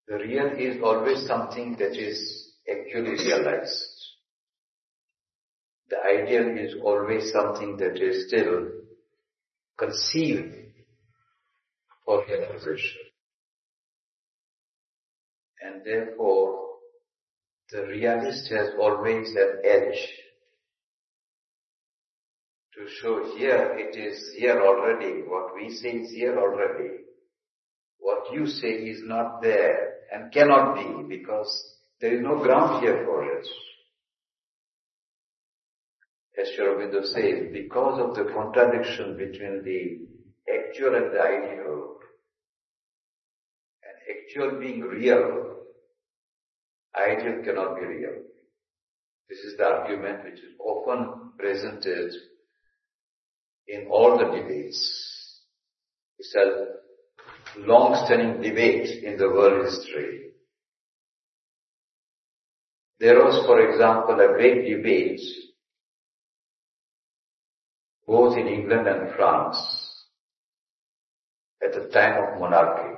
The real is always something that is actually realized. The ideal is always something that is still conceived for realization. And therefore, the realist has always an edge to show here it is here already, what we say is here already. What you say is not there and cannot be because there is no ground here for it. As Sri Aurobindo says, because of the contradiction between the actual and the ideal, and actual being real, ideal cannot be real. This is the argument which is often presented in all the debates. It's a long-standing debate in the world history. There was, for example, a great debate both in England and France at the time of monarchy.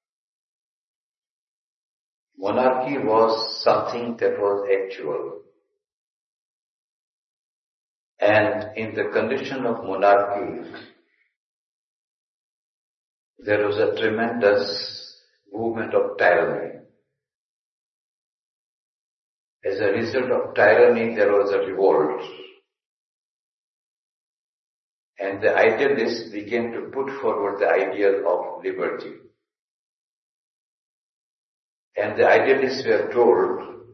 Monarchy was something that was actual. And in the condition of monarchy, there was a tremendous movement of tyranny. As a result of tyranny, there was a revolt. And the idealists began to put forward the ideal of liberty. And the idealists were told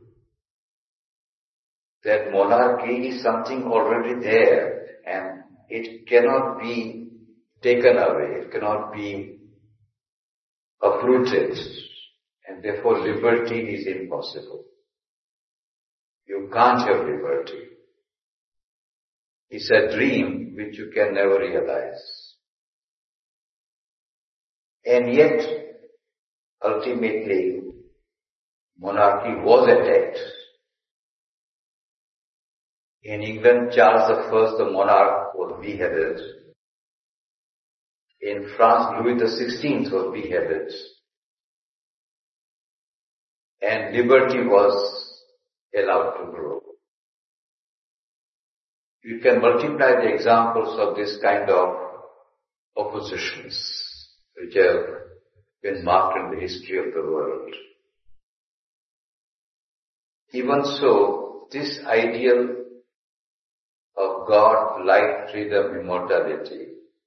that monarchy is something already there and it cannot be taken away, it cannot be uprooted, and therefore liberty is impossible. You can't have liberty. It's a dream which you can never realize. And yet, ultimately, monarchy was attacked. In England, Charles I, the monarch, was beheaded. In France, Louis XVI was beheaded. And liberty was allowed to grow. You can multiply the examples of this kind of oppositions which have been marked in the history of the world. Even so, this ideal of God, light, freedom, immortality,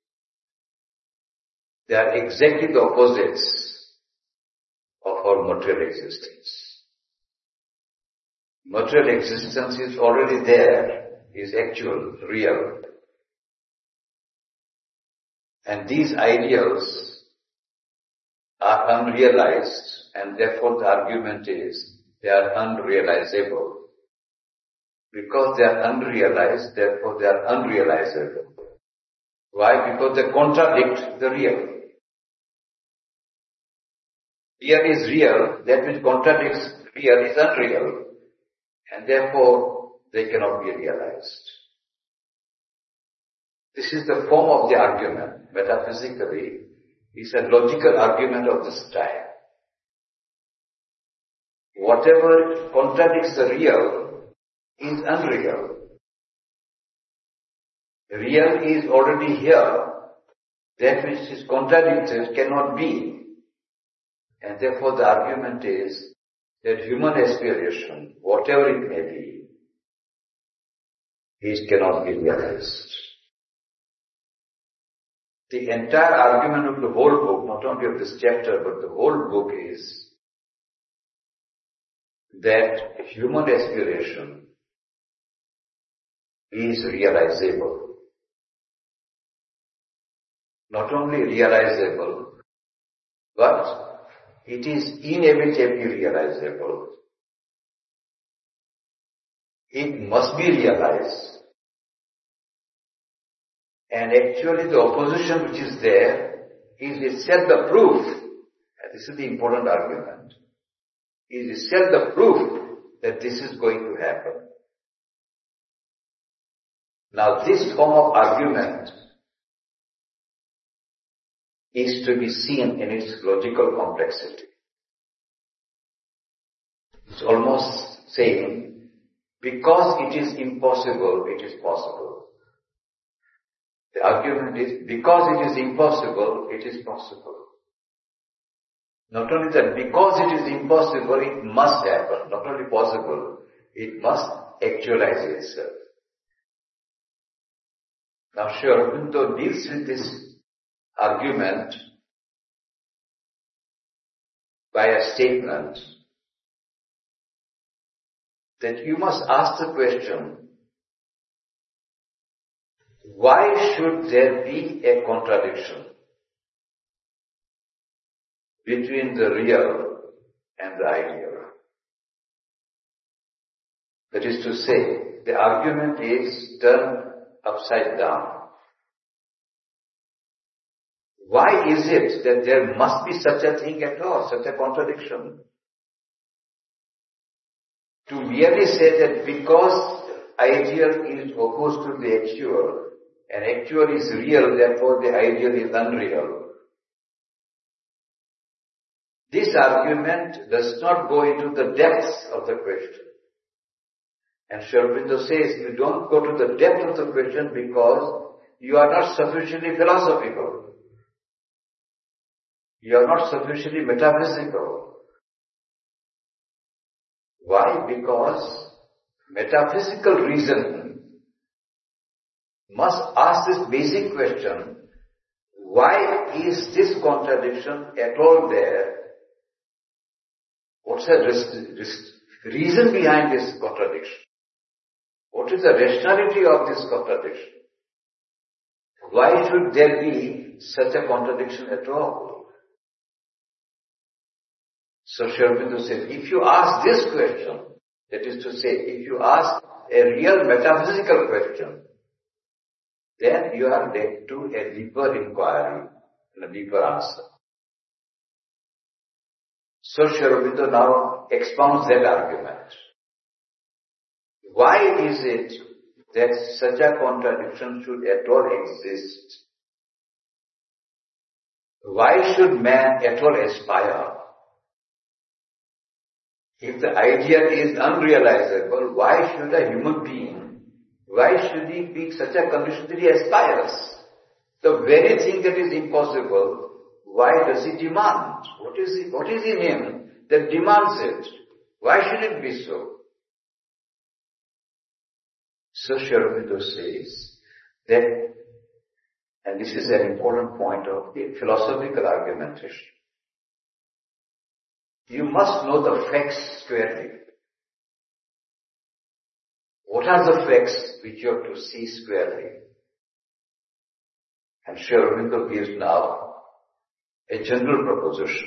they are exactly the opposites of our material existence. Material existence is already there, is actual, real. And these ideals are unrealized, and therefore the argument is they are unrealizable. Because they are unrealized, therefore they are unrealizable. Why? Because they contradict the real. Real is real, that which contradicts real is unreal, and therefore they cannot be realized. This is the form of the argument. Metaphysically, it's a logical argument of this type. Whatever contradicts the real is unreal. Real is already here. That which is contradicted cannot be. And therefore the argument is that human aspiration, whatever it may be, it cannot be realized. The entire argument of the whole book, not only of this chapter, but the whole book is that human aspiration is realizable. Not only realizable, but it is inevitably realizable. It must be realized. And actually the opposition which is there is itself the proof, and this is the important argument, is itself the proof that this is going to happen. Now this form of argument is to be seen in its logical complexity. It's almost saying, because it is impossible, it is possible. The argument is, because it is impossible, it is possible. Not only that, because it is impossible, it must happen. Not only possible, it must actualize itself. Now Sri Aurobindo deals with this argument by a statement that you must ask the question, why should there be a contradiction between the real and the ideal? That is to say, the argument is turned upside down. Why is it that there must be such a thing at all, such a contradiction? To merely say that because ideal is opposed to the actual, and actual is real, therefore the ideal is unreal. This argument does not go into the depths of the question. And Sri Aurobindo says, you don't go to the depth of the question because you are not sufficiently philosophical. You are not sufficiently metaphysical. Why? Because metaphysical reason must ask this basic question, why is this contradiction at all there? What's the reason behind this contradiction? What is the rationality of this contradiction? Why should there be such a contradiction at all? So Sri Aurobindo says, if you ask this question, that is to say, if you ask a real metaphysical question, then you are led to a deeper inquiry and a deeper answer. So Sri Aurobindo now expounds that argument. Why is it that such a contradiction should at all exist? Why should man at all aspire? If the idea is unrealizable, why should a human being, why should he be such a condition that he aspires? The very thing that is impossible, why does he demand? What is in him that demands it? Why should it be so? So Sri Aurobindo says that, and this is an important point of the philosophical argumentation, you must know the facts squarely. What are the facts which you have to see squarely? And Sri Aurobindo gives now a general proposition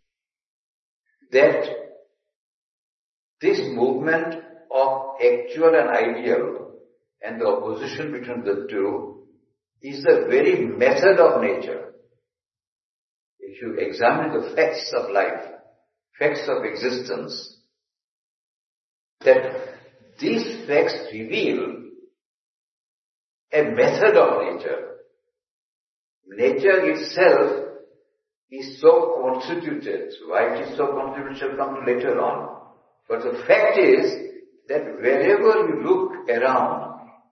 that this movement of actual and ideal and the opposition between the two is the very method of nature. If you examine the facts of life, facts of existence, that these facts reveal a method of nature. Nature itself is so constituted. Why it is so constituted shall come later on. But the fact is that wherever you look around,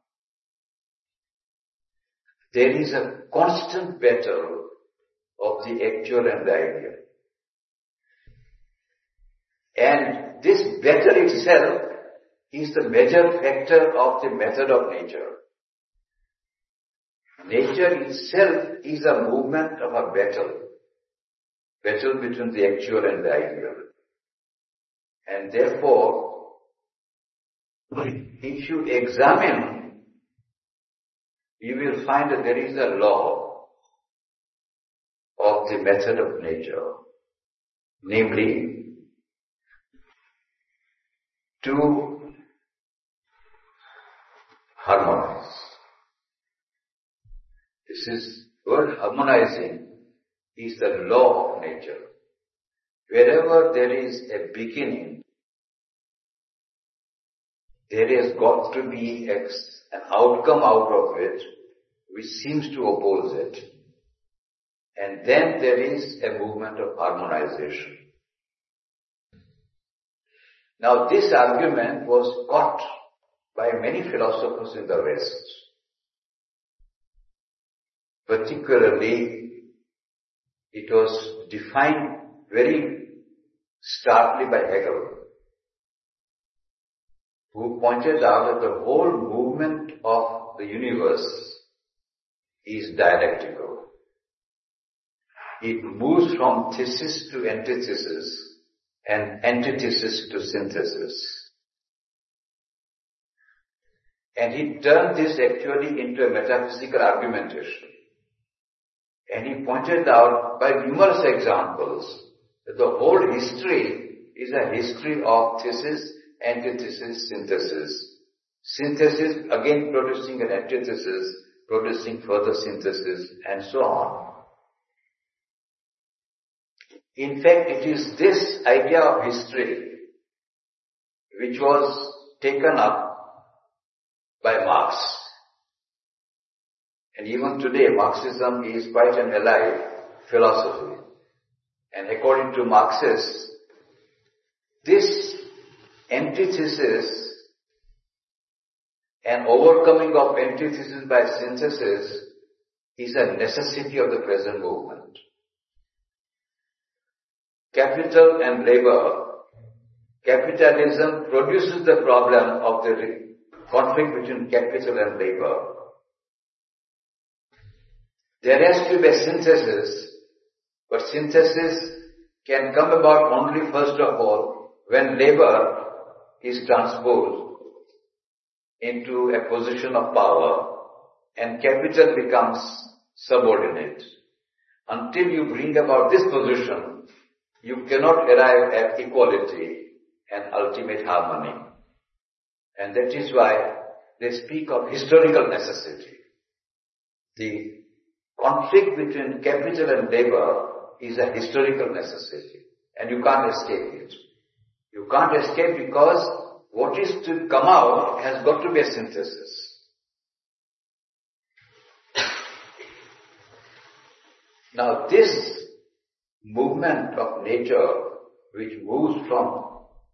there is a constant battle of the actual and the ideal. And this battle itself is the major factor of the method of nature. Nature itself is a movement of a battle between the actual and the ideal. And therefore, if you examine, you will find that there is a law of the method of nature, namely, to harmonize. Word harmonizing is the law of nature. Wherever there is a beginning, there has got to be an outcome out of it which seems to oppose it. And then there is a movement of harmonization. Now this argument was caught by many philosophers in the West. Particularly, it was defined very starkly by Hegel, who pointed out that the whole movement of the universe is dialectical. It moves from thesis to antithesis and antithesis to synthesis. And he turned this actually into a metaphysical argumentation. And he pointed out by numerous examples that the whole history is a history of thesis, antithesis, synthesis. Synthesis again producing an antithesis, producing further synthesis, and so on. In fact, it is this idea of history which was taken up by Marx. And even today, Marxism is quite an alive philosophy. And according to Marxists, this antithesis and overcoming of antithesis by synthesis is a necessity of the present movement. Capital and labor. Capitalism produces the problem of the conflict between capital and labor. There has to be a synthesis, but synthesis can come about only first of all when labor is transposed into a position of power and capital becomes subordinate. Until you bring about this position, you cannot arrive at equality and ultimate harmony. And that is why they speak of historical necessity. The conflict between capital and labor is a historical necessity, and you can't escape it. You can't escape because what is to come out has got to be a synthesis. Now this movement of nature which moves from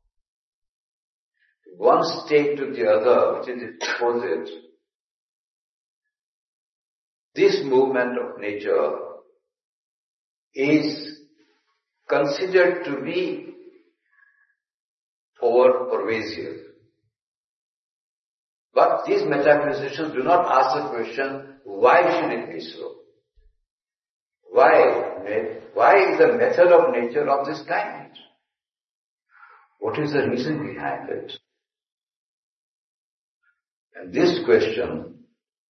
one state to the other, which is its opposite, this movement of nature is considered to be pervasive. But these metaphysicians do not ask the question, why should it be so? Why is the method of nature of this kind? What is the reason behind it? And this question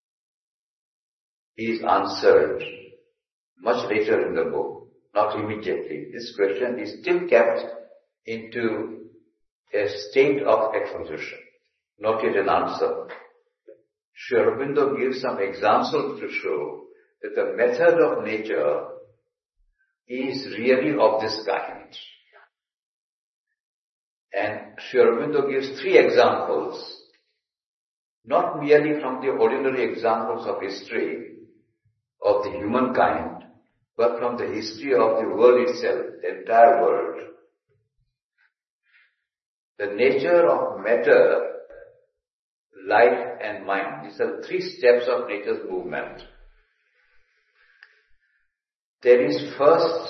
is answered much later in the book, not immediately. This question is still kept into a state of exposition, not yet an answer. Sri Aurobindo gives some examples to show that the method of nature is really of this kind. And Sri Aurobindo gives 3 examples, not merely from the ordinary examples of history of the humankind, but from the history of the world itself, the entire world. The nature of matter, life and mind. These are 3 steps of nature's movement. There is first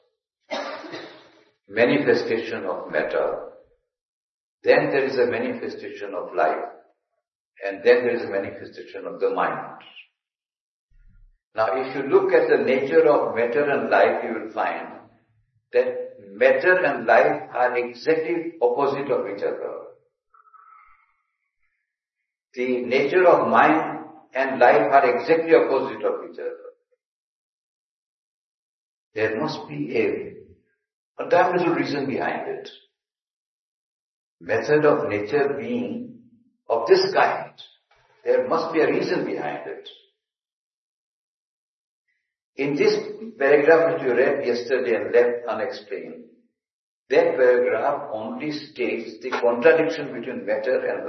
manifestation of matter, then there is a manifestation of life, and then there is a manifestation of the mind. Now if you look at the nature of matter and life, you will find that matter and life are exactly opposite of each other. The nature of mind and life are exactly opposite of each other. There must be a fundamental reason behind it. Method of nature being of this kind, there must be a reason behind it. In this paragraph which you read yesterday and left unexplained, that paragraph only states the contradiction between matter and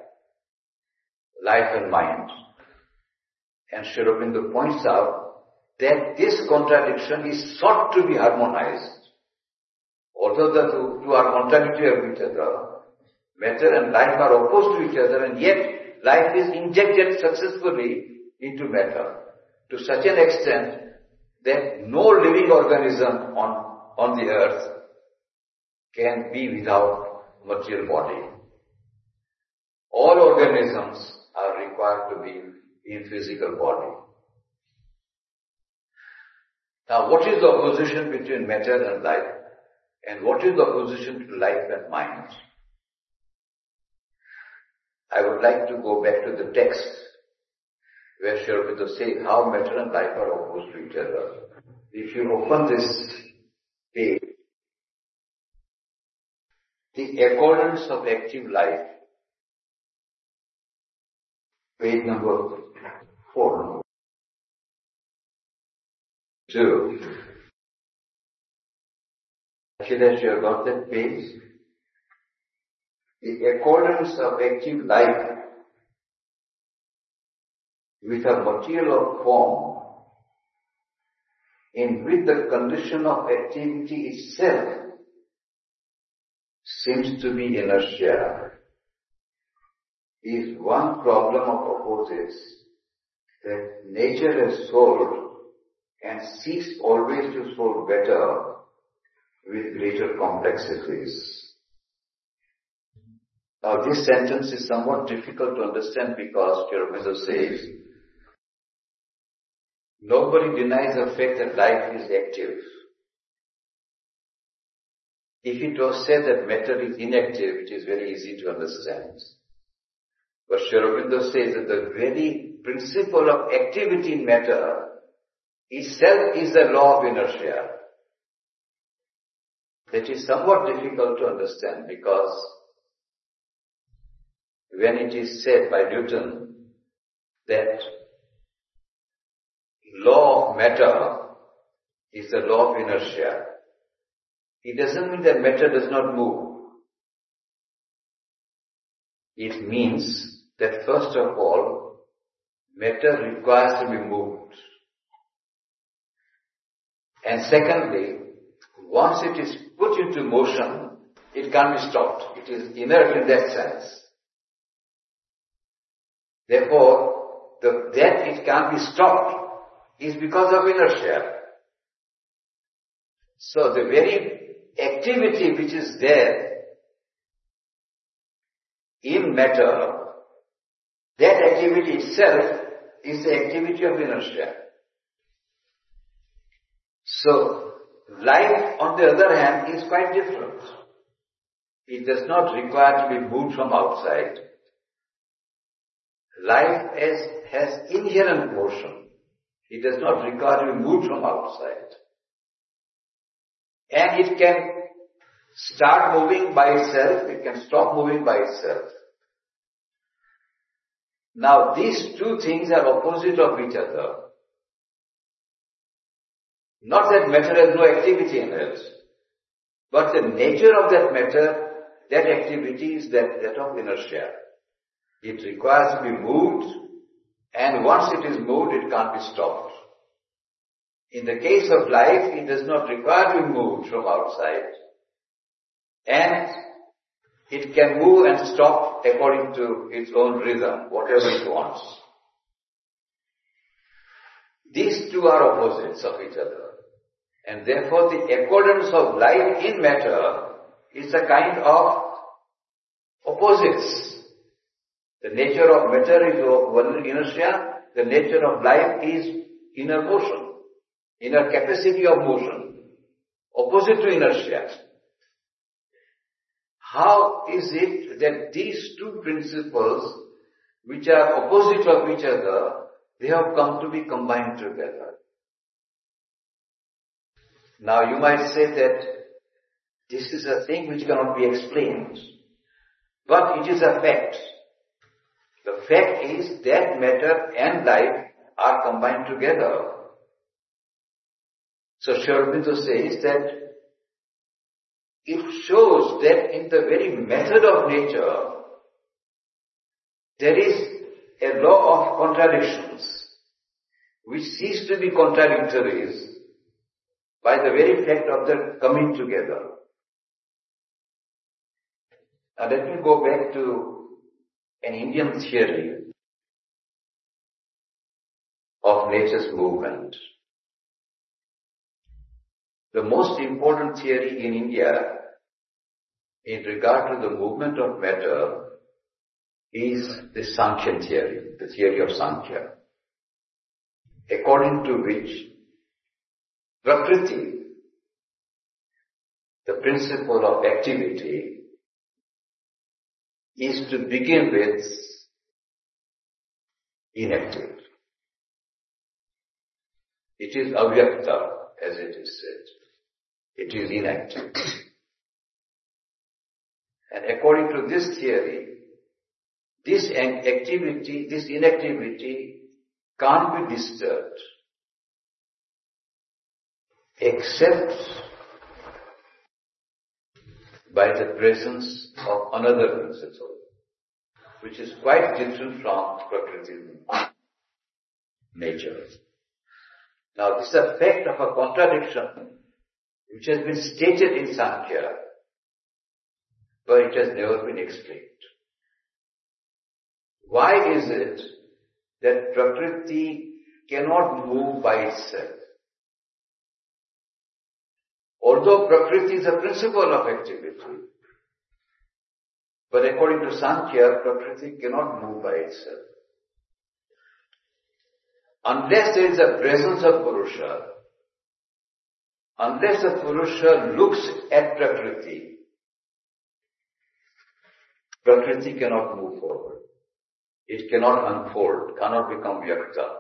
life and mind. And Sri Aurobindo points out that this contradiction is sought to be harmonized. Although the two are contradictory of each other, Matter and life are opposed to each other, and yet life is injected successfully into matter to such an extent that no living organism on the earth can be without material body. All organisms are required to be in physical body. Now, what is the opposition between matter and life? And what is the opposition to life and mind? I would like to go back to the text where Sri Aurobindo says how matter and life are opposed to each other. If you open this page, the accordance of active life, page number 4, 2. Akhilesh, you have got that page? The accordance of active life with a material form in which the condition of activity itself seems to be inertia is one problem of opposites that nature has solved and seeks always to solve better with greater complexities. Now this sentence is somewhat difficult to understand because Sri Aurobindo says, nobody denies the fact that life is active. If it was said that matter is inactive, it is very easy to understand. But Sri Aurobindo says that the very principle of activity in matter itself is the law of inertia. That is somewhat difficult to understand because when it is said by Newton that law of matter is the law of inertia, it doesn't mean that matter does not move. It means that first of all, matter requires to be moved. And secondly, once it is put into motion, it can't be stopped. It is inert in that sense. Therefore, that it can't be stopped is because of inertia. So the very activity which is there in matter, that activity itself is the activity of inertia. So, life on the other hand is quite different. It does not require to be moved from outside. Life has inherent motion. It does not require to be moved from outside. And it can start moving by itself, it can stop moving by itself. Now these two things are opposite of each other. Not that matter has no activity in it, but the nature of that matter, that activity is that of inertia. It requires to be moved, and once it is moved, it can't be stopped. In the case of life, it does not require to be moved from outside. And it can move and stop according to its own rhythm, whatever it wants. These two are opposites of each other. And therefore the accordance of life in matter is a kind of opposites. The nature of matter is one inertia, the nature of life is inner motion, inner capacity of motion, opposite to inertia. How is it that these two principles, which are opposite of each other, they have come to be combined together? Now you might say that this is a thing which cannot be explained, but it is a fact. The fact is that matter and life are combined together. So Sri Aurobindo says that it shows that in the very method of nature, there is a law of contradictions, which cease to be contradictories by the very fact of their coming together. Now let me go back to an Indian theory of nature's movement. The most important theory in India in regard to the movement of matter is the Sankhya theory, the theory of Sankhya, according to which Prakriti, the principle of activity, is to begin with inactive. It is avyakta, as it is said. It is inactive. And according to this theory, this inactivity can't be disturbed except by the presence of another principle, which is quite different from Prakriti's nature. Now, this is a fact of a contradiction which has been stated in Sankhya, but it has never been explained. Why is it that Prakriti cannot move by itself? Although Prakriti is a principle of activity, but according to Sankhya, Prakriti cannot move by itself. Unless there is a presence of Purusha, unless the Purusha looks at Prakriti, Prakriti cannot move forward. It cannot unfold, cannot become Vyakta.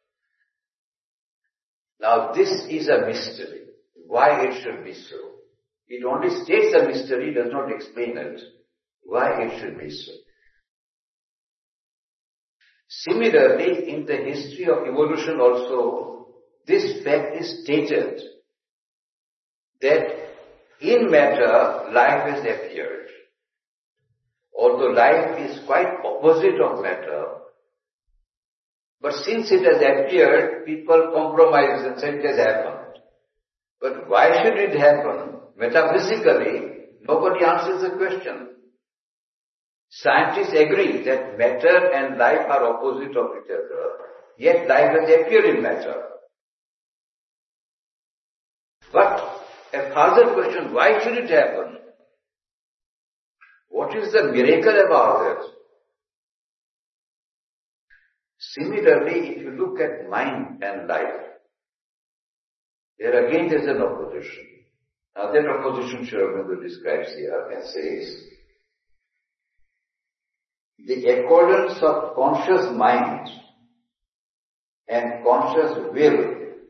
Now this is a mystery. Why it should be so? It only states a mystery, does not explain it. Why it should be so? Similarly, in the history of evolution also, this fact is stated that in matter, life has appeared. Although life is quite opposite of matter, but since it has appeared, people compromise and say it has happened. But why should it happen? Metaphysically, nobody answers the question. Scientists agree that matter and life are opposite of each other, yet life has appeared in matter. But a further question, why should it happen? What is the miracle about it? Similarly, if you look at mind and life, there again is an opposition. Now that opposition Sri Aurobindo describes here and says, the accordance of conscious mind and conscious will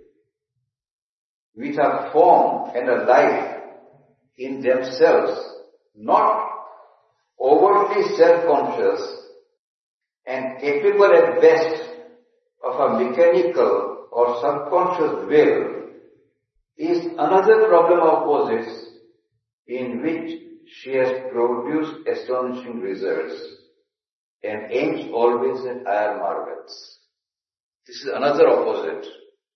which are form and a life in themselves, not overtly self-conscious and capable at best of a mechanical or subconscious will, is another problem of opposites in which she has produced astonishing results and aims always at higher marvels. This is another opposite.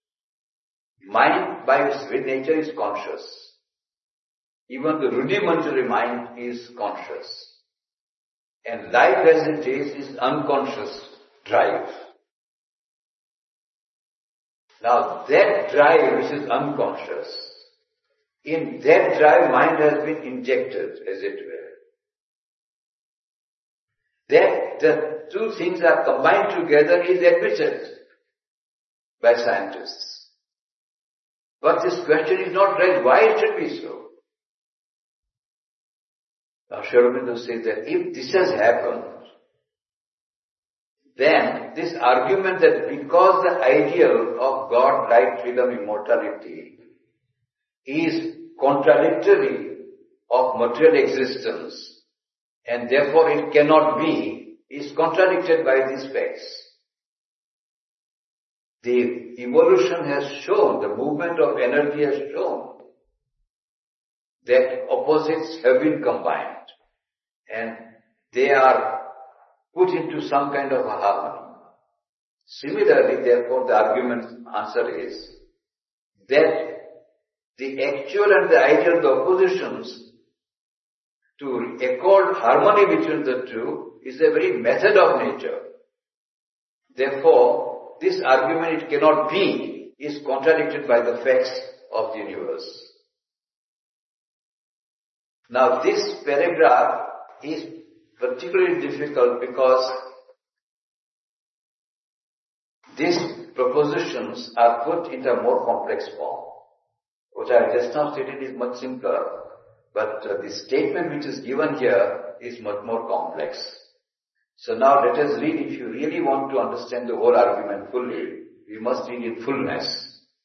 Mind by its very nature is conscious. Even the rudimentary mind is conscious. And life as it is unconscious drive. Now that drive which is unconscious, in that drive mind has been injected, as it were. That the two things are combined together is admitted by scientists. But this question is not raised, why it should be so? Now Sri Aurobindo says that if this has happened, then this argument that because the ideal of God, light, freedom, immortality is contradictory of material existence and therefore it cannot be, is contradicted by these facts. The evolution has shown, the movement of energy has shown that opposites have been combined and they are put into some kind of a harmony. Similarly, therefore, the argument's answer is that the actual and the ideal, the oppositions, to accord harmony between the two is a very method of nature. Therefore, this argument, it cannot be, is contradicted by the facts of the universe. Now this paragraph is particularly difficult because these propositions are put in a more complex form. What I just now stated is much simpler, but the statement which is given here is much more complex. So now let us read. If you really want to understand the whole argument fully, we must read in fullness.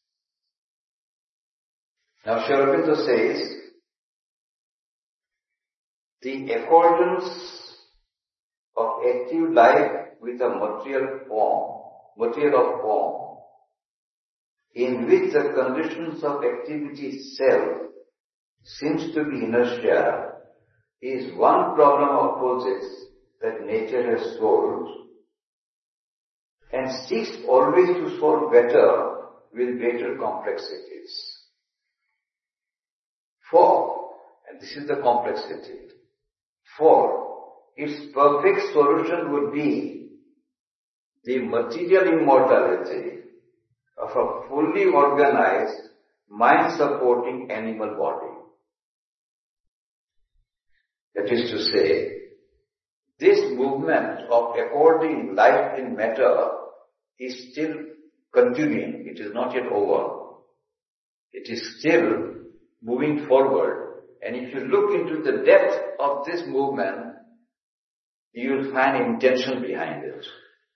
Now Sri Aurobindo says, the accordance of active life with a material of form, in which the conditions of activity itself seems to be inertia, is one problem of poses that nature has solved and seeks always to solve better with greater complexities. For, and this is the complexity, for its perfect solution would be the material immortality of a fully organized, mind-supporting animal body. That is to say, this movement of according life in matter is still continuing. It is not yet over. It is still moving forward. And if you look into the depth of this movement, you will find intention behind it.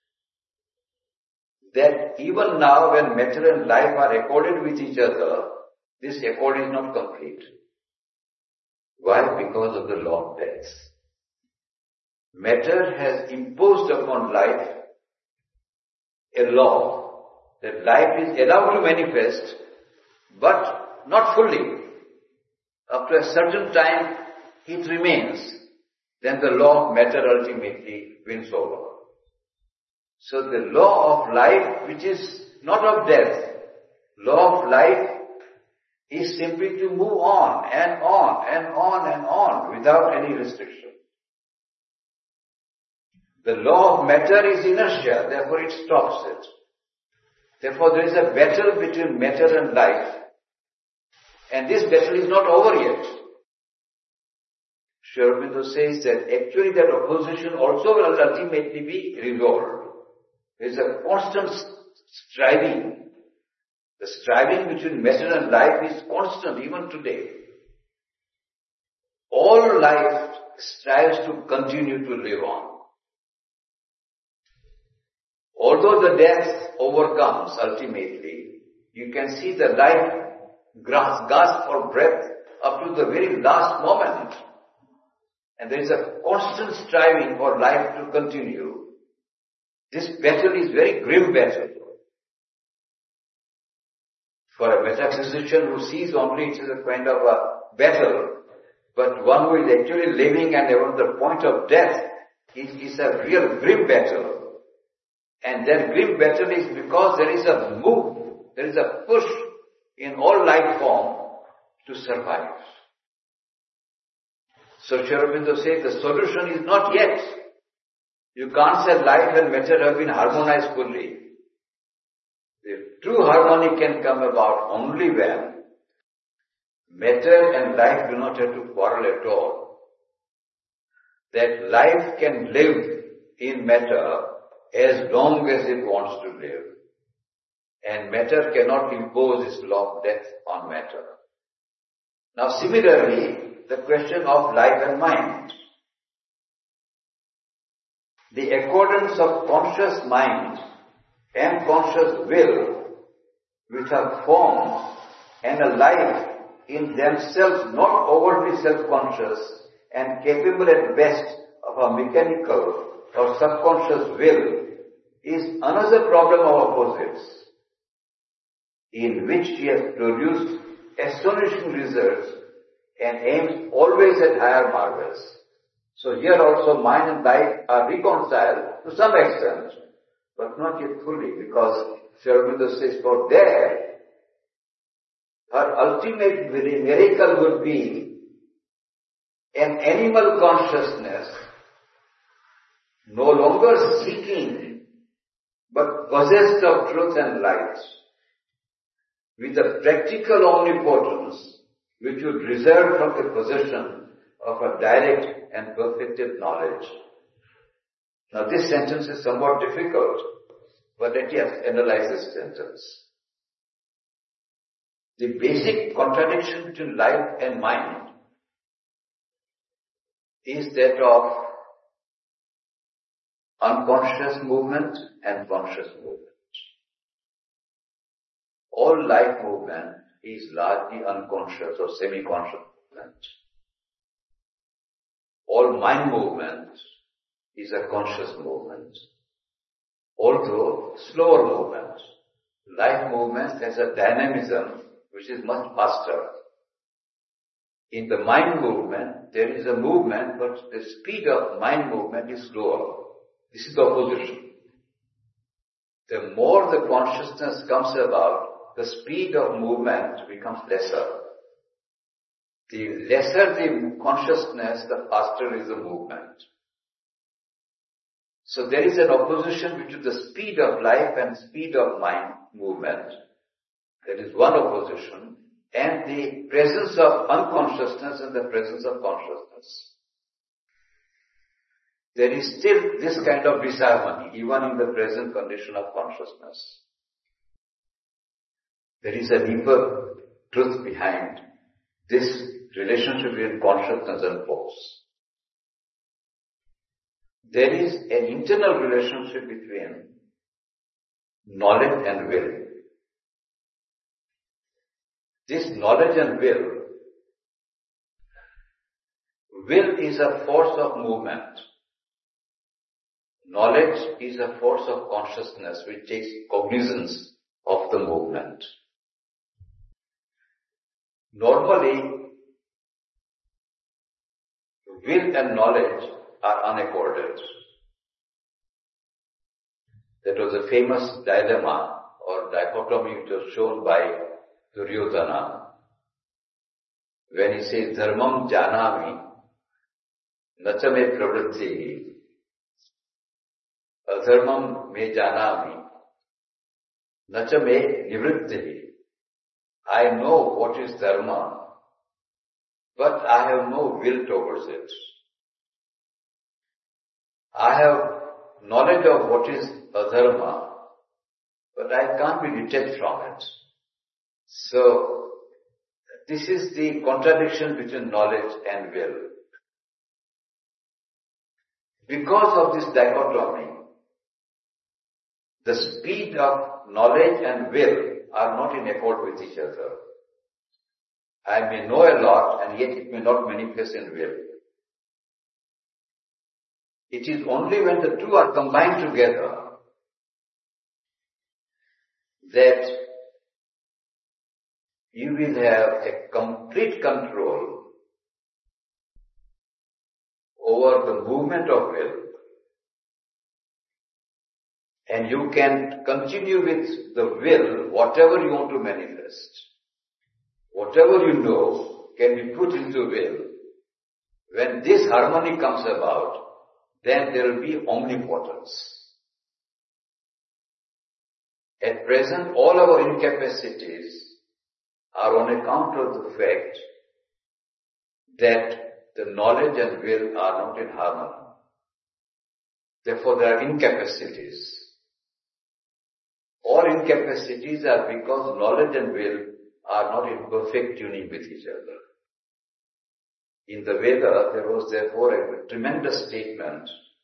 That even now when matter and life are accorded with each other, this accord is not complete. Why? Because of the law of death. Matter has imposed upon life a law that life is allowed to manifest, but not fully. After a certain time, it remains. Then the law of matter ultimately wins over. So the law of life, which is not of death, law of life is simply to move on and on and on and on without any restriction. The law of matter is inertia, therefore it stops it. Therefore there is a battle between matter and life, and this battle is not over yet. Sri Aurobindo says that actually that opposition also will ultimately be resolved. There is a constant striving. The striving between matter and life is constant even today. All life strives to continue to live on. Although the death overcomes ultimately, you can see the life gasp for breath up to the very last moment. And there is a constant striving for life to continue. This battle is very grim battle. For a metaphysician who sees only it is a kind of a battle, but one who is actually living and on the point of death, it is a real grim battle. And that grim battle is because there is a move, there is a push in all life form to survive. So Sri Aurobindo says the solution is not yet. You can't say life and matter have been harmonized fully. The true harmony can come about only when matter and life do not have to quarrel at all. That life can live in matter as long as it wants to live. And matter cannot impose its law of death on matter. Now similarly, the question of life and mind. The accordance of conscious mind and conscious will with a form and a life in themselves not overtly self-conscious and capable at best of a mechanical or subconscious will is another problem of opposites, in which he has produced astonishing results and aims always at higher marvels. So here also mind and life are reconciled to some extent, but not yet fully, because Sri Aurobindo says for there, her ultimate miracle would be An animal consciousness, no longer seeking, but possessed of truth and light, with a practical omnipotence which would result from the possession of a direct and perfected knowledge. Now this sentence is somewhat difficult, but let us analyze this sentence. The basic contradiction between life and mind is that of unconscious movement and conscious movement. All life movement is largely unconscious or semi-conscious movement. All mind movement is a conscious movement, although slower movement. Life movement has a dynamism which is much faster. In the mind movement, there is a movement, but the speed of mind movement is slower. This is the opposition. The more the consciousness comes about, the speed of movement becomes lesser. The lesser the consciousness, the faster is the movement. So there is an opposition between the speed of life and speed of mind movement. That is one opposition. And the presence of unconsciousness and the presence of consciousness. There is still this kind of disharmony, even in the present condition of consciousness. There is a deeper truth behind this relationship between consciousness and force. There is an internal relationship between knowledge and will. This knowledge and will is a force of movement. Knowledge is a force of consciousness which takes cognizance of the movement. Normally, will and knowledge are unaccorded. That was a famous dilemma or dichotomy which was shown by Duryodhana, when he says, Dharmam janami, nacha me pravritti, adharmam me janami, nacha me nivritti. I know what is dharma, but I have no will towards it. I have knowledge of what is adharma, but I can't be detached from it. So, this is the contradiction between knowledge and will. Because of this dichotomy, the speed of knowledge and will are not in accord with each other. I may know a lot and yet it may not manifest in will. It is only when the two are combined together that you will have a complete control over the movement of will, and you can continue with the will whatever you want to manifest. Whatever you know can be put into will. When this harmony comes about, then there will be omnipotence. At present, all our incapacities are on account of the fact that the knowledge and will are not in harmony. Therefore, there are incapacities. All incapacities are because knowledge and will are not in perfect tuning with each other. In the Veda, there was therefore a tremendous statement.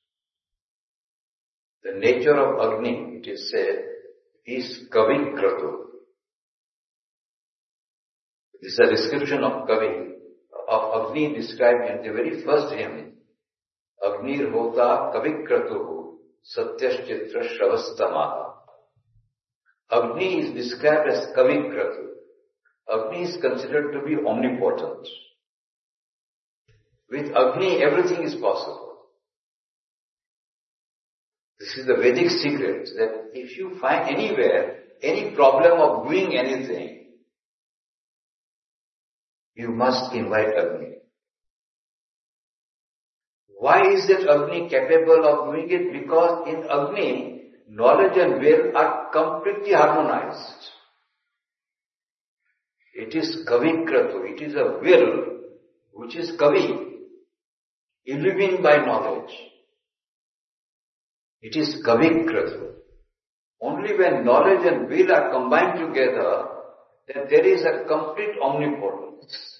The nature of Agni, it is said, is kavikratu. This is a description of Agni described in the very first hymn. Agnir hota kavikratuhu satyaschitra shravastamaha. Agni is described as kavikratu. Agni is considered to be omnipotent. With Agni, everything is possible. This is the Vedic secret, that if you find anywhere any problem of doing anything, you must invite Agni. Why is that Agni capable of doing it? Because in Agni, knowledge and will are completely harmonized. It is Kavikratu, it is a will which is Kavi, illumined by knowledge. It is Kavikratu. Only when knowledge and will are combined together, that there is a complete omnipotence.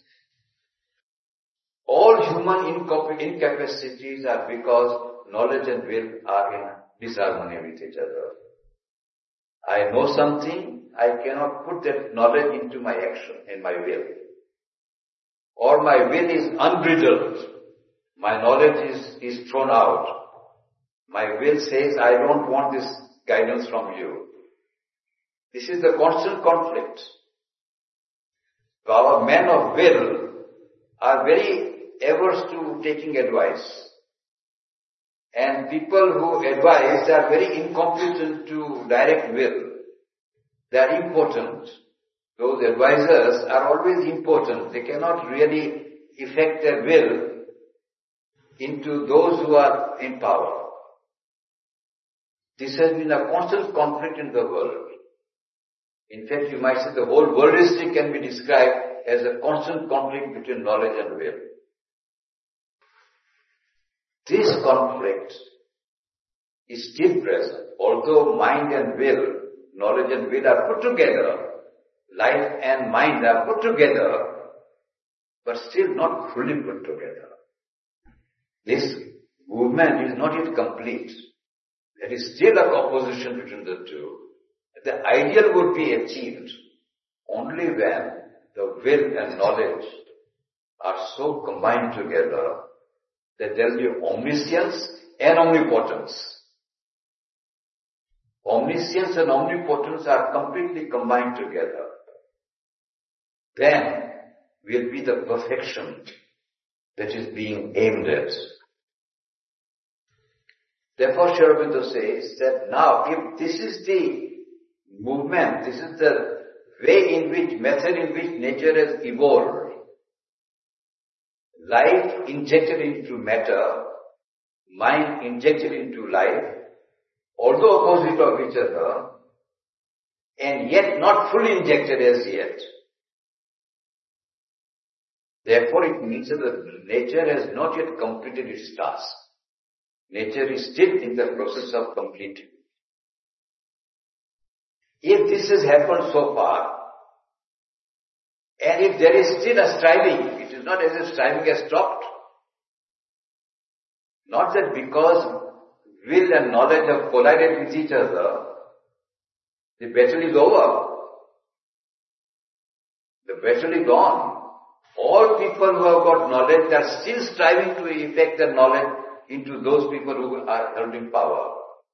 All human incapacities are because knowledge and will are in disharmony with each other. I know something, I cannot put that knowledge into my action, in my will. Or my will is unbridled. My knowledge is thrown out. My will says, I don't want this guidance from you. This is the constant conflict. So our men of will are very averse to taking advice. And people who advise are very incompetent to direct will. They are impotent. Those advisors are always impotent. They cannot really effect their will into those who are in power. This has been a constant conflict in the world. In fact, you might say the whole world history can be described as a constant conflict between knowledge and will. This conflict is still present. Although mind and will, knowledge and will are put together, life and mind are put together, but still not fully put together. This movement is not yet complete. There is still a opposition between the two. The ideal would be achieved only when the will and knowledge are so combined together that there will be omniscience and omnipotence. Omniscience and omnipotence are completely combined together. Then will be the perfection that is being aimed at. Therefore, Sri Aurobindo says that now, if this is the movement, this is the method in which nature has evolved, life injected into matter, mind injected into life, although opposite of each other, and yet not fully injected as yet. Therefore, it means that nature has not yet completed its task. Nature is still in the process of completing. If this has happened so far, and if there is still a striving, it is not as if striving has stopped. Not that because will and knowledge have collided with each other, the battle is over. The battle is on. All people who have got knowledge are still striving to effect their knowledge into those people who are holding power.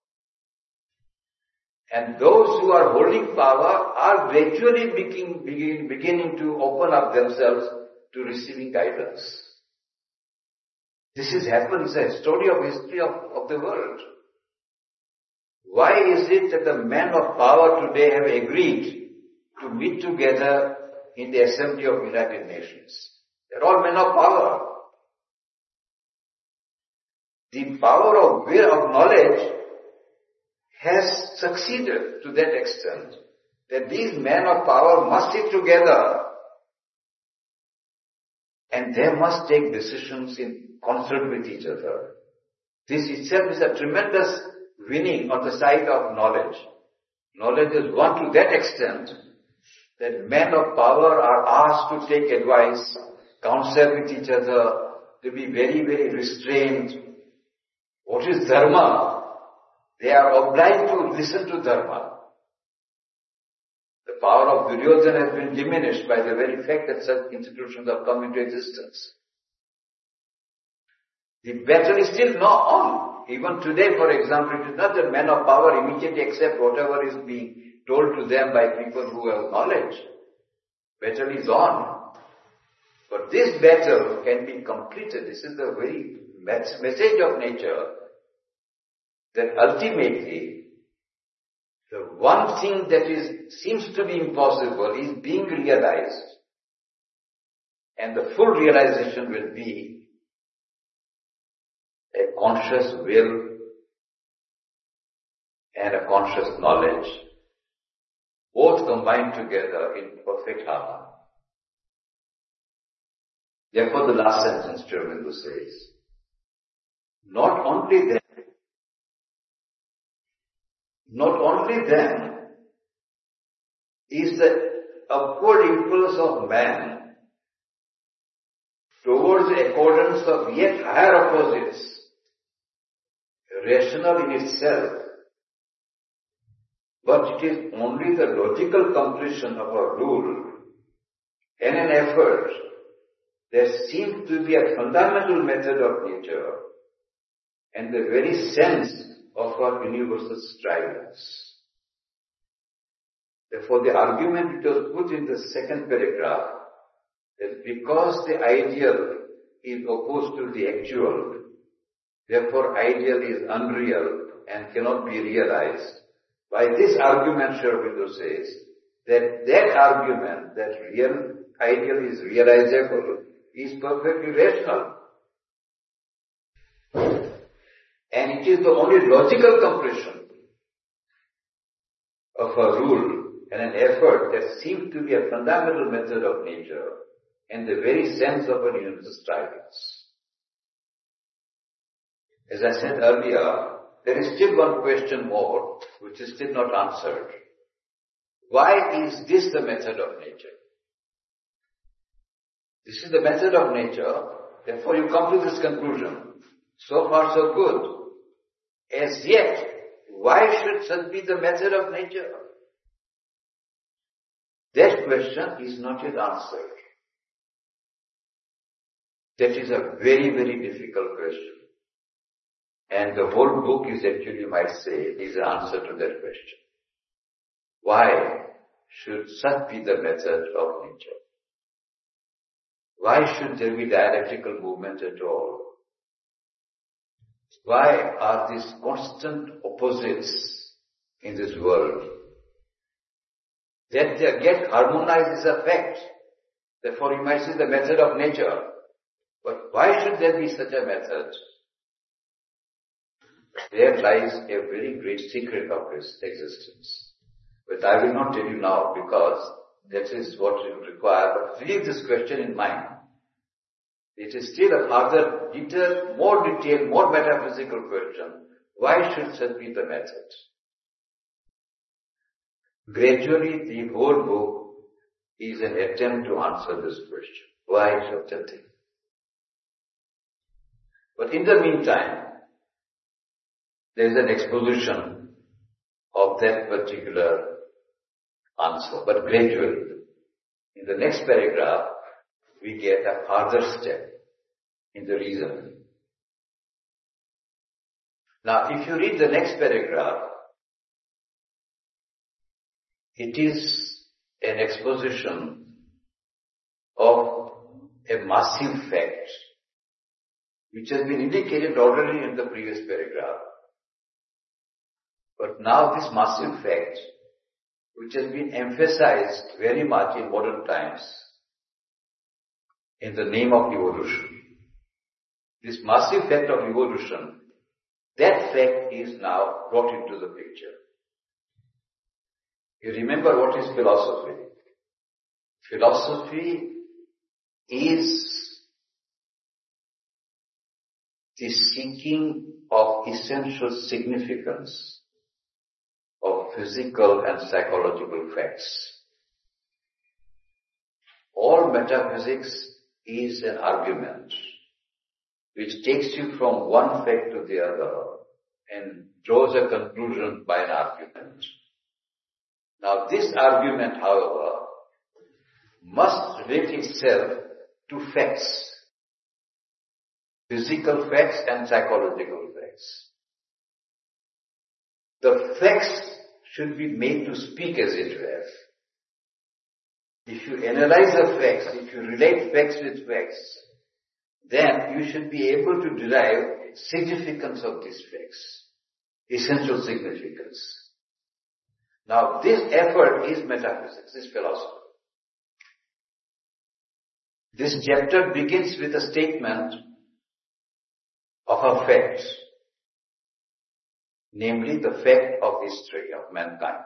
And those who are holding power are gradually beginning to open up themselves to receiving guidance. This has happened, it's a history of the world. Why is it that the men of power today have agreed to meet together in the Assembly of United Nations? They're all men of power. The power of will, of knowledge, has succeeded to that extent that these men of power must sit together and they must take decisions in concert with each other. This itself is a tremendous winning on the side of knowledge. Knowledge has won to that extent that men of power are asked to take advice, counsel with each other, to be very, very restrained. What is dharma? They are obliged to listen to dharma. The power of Duryodhana has been diminished by the very fact that such institutions have come into existence. The battle is still not on. Even today, for example, it is not that men of power immediately accept whatever is being told to them by people who have knowledge. Battle is on. But this battle can be completed. This is the very message of nature, that ultimately the one thing that seems to be impossible is being realized, and the full realization will be conscious will and a conscious knowledge, both combined together in perfect harmony. Therefore the last sentence Sri Aurobindo says, not only then is the upward impulse of man towards the accordance of yet higher opposites rational in itself, but it is only the logical completion of a rule and an effort that seems to be a fundamental method of nature and the very sense of our universal strivings. Therefore, the argument which was put in the second paragraph, that because the ideal is opposed to the actual, therefore ideal is unreal and cannot be realized. By this argument, Sri Aurobindo says that argument, that ideal is realizable, is perfectly rational. And it is the only logical completion of a rule and an effort that seems to be a fundamental method of nature and the very sense of an universal strivings. As I said earlier, there is still one question more which is still not answered. Why is this the method of nature? This is the method of nature, therefore you come to this conclusion. So far so good. As yet, why should such be the method of nature? That question is not yet answered. That is a very, very difficult question. And the whole book is actually, you might say, is the answer to that question. Why should such be the method of nature? Why should there be dialectical movement at all? Why are these constant opposites in this world? That they get harmonized is a fact. Therefore you might say the method of nature. But why should there be such a method? There lies a very great secret of its existence. But I will not tell you now because that is what you require. But leave this question in mind. It is still a further detailed, more detailed, more metaphysical question. Why should such be the method? Gradually, the whole book is an attempt to answer this question. Why such a thing? But in the meantime, there is an exposition of that particular answer. But gradually, in the next paragraph, we get a further step in the reasoning. Now, if you read the next paragraph, it is an exposition of a massive fact which has been indicated already in the previous paragraph. But now this massive fact, which has been emphasized very much in modern times in the name of evolution. This massive fact of evolution, that fact is now brought into the picture. You remember what is philosophy? Philosophy is the seeking of essential significance of physical and psychological facts. All metaphysics is an argument which takes you from one fact to the other and draws a conclusion by an argument. Now this argument, however, must relate itself to facts, physical facts and psychological facts. The facts should be made to speak, as it were. If you analyze the facts, if you relate facts with facts, then you should be able to derive significance of these facts, essential significance. Now this effort is metaphysics, is philosophy. This chapter begins with a statement of a fact, namely the fact of history of mankind,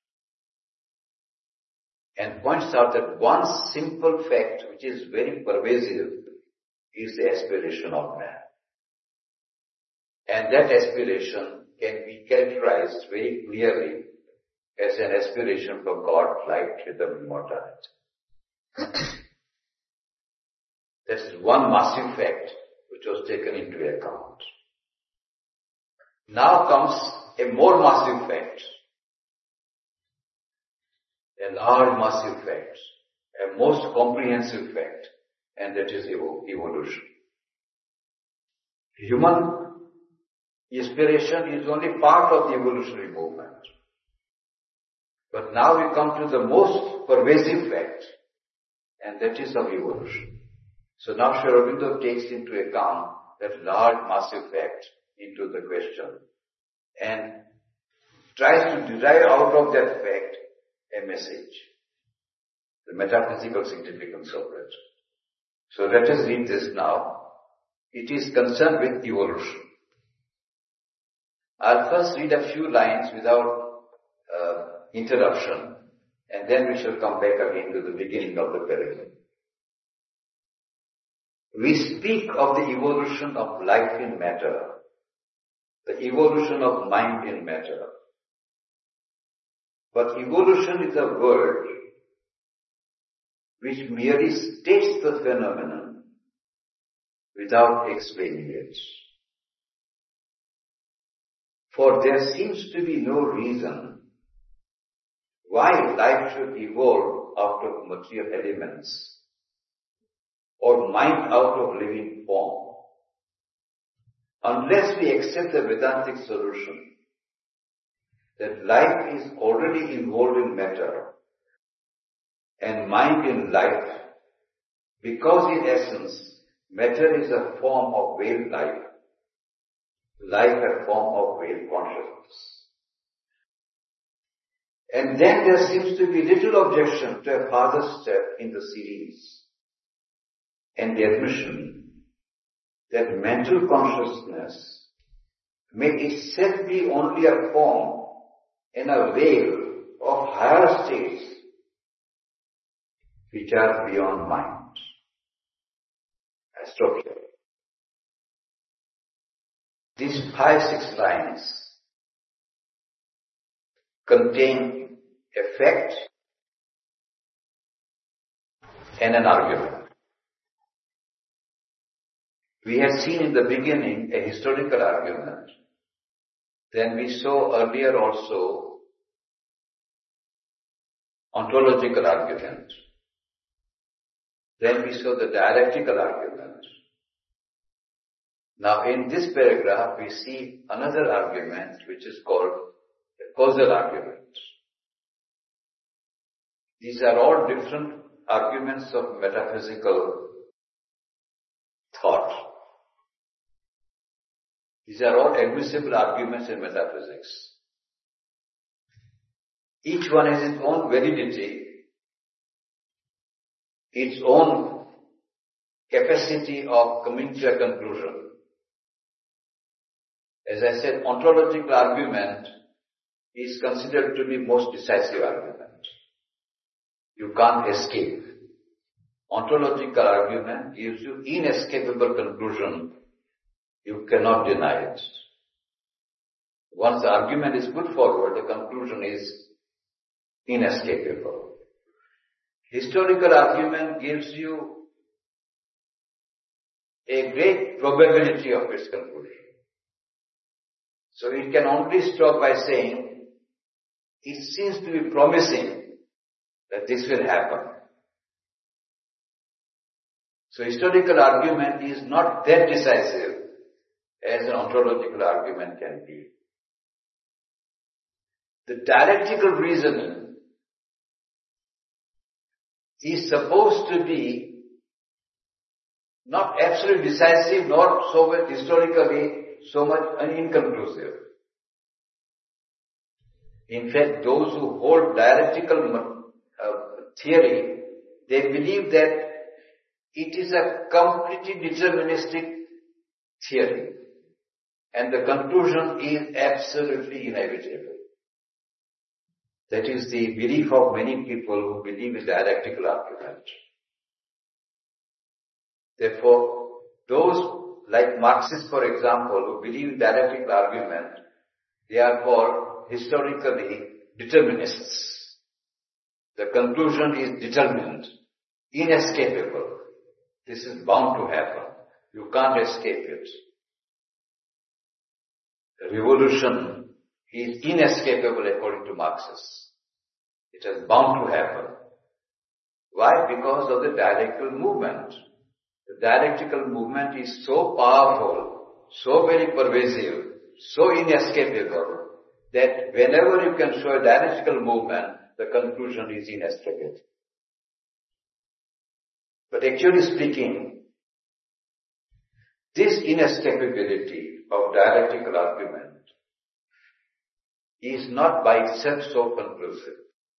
and points out that one simple fact which is very pervasive is the aspiration of man. And that aspiration can be characterized very clearly as an aspiration for God, light, rhythm, immortality. That is one massive fact which was taken into account. Now comes a more massive fact, a large massive fact, a most comprehensive fact, and that is evolution. Human inspiration is only part of the evolutionary movement. But now we come to the most pervasive fact, and that is of evolution. So now Sri Aurobindo takes into account that large massive fact into the question and tries to derive out of that fact a message, the metaphysical significance of it. So let us read this now. It is concerned with evolution. I'll first read a few lines without interruption, and then we shall come back again to the beginning of the paragraph. We speak of the evolution of life in matter, the evolution of mind in matter. But evolution is a word which merely states the phenomenon without explaining it. For there seems to be no reason why life should evolve out of material elements or mind out of living form, unless we accept the Vedantic solution that life is already involved in matter and mind in life, because in essence matter is a form of veiled life, life a form of veiled consciousness. And then there seems to be little objection to a further step in the series and the admission that mental consciousness may itself be only a form and a veil of higher states which are beyond mind. I stop here. These 5-6 lines contain a fact and an argument. We had seen in the beginning a historical argument. Then we saw earlier also ontological argument. Then we saw the dialectical argument. Now in this paragraph we see another argument which is called the causal argument. These are all different arguments of metaphysical thought. These are all admissible arguments in metaphysics. Each one has its own validity, its own capacity of coming to a conclusion. As I said, ontological argument is considered to be most decisive argument. You can't escape. Ontological argument gives you inescapable conclusion. You cannot deny it. Once the argument is put forward, the conclusion is inescapable. Historical argument gives you a great probability of its conclusion. So it can only stop by saying, it seems to be promising that this will happen. So historical argument is not that decisive as an ontological argument can be. The dialectical reasoning is supposed to be not absolutely decisive, nor so much historically so much inconclusive. In fact, those who hold dialectical theory, they believe that it is a completely deterministic theory. and the conclusion is absolutely inevitable. That is the belief of many people who believe in dialectical argument. Therefore, those like Marxists, for example, who believe in dialectical argument, they are called historically determinists. The conclusion is determined, inescapable. This is bound to happen. You can't escape it. The revolution is inescapable according to Marxists. It is bound to happen. Why? Because of the dialectical movement. The dialectical movement is so powerful, so very pervasive, so inescapable, that whenever you can show a dialectical movement, the conclusion is inescapable. But actually speaking, this inescapability of dialectical argument is not by itself so conclusive.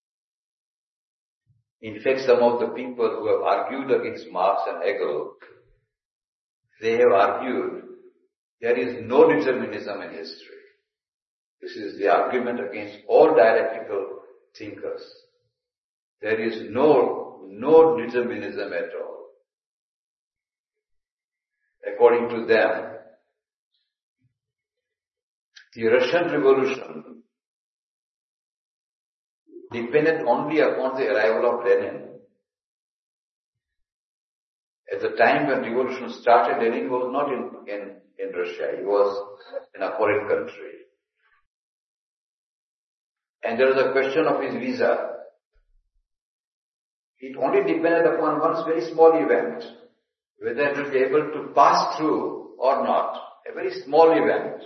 In fact, some of the people who have argued against Marx and Hegel, they have argued there is no determinism in history. This is the argument against all dialectical thinkers. There is no determinism at all. According to them, the Russian Revolution depended only upon the arrival of Lenin. At the time when revolution started, Lenin was not in Russia. He was in a foreign country. And there was a question of his visa. It only depended upon one very small event, whether he would be able to pass through or not. A very small event.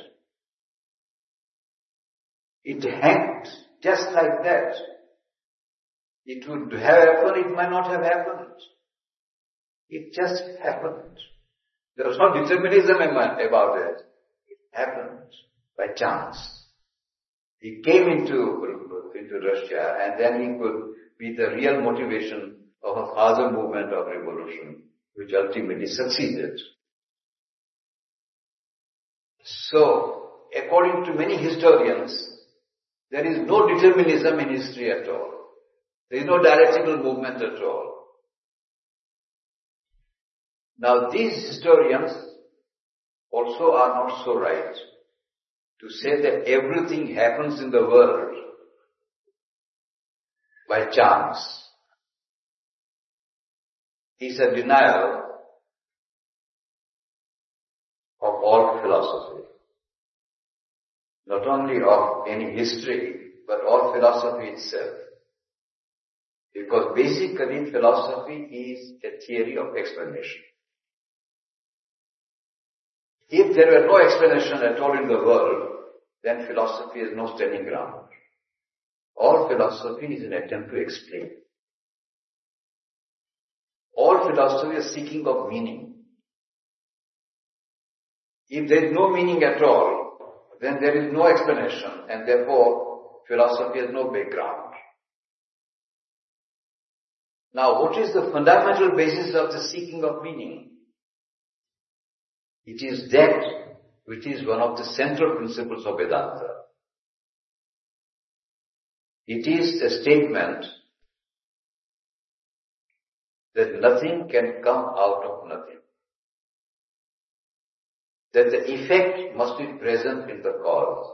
It hanged just like that. It would have happened, it might not have happened. It just happened. There was no determinism about it. It happened by chance. He came into Russia, and then he could be the real motivation of a further movement of revolution, which ultimately succeeded. So, according to many historians, there is no determinism in history at all. There is no dialectical movement at all. Now, these historians also are not so right to say that everything happens in the world by chance. It's a denial of all philosophy. Not only of any history, but all philosophy itself. Because basically philosophy is a theory of explanation. If there were no explanation at all in the world, then philosophy has no standing ground. All philosophy is an attempt to explain. All philosophy is seeking of meaning. If there is no meaning at all, then there is no explanation, and therefore philosophy has no background. Now, what is the fundamental basis of the seeking of meaning? It is that which is one of the central principles of Vedanta. It is a statement that nothing can come out of nothing. That the effect must be present in the cause.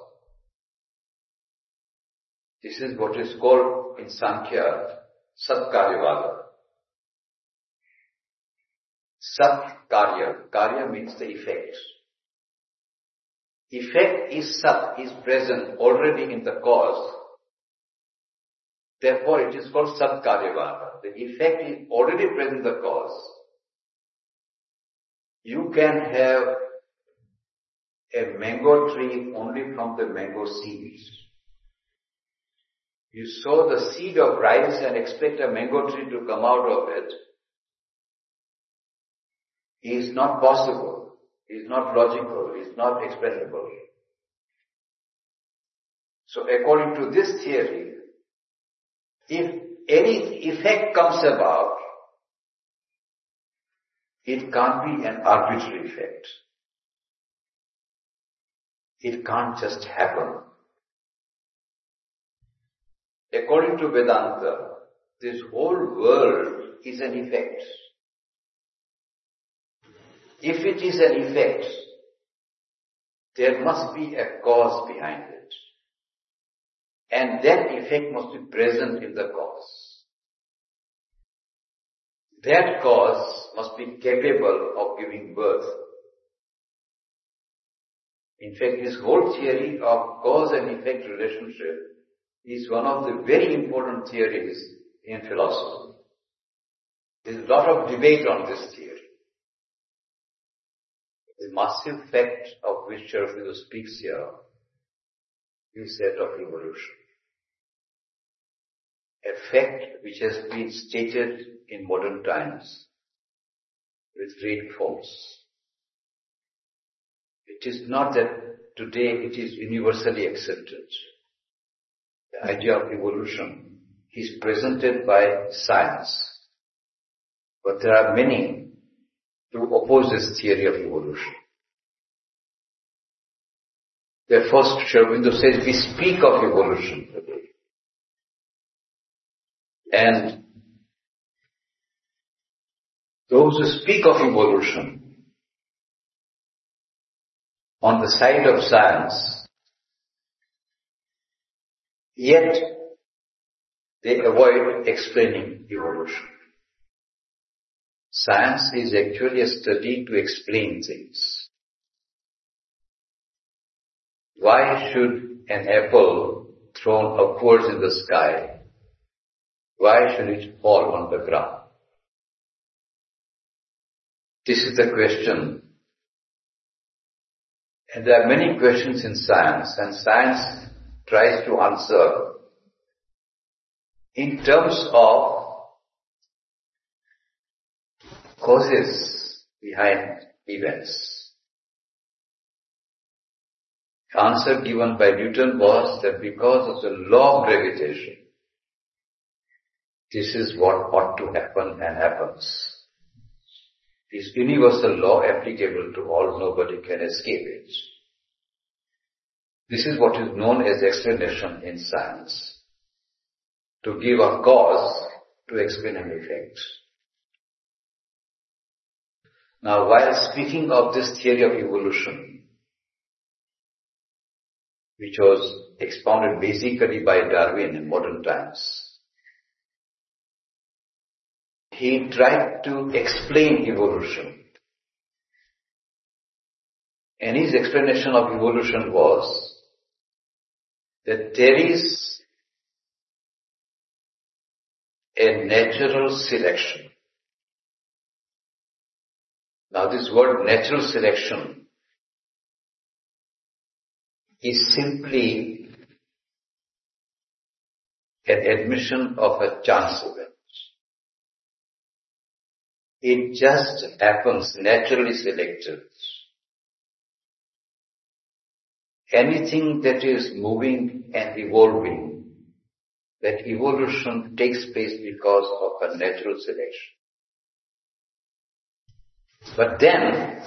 This is what is called in Sankhya Satkaryavada. Sat-karya. Karya means the effect. Effect is sat, is present already in the cause. Therefore it is called Satkaryavada. The effect is already present in the cause. You can have a mango tree only from the mango seeds. You sow the seed of rice and expect a mango tree to come out of it. Is not possible, is not logical, is not explainable. So according to this theory, if any effect comes about, it can't be an arbitrary effect. It can't just happen. According to Vedanta, this whole world is an effect. If it is an effect, there must be a cause behind it. And that effect must be present in the cause. That cause must be capable of giving birth. In fact, this whole theory of cause and effect relationship is one of the very important theories in philosophy. There is a lot of debate on this theory. The massive fact of which Aurobindo speaks here is that of evolution. A fact which has been stated in modern times with great force. It is not that today it is universally accepted. The idea of evolution is presented by science, but there are many who oppose this theory of evolution. Therefore, Aurobindo says we speak of evolution today. And those who speak of evolution on the side of science, yet they avoid explaining evolution. Science is actually a study to explain things. Why should an apple thrown upwards in the sky, why should it fall on the ground? This is the question. And there are many questions in science, and science tries to answer in terms of causes behind events. The answer given by Newton was that because of the law of gravitation, this is what ought to happen and happens. This universal law applicable to all, nobody can escape it. This is what is known as explanation in science. To give a cause to explain an effect. Now, while speaking of this theory of evolution, which was expounded basically by Darwin in modern times, he tried to explain evolution. And his explanation of evolution was that there is a natural selection. Now this word natural selection is simply an admission of a chance event. It just happens, naturally selected. Anything that is moving and evolving, that evolution takes place because of a natural selection. But then,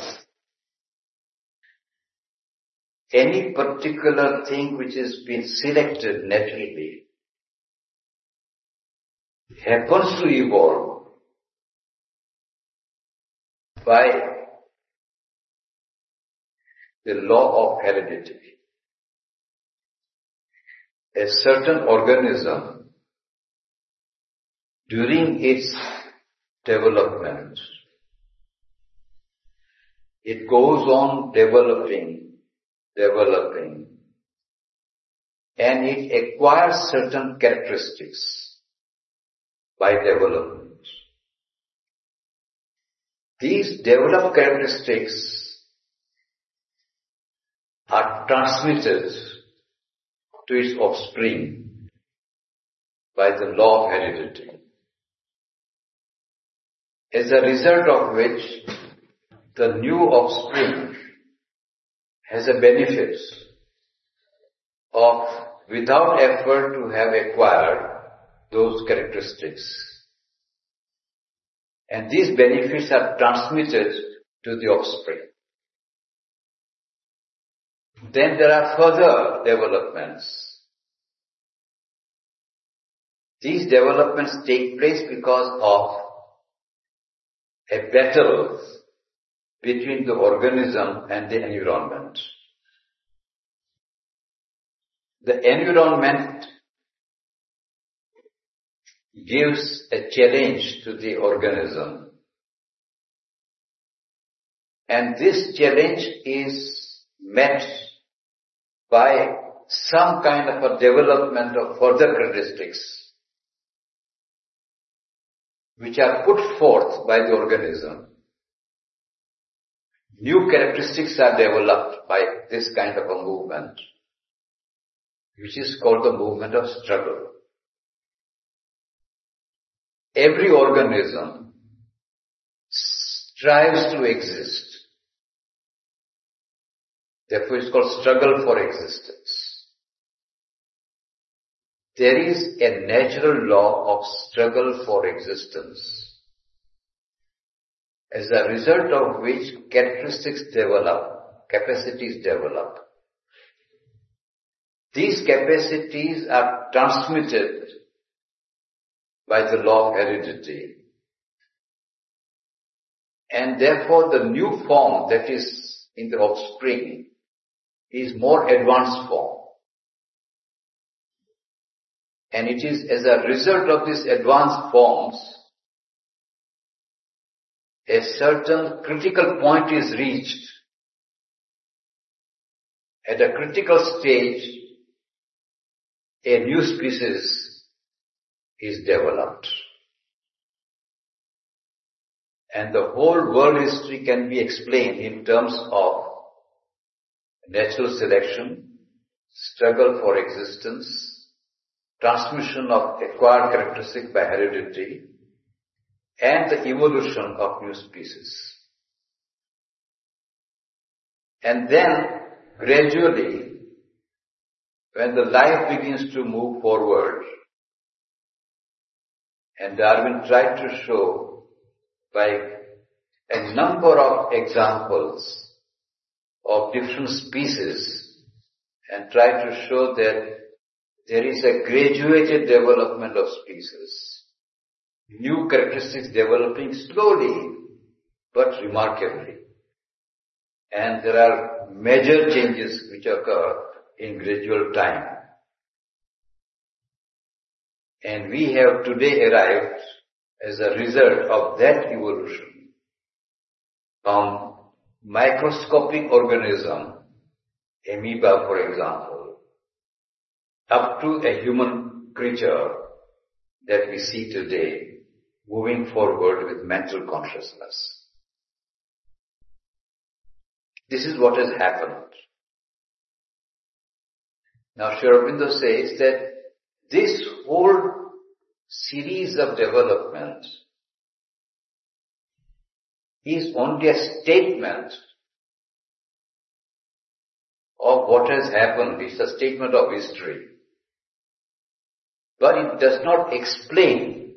any particular thing which has been selected naturally happens to evolve by the law of heredity. A certain organism, during its development, it goes on developing, and it acquires certain characteristics by development. These developed characteristics are transmitted to its offspring by the law of heredity. As a result of which, the new offspring has a benefit of, without effort, to have acquired those characteristics. And these benefits are transmitted to the offspring. Then there are further developments. These developments take place because of a battle between the organism and the environment. The environment gives a challenge to the organism, and this challenge is met by some kind of a development of further characteristics which are put forth by the organism. New characteristics are developed by this kind of a movement, which is called the movement of struggle. Every organism strives to exist. Therefore, it's called struggle for existence. There is a natural law of struggle for existence, as a result of which characteristics develop, capacities develop. These capacities are transmitted by the law of heredity. And therefore the new form that is in the offspring is more advanced form. And it is as a result of these advanced forms, a certain critical point is reached. At a critical stage, a new species is developed. And the whole world history can be explained in terms of natural selection, struggle for existence, transmission of acquired characteristics by heredity, and the evolution of new species. And then, gradually, when the life begins to move forward, and Darwin tried to show by a number of examples of different species, and tried to show that there is a graduated development of species, new characteristics developing slowly but remarkably. And there are major changes which occur in gradual time. And we have today arrived as a result of that evolution from microscopic organism, amoeba for example, up to a human creature that we see today moving forward with mental consciousness. This is what has happened. Now Sri Aurobindo says that this whole series of development is only a statement of what has happened. It's a statement of history. But it does not explain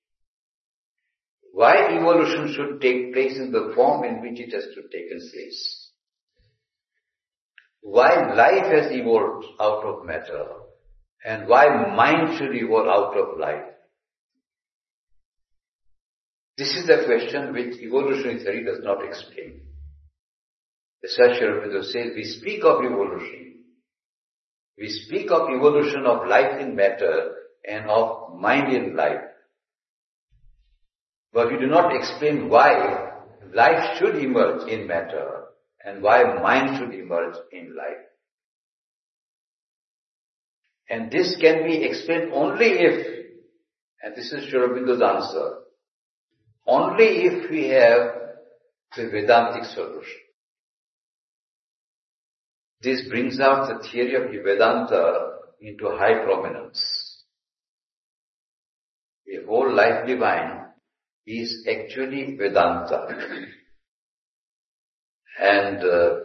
why evolution should take place in the form in which it has to take place. Why life has evolved out of matter. And why mind should evolve out of life. This is the question which evolutionary theory does not explain. As Sri Aurobindo says, we speak of evolution. We speak of evolution of life in matter and of mind in life. But we do not explain why life should emerge in matter and why mind should emerge in life. And this can be explained only if, and this is Sri Aurobindo's answer, only if we have the Vedantic solution. This brings out the theory of Vedanta into high prominence. The whole life divine is actually Vedanta. And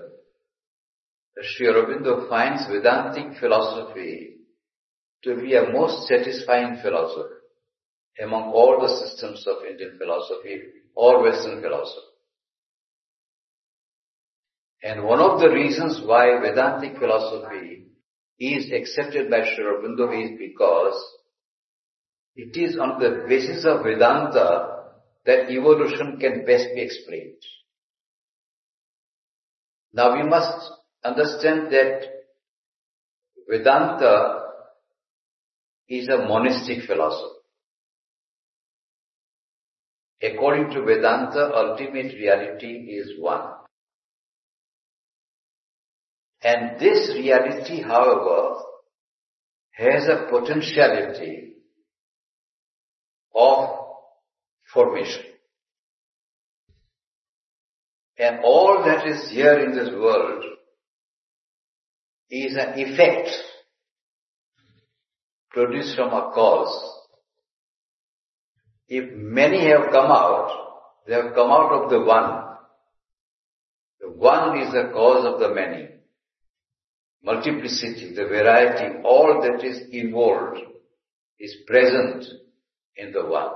Sri Aurobindo finds Vedantic philosophy to be a most satisfying philosophy among all the systems of Indian philosophy or Western philosophy. And one of the reasons why Vedantic philosophy is accepted by Sri Aurobindo is because it is on the basis of Vedanta that evolution can best be explained. Now we must understand that Vedanta is a monistic philosophy. According to Vedanta, ultimate reality is one. And this reality, however, has a potentiality of formation. And all that is here in this world is an effect produced from a cause. If many have come out, they have come out of the one. The one is the cause of the many. Multiplicity, the variety, all that is involved is present in the one.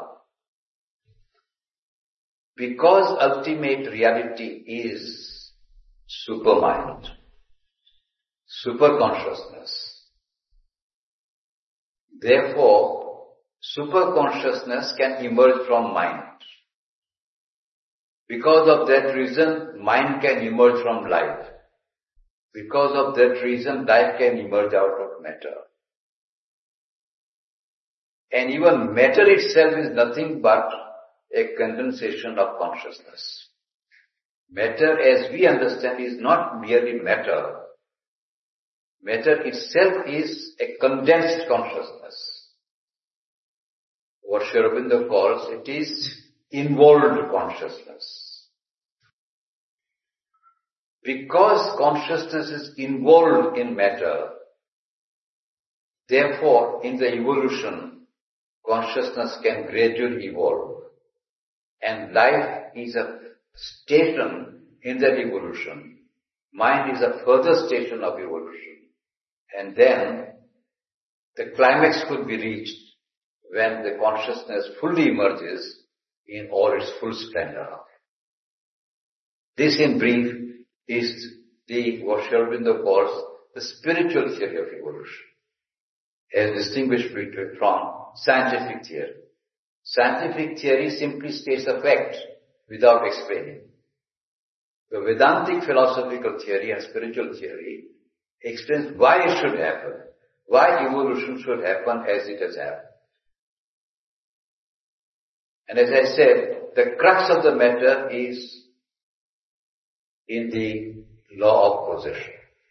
Because ultimate reality is supermind, superconsciousness. Therefore, superconsciousness can emerge from mind. Because of that reason, mind can emerge from life. Because of that reason, life can emerge out of matter. And even matter itself is nothing but a condensation of consciousness. Matter, as we understand, is not merely matter. Matter itself is a condensed consciousness. What Sri Aurobindo calls, it is involved consciousness. Because consciousness is involved in matter, therefore, in the evolution, consciousness can gradually evolve. And life is a station in that evolution. Mind is a further station of evolution. And then, the climax could be reached when the consciousness fully emerges in all its full splendor. This, in brief, is what Sri Aurobindo calls the spiritual theory of evolution, as distinguished from scientific theory. Scientific theory simply states a fact without explaining. The Vedantic philosophical theory and spiritual theory explains why it should happen, why evolution should happen as it has happened. And as I said, the crux of the matter is in the law of causation.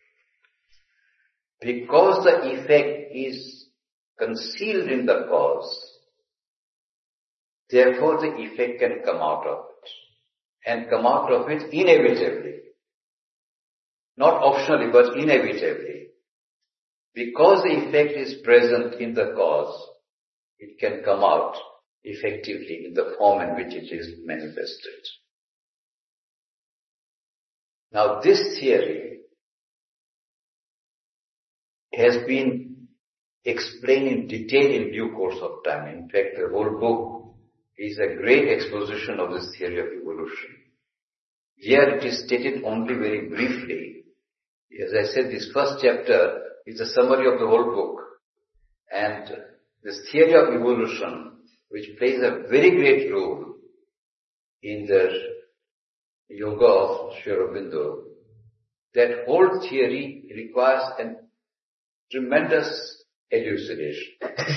Because the effect is concealed in the cause, therefore the effect can come out of it. And come out of it inevitably. Not optionally, but inevitably. Because the effect is present in the cause, it can come out effectively in the form in which it is manifested. Now this theory has been explained in detail in due course of time. In fact, the whole book is a great exposition of this theory of evolution. Here it is stated only very briefly. As I said, this first chapter is a summary of the whole book. And this theory of evolution, which plays a very great role in the yoga of Sri Aurobindo, that whole theory requires a tremendous elucidation.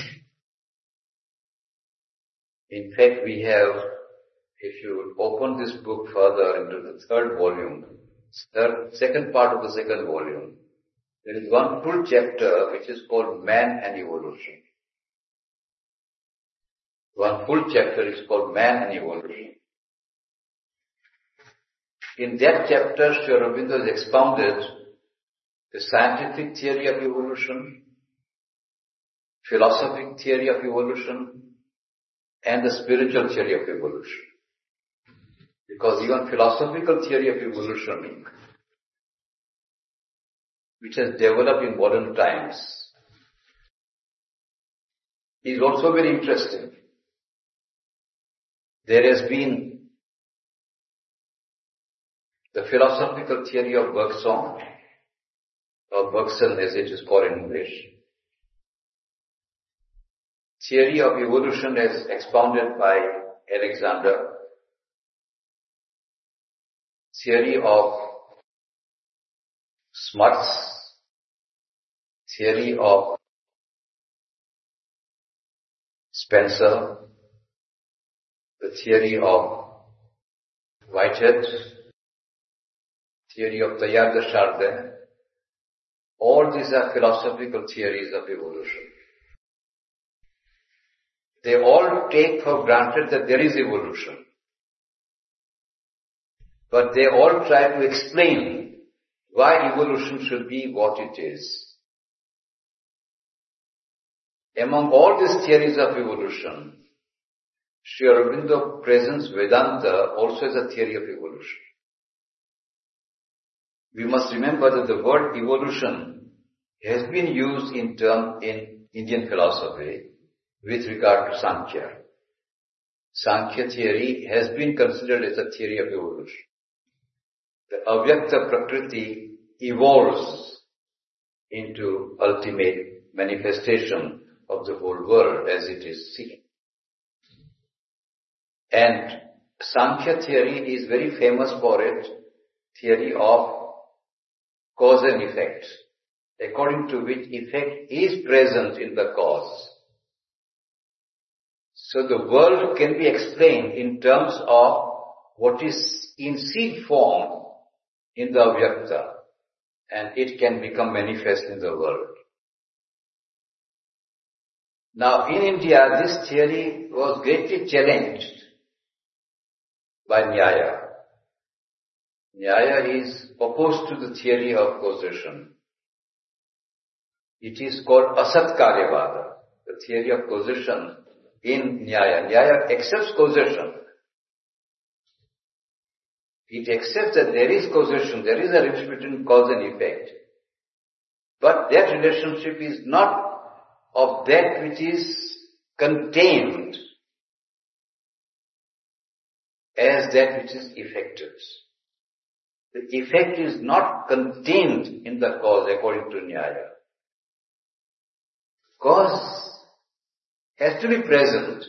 In fact, we have, if you open this book further into the third volume, second part of the second volume, there is one full chapter which is called Man and Evolution. One full chapter is called Man and Evolution. In that chapter, Sri Aurobindo has expounded the scientific theory of evolution, philosophic theory of evolution, and the spiritual theory of evolution. Because even philosophical theory of evolution, which has developed in modern times, is also very interesting. There has been the philosophical theory of Bergson, or Bergson as it is called in English. Theory of evolution as expounded by Alexander. Theory of Smuts. Theory of Spencer. The theory of Whitehead. Theory of Teilhard de Chardin. All these are philosophical theories of evolution. They all take for granted that there is evolution. But they all try to explain why evolution should be what it is. Among all these theories of evolution, Sri Aurobindo presents Vedanta also as a theory of evolution. We must remember that the word evolution has been used in Indian philosophy with regard to Sankhya. Sankhya theory has been considered as a theory of evolution. The Avyakta Prakriti evolves into ultimate manifestation of the whole world as it is seen. And Sankhya theory is very famous for its theory of cause and effect, according to which effect is present in the cause. So the world can be explained in terms of what is in seed form in the Avyakta, and it can become manifest in the world. Now in India, this theory was greatly challenged by Nyaya. Nyaya is opposed to the theory of causation. It is called Asat Karyavada, the theory of causation in Nyaya. Nyaya accepts causation. It accepts that there is causation, there is a relationship between cause and effect. But that relationship is not of that which is contained as that which is effected. The effect is not contained in the cause according to Nyaya. Cause has to be present.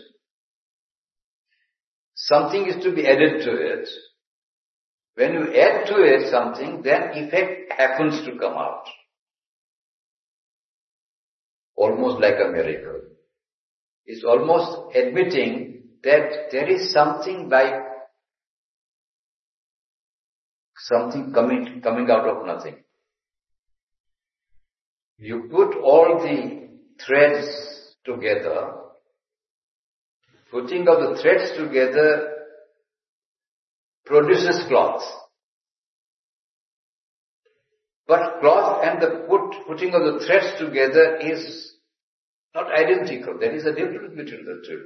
Something is to be added to it. When you add to it something, then effect happens to come out. Almost like a miracle. It's almost admitting that there is something coming out of nothing. You put all the threads together. Putting of the threads together produces cloth. But cloth and the putting of the threads together is not identical. There is a difference between the two.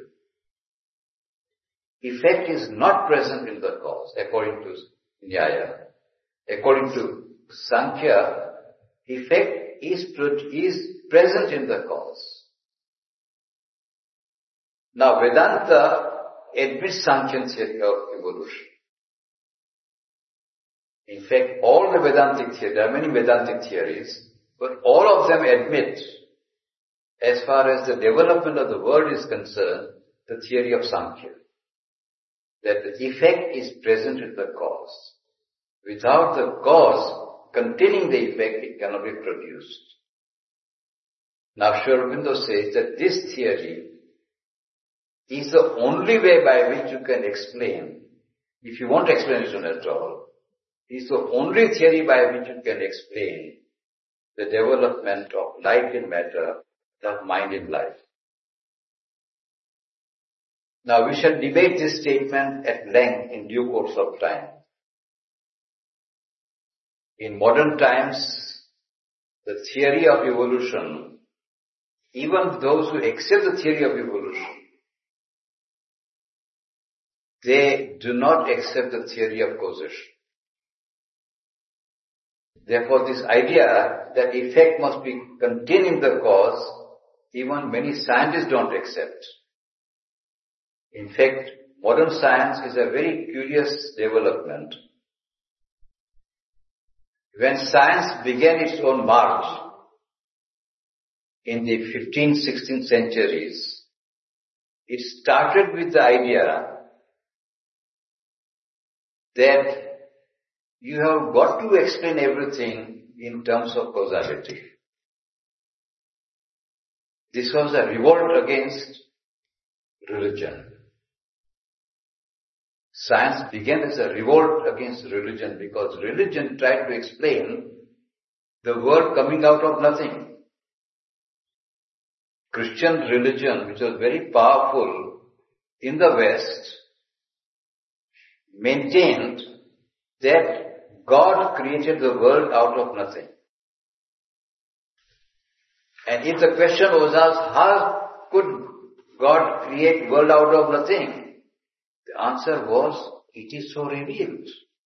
Effect is not present in the cause, according to Nyaya. According to Sankhya, effect is present in the cause. Now Vedanta admits Sankhyan theory of evolution. In fact, all the Vedantic theories, there are many Vedantic theories, but all of them admit, as far as the development of the world is concerned, the theory of Sankhya. That the effect is present in the cause. Without the cause containing the effect, it cannot be produced. Now Sri Aurobindo says that this theory is the only way by which you can explain, if you want explanation at all, is the only theory by which you can explain the development of life in matter, of mind in life. Now we shall debate this statement at length in due course of time. In modern times, the theory of evolution, even those who accept the theory of evolution, they do not accept the theory of causation. Therefore, this idea that effect must be contained in the cause, even many scientists don't accept. In fact, modern science is a very curious development. When science began its own march in the 15th, 16th centuries, it started with the idea that you have got to explain everything in terms of causality. This was a revolt against religion. Science began as a revolt against religion because religion tried to explain the world coming out of nothing. Christian religion, which was very powerful in the West, maintained that God created the world out of nothing. And if the question was asked, how could God create world out of nothing? The answer was, it is so revealed.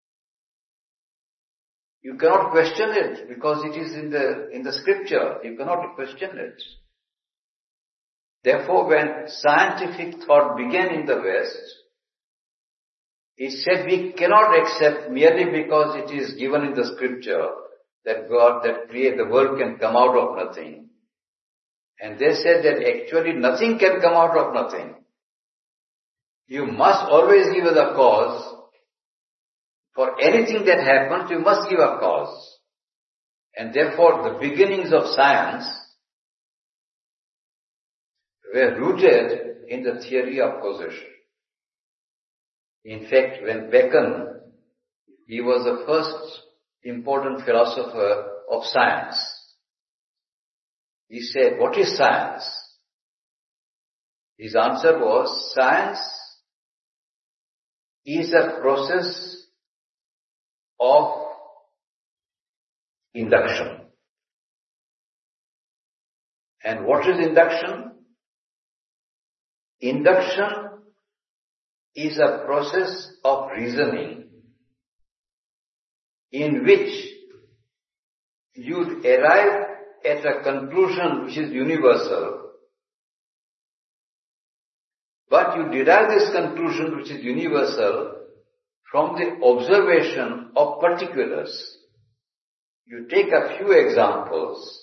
You cannot question it because it is in the scripture. You cannot question it. Therefore, when scientific thought began in the West, it said we cannot accept merely because it is given in the scripture that God that create the world can come out of nothing. And they said that actually nothing can come out of nothing. You must always give a cause. For anything that happens, you must give a cause. And therefore the beginnings of science were rooted in the theory of causation. In fact, when Bacon, he was the first important philosopher of science. He said, what is science? His answer was, science is a process of induction. And what is induction? Induction is a process of reasoning in which you arrive at a conclusion which is universal, but you derive this conclusion which is universal from the observation of particulars. You take a few examples,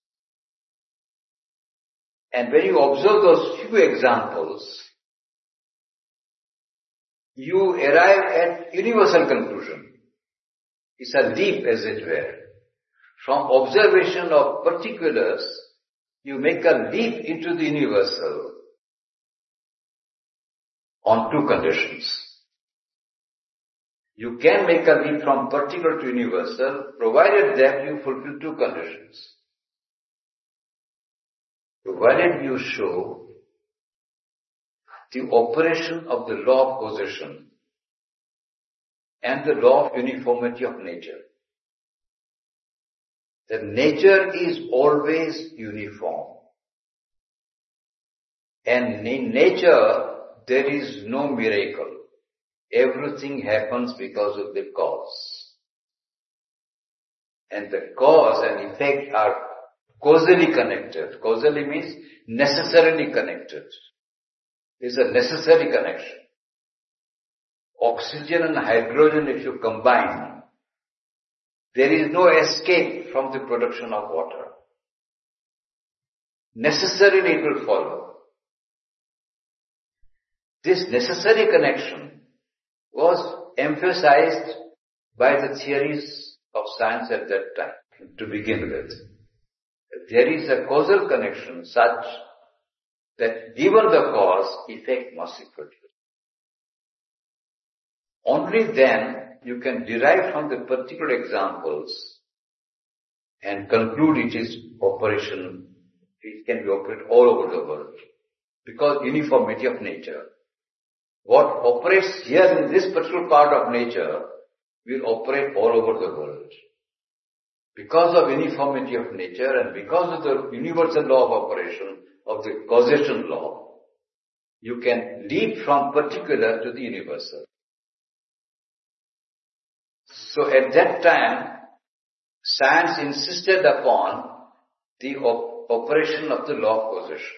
and when you observe those few examples, you arrive at universal conclusion. It's a leap, as it were. From observation of particulars, you make a leap into the universal on two conditions. You can make a leap from particular to universal, provided that you fulfill two conditions. Provided you show the operation of the law of causation and the law of uniformity of nature. That nature is always uniform. And in nature, there is no miracle. Everything happens because of the cause. And the cause and effect are causally connected. Causally means necessarily connected. It's a necessary connection. Oxygen and hydrogen, if you combine, there is no escape from the production of water. Necessarily it will follow. This necessary connection was emphasized by the theories of science at that time, to begin with. There is a causal connection such that given the cause, effect must be produced. Only then you can derive from the particular examples and conclude it is operation, it can be operated all over the world. Because uniformity of nature. What operates here in this particular part of nature will operate all over the world. Because of uniformity of nature and because of the universal law of operation of the causation law, you can leap from particular to the universal. So at that time, science insisted upon the operation of the law of causation.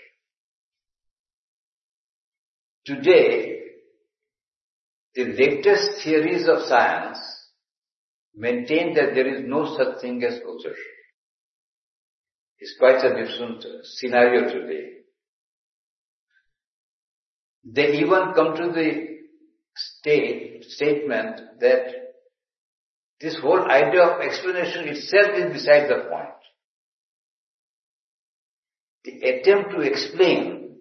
Today, the latest theories of science maintain that there is no such thing as possession. It's quite a different scenario today. They even come to the statement that this whole idea of explanation itself is beside the point. The attempt to explain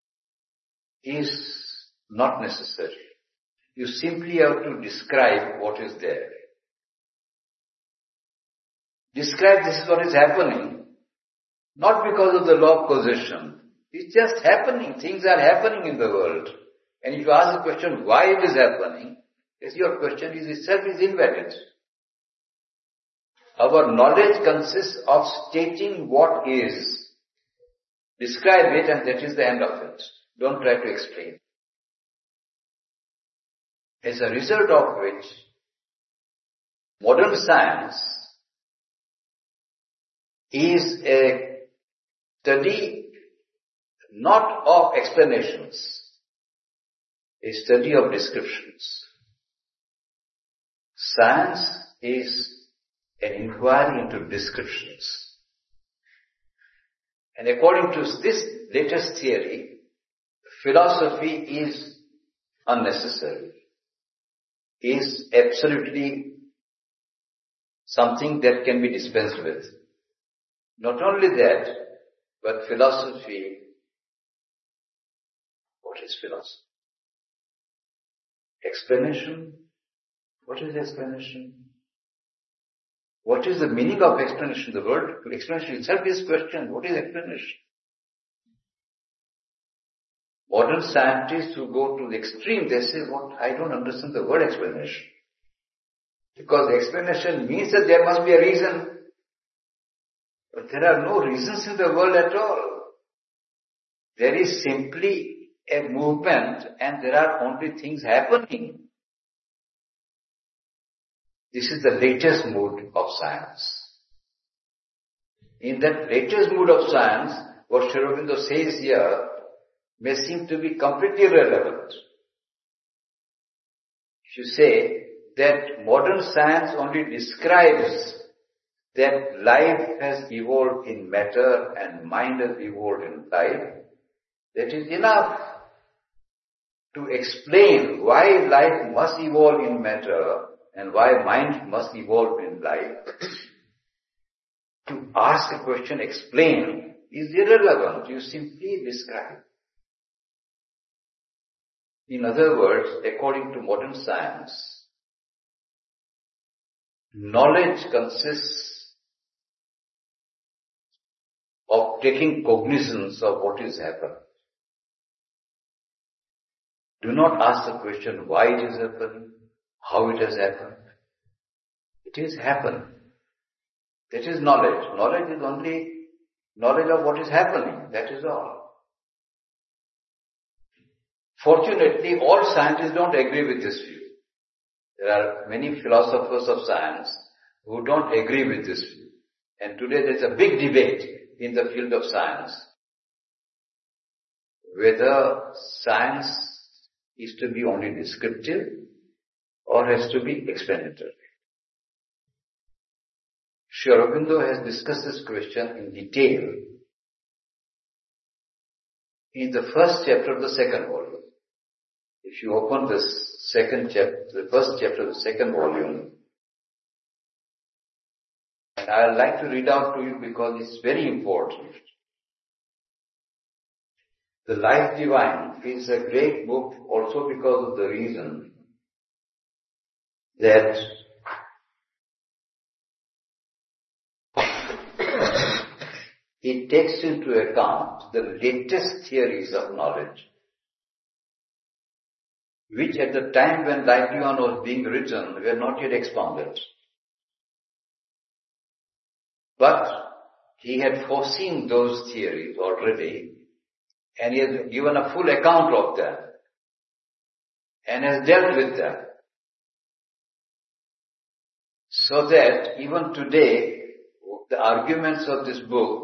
is not necessary. You simply have to describe what is there. Describe this is what is happening, not because of the law of causation. It's just happening. Things are happening in the world. And if you ask the question why it is happening, your question itself is invalid. Our knowledge consists of stating what is. Describe it and that is the end of it. Don't try to explain. As a result of which, modern science is a study not of explanations, a study of descriptions. Science is an inquiry into descriptions. And according to this latest theory, philosophy is unnecessary, is absolutely something that can be dispensed with. Not only that, but philosophy. What is philosophy? Explanation. What is explanation? What is the meaning of explanation? The word explanation itself is questioned. What is explanation? Modern scientists who go to the extreme, they say, I don't understand the word explanation. Because explanation means that there must be a reason. But there are no reasons in the world at all. There is simply a movement and there are only things happening. This is the latest mood of science. In that latest mood of science, what Sri Aurobindo says here may seem to be completely irrelevant. If you say that modern science only describes that life has evolved in matter and mind has evolved in life, that is enough to explain why life must evolve in matter and why mind must evolve in life. To ask a question, explain, is irrelevant. You simply describe. In other words, according to modern science, knowledge consists of taking cognizance of what is happening. Do not ask the question why it is happening, how it has happened. It is happened. That is knowledge. Knowledge is only knowledge of what is happening. That is all. Fortunately, all scientists don't agree with this view. There are many philosophers of science who don't agree with this view. And today there is a big debate in the field of science whether science is to be only descriptive or has to be explanatory. Sri Aurobindo has discussed this question in detail in the first chapter of the second volume. If you open this second chapter, the first chapter of the second volume, and I would like to read out to you because it's very important. The Life Divine is a great book also because of the reason that it takes into account the latest theories of knowledge, which at the time when Life Divine was being written were not yet expounded. But he had foreseen those theories already, and he has given a full account of them, and has dealt with them. So that even today, the arguments of this book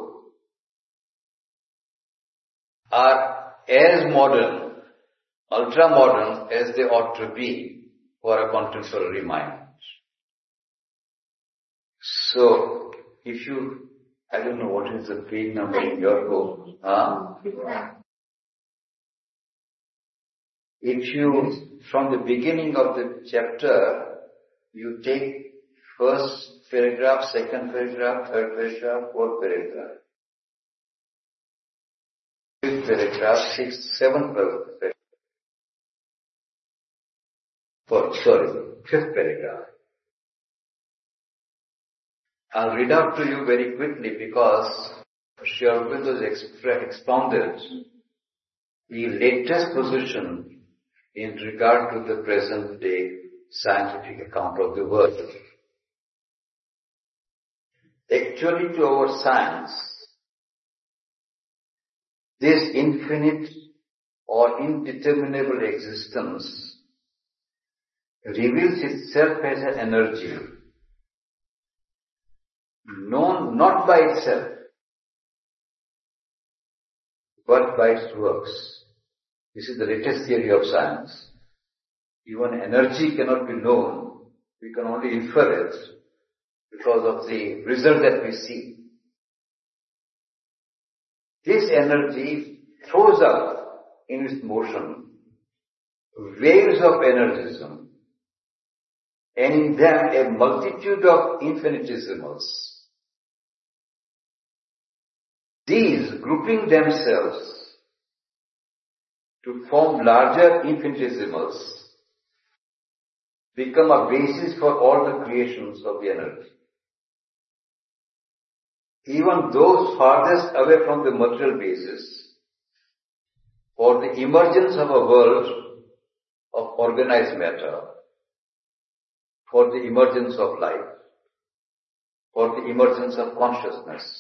are as modern, ultra-modern as they ought to be for a contemporary mind. So, if you, I don't know what is the page number in your book, if you, from the beginning of the chapter, you take first paragraph, second paragraph, third paragraph, fourth paragraph, fifth paragraph, sixth, seventh paragraph. Fifth paragraph. I'll read out to you very quickly because Sri Aurobindo has expounded the latest position in regard to the present day scientific account of the world. Actually, to our science, this infinite or indeterminable existence reveals itself as an energy, known not by itself, but by its works. This is the latest theory of science. Even energy cannot be known. We can only infer it because of the result that we see. This energy throws up in its motion waves of energism, and in them a multitude of infinitesimals. These, grouping themselves to form larger infinitesimals, become a basis for all the creations of the energy. Even those farthest away from the material basis, for the emergence of a world of organized matter, for the emergence of life, for the emergence of consciousness,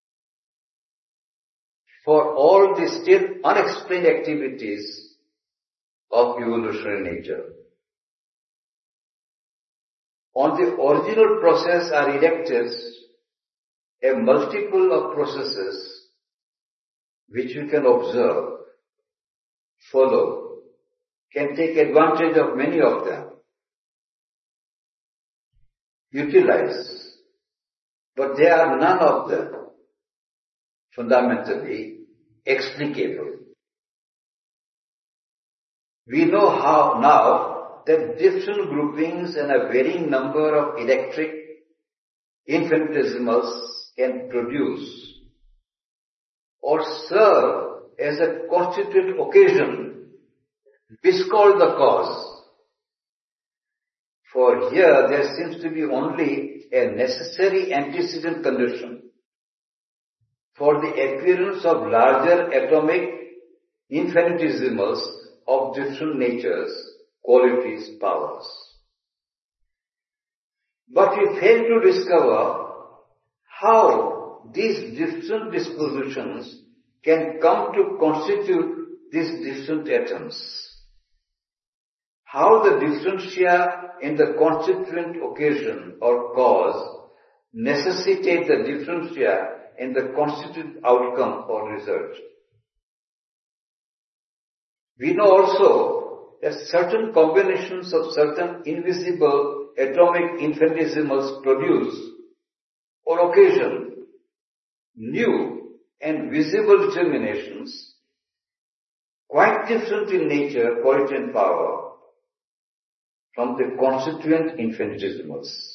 for all the still unexplained activities of evolutionary nature. On the original process are erected a multiple of processes which we can observe, follow, can take advantage of many of them, utilize, but they are none of them fundamentally explicable. We know how now that different groupings and a varying number of electric infinitesimals can produce or serve as a constituent occasion, which is called the cause. For here there seems to be only a necessary antecedent condition for the appearance of larger atomic infinitesimals of different natures, qualities, powers. But we fail to discover how these different dispositions can come to constitute these different atoms. How the differentia in the constituent occasion or cause necessitate the differentia in the constituent outcome or result. We know also that certain combinations of certain invisible atomic infinitesimals produce or occasion new and visible determinations quite different in nature, quality and power from the constituent infinitesimals.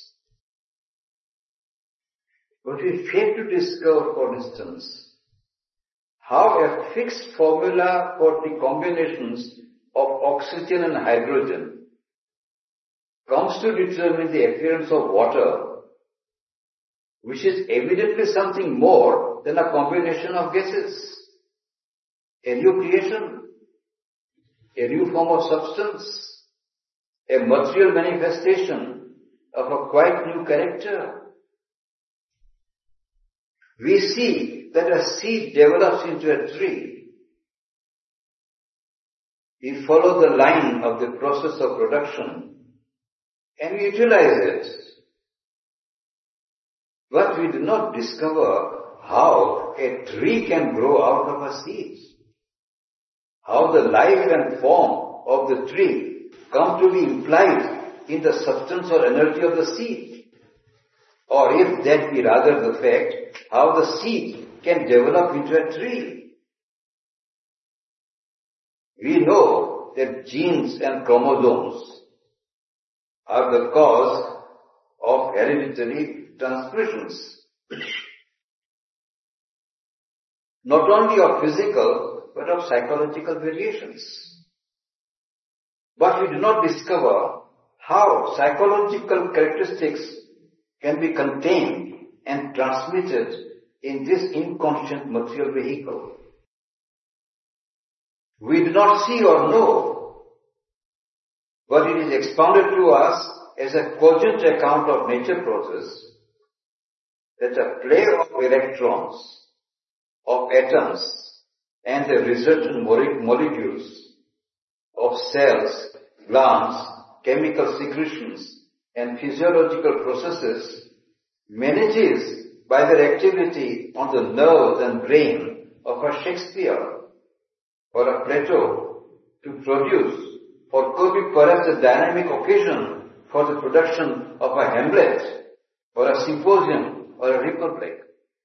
But we fail to discover, for instance, how a fixed formula for the combinations of oxygen and hydrogen comes to determine the appearance of water, which is evidently something more than a combination of gases, a new creation, a new form of substance, a material manifestation of a quite new character. We see that a seed develops into a tree. We follow the line of the process of production and we utilize it. But we do not discover how a tree can grow out of a seed. How the life and form of the tree come to be implied in the substance or energy of the seed. Or if that be rather the fact, how the seed can develop into a tree. We know that genes and chromosomes are the cause of hereditary transmissions. Not only of physical, but of psychological variations. But we do not discover how psychological characteristics can be contained and transmitted in this inconscient material vehicle. We do not see or know, but it is expounded to us as a cogent account of nature process that a play of electrons, of atoms, and the resultant molecules of cells, glands, chemical secretions, and physiological processes manages by their activity on the nerves and brain of a Shakespeare or a Plato to produce, or could be perhaps a dynamic occasion for the production of a Hamlet or a symposium or a republic.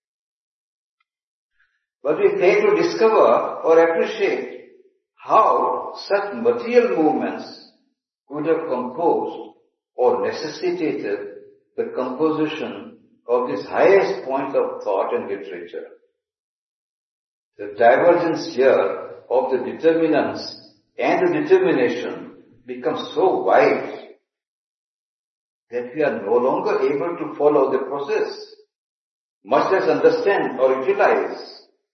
But we fail to discover or appreciate how such material movements could have composed or necessitated the composition of these highest points of thought and literature. The divergence here of the determinants and the determination becomes so wide that we are no longer able to follow the process, much less understand or utilize.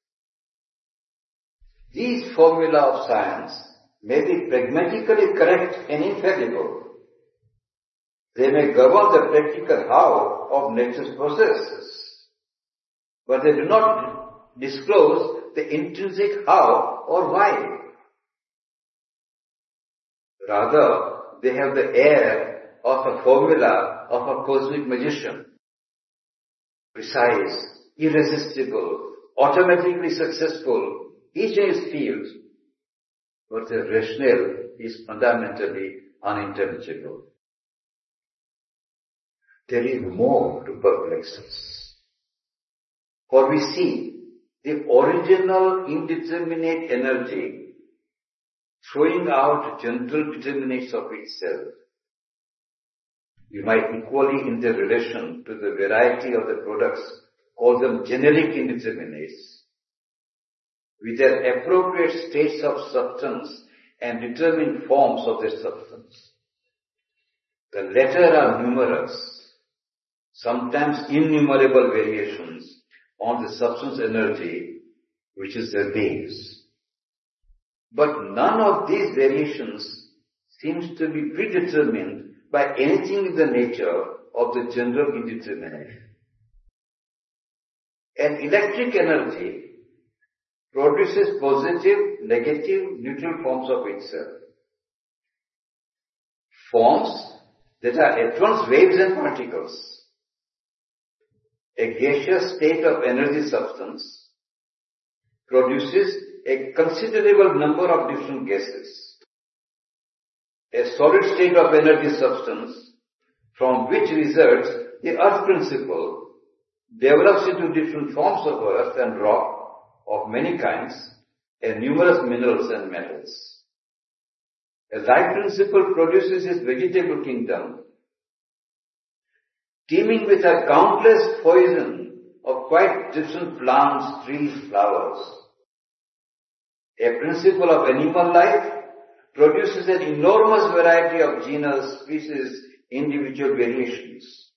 These formula of science may be pragmatically correct and infallible. They may govern the practical how of nature's processes, but they do not disclose the intrinsic how or why. Rather, they have the air of a formula of a cosmic magician. Precise, irresistible, automatically successful, each in his field, but the rationale is fundamentally unintelligible. There is more to perplex us. For we see the original indeterminate energy throwing out general determinates of itself. We might equally in their relation to the variety of the products call them generic indeterminates, with their appropriate states of substance and determined forms of their substance. The latter are numerous, sometimes innumerable variations on the substance energy, which is their base. But none of these variations seems to be predetermined by anything in the nature of the general indeterminate. An electric energy produces positive, negative, neutral forms of itself. Forms that are at once waves and particles. A gaseous state of energy substance produces a considerable number of different gases. A solid state of energy substance, from which results the earth principle, develops into different forms of earth and rock of many kinds, and numerous minerals and metals. A life principle produces its vegetable kingdom, teeming with a countless poison of quite different plants, trees, flowers. A principle of animal life produces an enormous variety of genus, species, individual variations.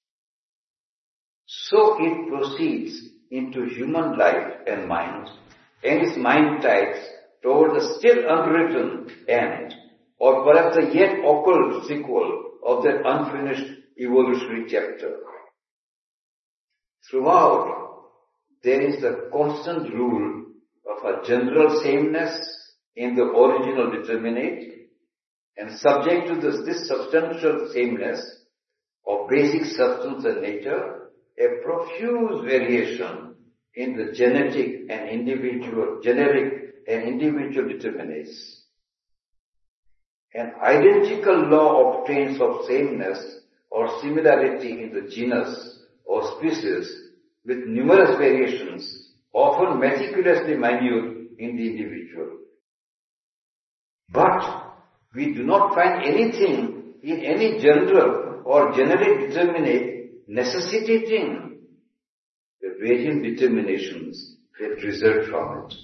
So it proceeds into human life and mind, and its mind types toward the still unwritten end, or perhaps the yet occult sequel of that unfinished evolutionary chapter. Throughout, there is the constant rule of a general sameness in the original determinate, and subject to this substantial sameness of basic substance and nature, a profuse variation in the generic and individual determinates. An identical law obtains of sameness or similarity in the genus or species with numerous variations, often meticulously minute in the individual. But we do not find anything in any general or generic determinate necessitating the varying determinations that result from it.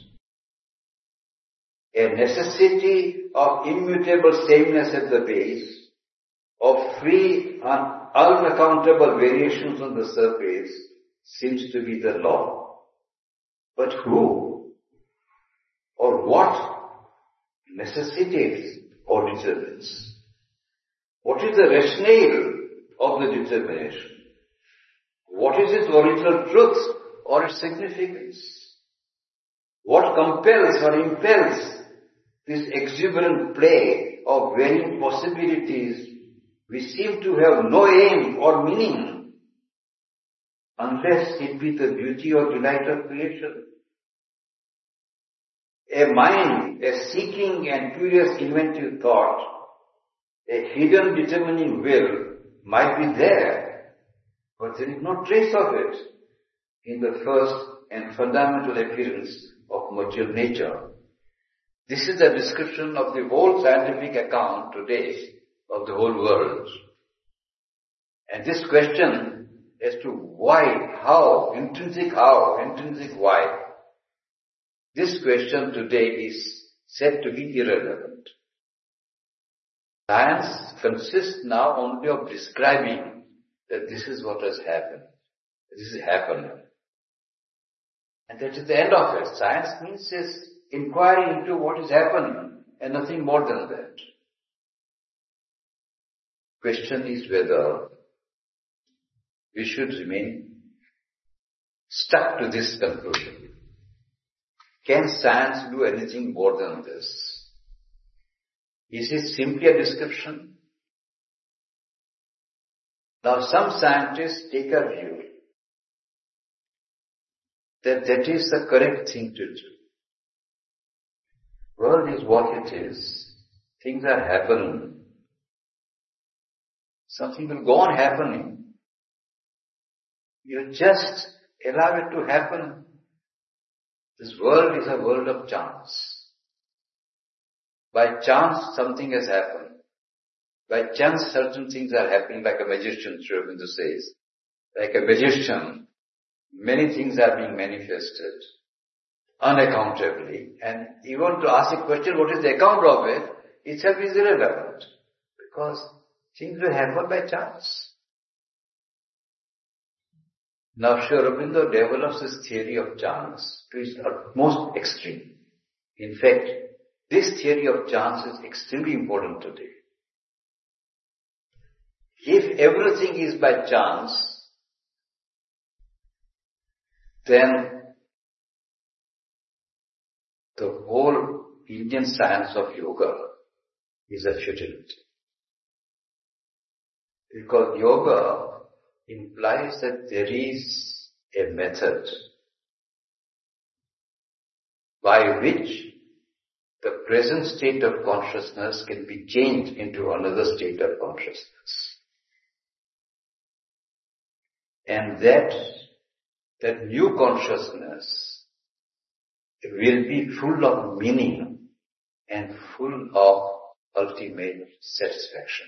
A necessity of immutable sameness at the base, of free and unaccountable variations on the surface, seems to be the law. But who or what necessitates or determines? What is the rationale of the determination? What is its original truth or its significance? What compels or impels this exuberant play of varying possibilities which seem to have no aim or meaning unless it be the beauty or delight of creation? A mind, a seeking and curious inventive thought, a hidden determining will might be there, but there is no trace of it in the first and fundamental appearance of material nature. This is a description of the whole scientific account today of the whole world. And this question as to why, how, intrinsic why, this question today is said to be irrelevant. Science consists now only of describing that this is what has happened. This is happening. And that is the end of it. Science means is inquiry into what is happening and nothing more than that. Question is whether we should remain stuck to this conclusion. Can science do anything more than this? Is it simply a description? Now some scientists take a view that that is the correct thing to do. World is what it is. Things are happening. Something will go on happening. You just allow it to happen. This world is a world of chance. By chance something has happened. By chance certain things are happening, like a magician, Sri Aurobindo says. Like a magician, many things are being manifested unaccountably. And even to ask a question, what is the account of it, itself is irrelevant. Because things will happen by chance. Now Sri Aurobindo develops this theory of chance to its utmost extreme. In fact, this theory of chance is extremely important today. If everything is by chance, then the whole Indian science of yoga is a futility. Because yoga implies that there is a method by which the present state of consciousness can be changed into another state of consciousness. And that new consciousness will be full of meaning and full of ultimate satisfaction.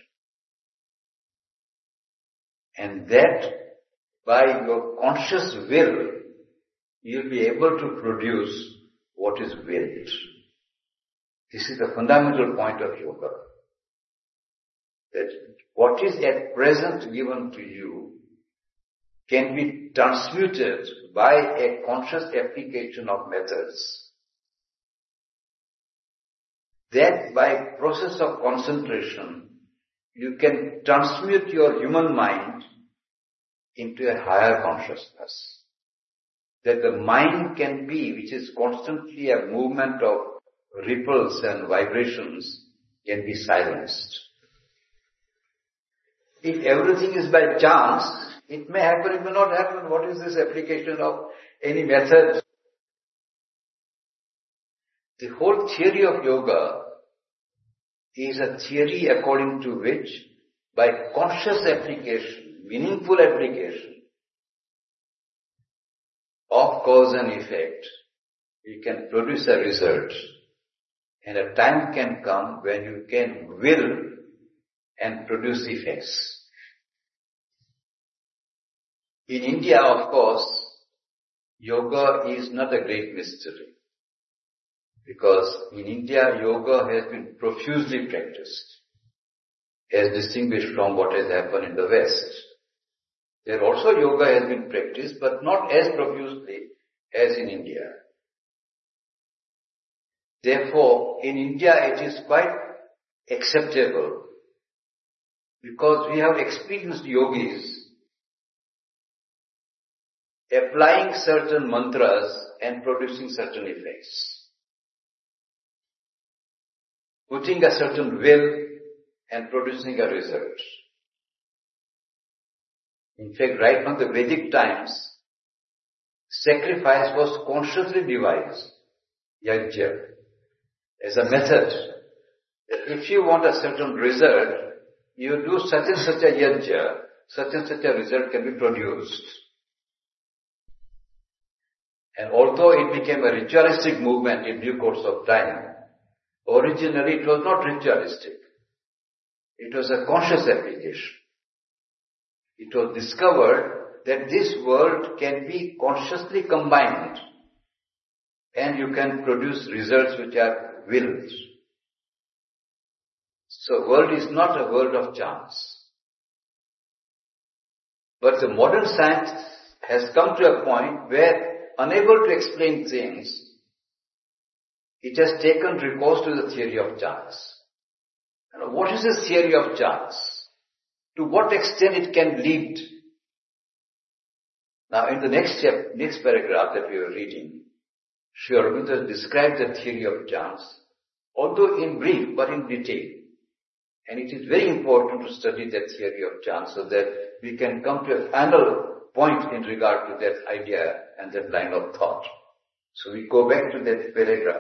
And that by your conscious will, you'll be able to produce what is willed. This is the fundamental point of yoga. That what is at present given to you can be transmuted by a conscious application of methods. That by process of concentration, you can transmute your human mind into a higher consciousness. That the mind can be, which is constantly a movement of ripples and vibrations, can be silenced. If everything is by chance, it may happen, it may not happen. What is this application of any method? The whole theory of yoga is a theory according to which, by conscious application, meaningful application, of cause and effect, you can produce a result. And a time can come when you can will and produce effects. In India, of course, yoga is not a great mystery. Because in India, yoga has been profusely practiced, as distinguished from what has happened in the West. There also yoga has been practiced, but not as profusely as in India. Therefore, in India it is quite acceptable because we have experienced yogis applying certain mantras and producing certain effects, putting a certain will and producing a result. In fact, right from the Vedic times, sacrifice was consciously devised, yajna, as a method. If you want a certain result, you do such and such a yajna, such and such a result can be produced. And although it became a ritualistic movement in due course of time, originally it was not ritualistic. It was a conscious application. It was discovered that this world can be consciously combined and you can produce results which are willed. So world is not a world of chance. But the modern science has come to a point where, unable to explain things, it has taken recourse to the theory of chance. Now, what is the theory of chance? To what extent it can lead? Now, in the next paragraph that we are reading, Sri Aurobindo describes the theory of chance, although in brief but in detail. And it is very important to study that theory of chance so that we can come to a final point in regard to that idea and that line of thought. So we go back to that paragraph.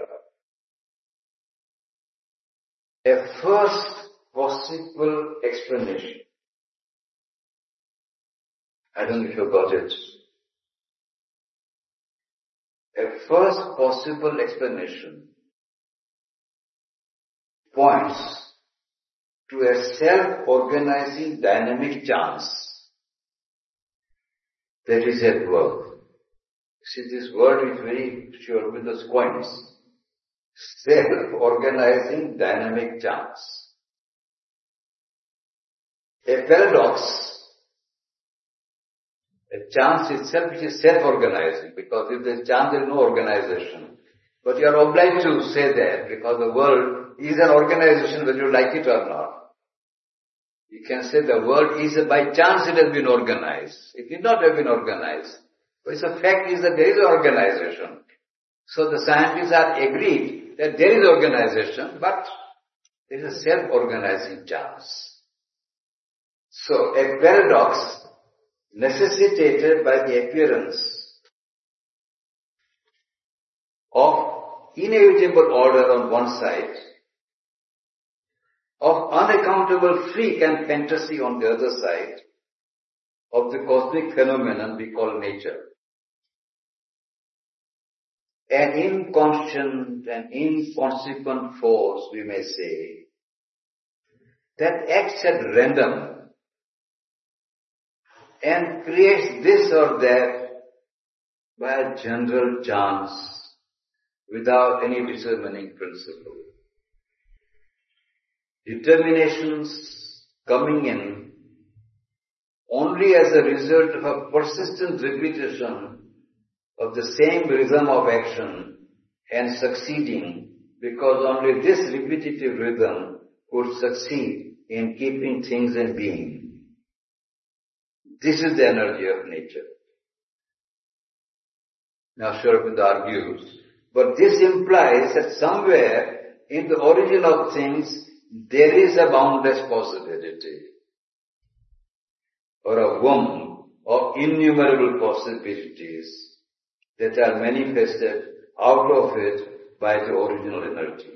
A first possible explanation. I don't know if you got it. A first possible explanation points to a self-organizing dynamic chance that is at work. See, this word is very sure with those coins. Self-organizing dynamic chance. A paradox, a chance itself which is self-organizing, because if there is chance there is no organization. But you are obliged to say that because the world is an organization whether you like it or not. You can say the world is by chance it has been organized. It did not have been organized. But the fact is that there is an organization. So the scientists are agreed that there is organization, but there is a self-organizing chance. So a paradox necessitated by the appearance of inevitable order on one side, of unaccountable freak and fantasy on the other side, of the cosmic phenomenon we call nature. An inconscient and inconsequent force, we may say, that acts at random and creates this or that by a general chance without any determining principle. Determinations coming in only as a result of a persistent repetition of the same rhythm of action and succeeding because only this repetitive rhythm could succeed in keeping things in being. This is the energy of nature. Now Sri Aurobindo argues, but this implies that somewhere in the origin of things there is a boundless possibility or a womb of innumerable possibilities that are manifested out of it by the original energy.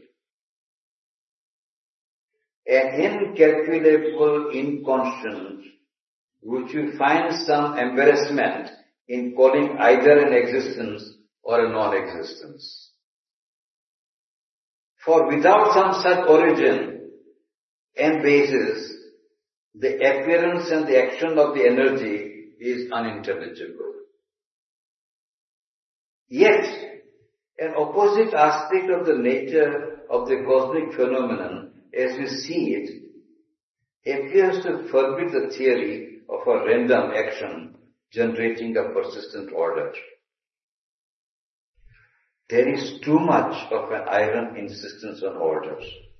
An incalculable inconscient which will find some embarrassment in calling either an existence or a non-existence. For without some such origin and basis, the appearance and the action of the energy is unintelligible. Yet, an opposite aspect of the nature of the cosmic phenomenon as we see it appears to forbid the theory of a random action generating a persistent order. There is too much of an iron insistence on order,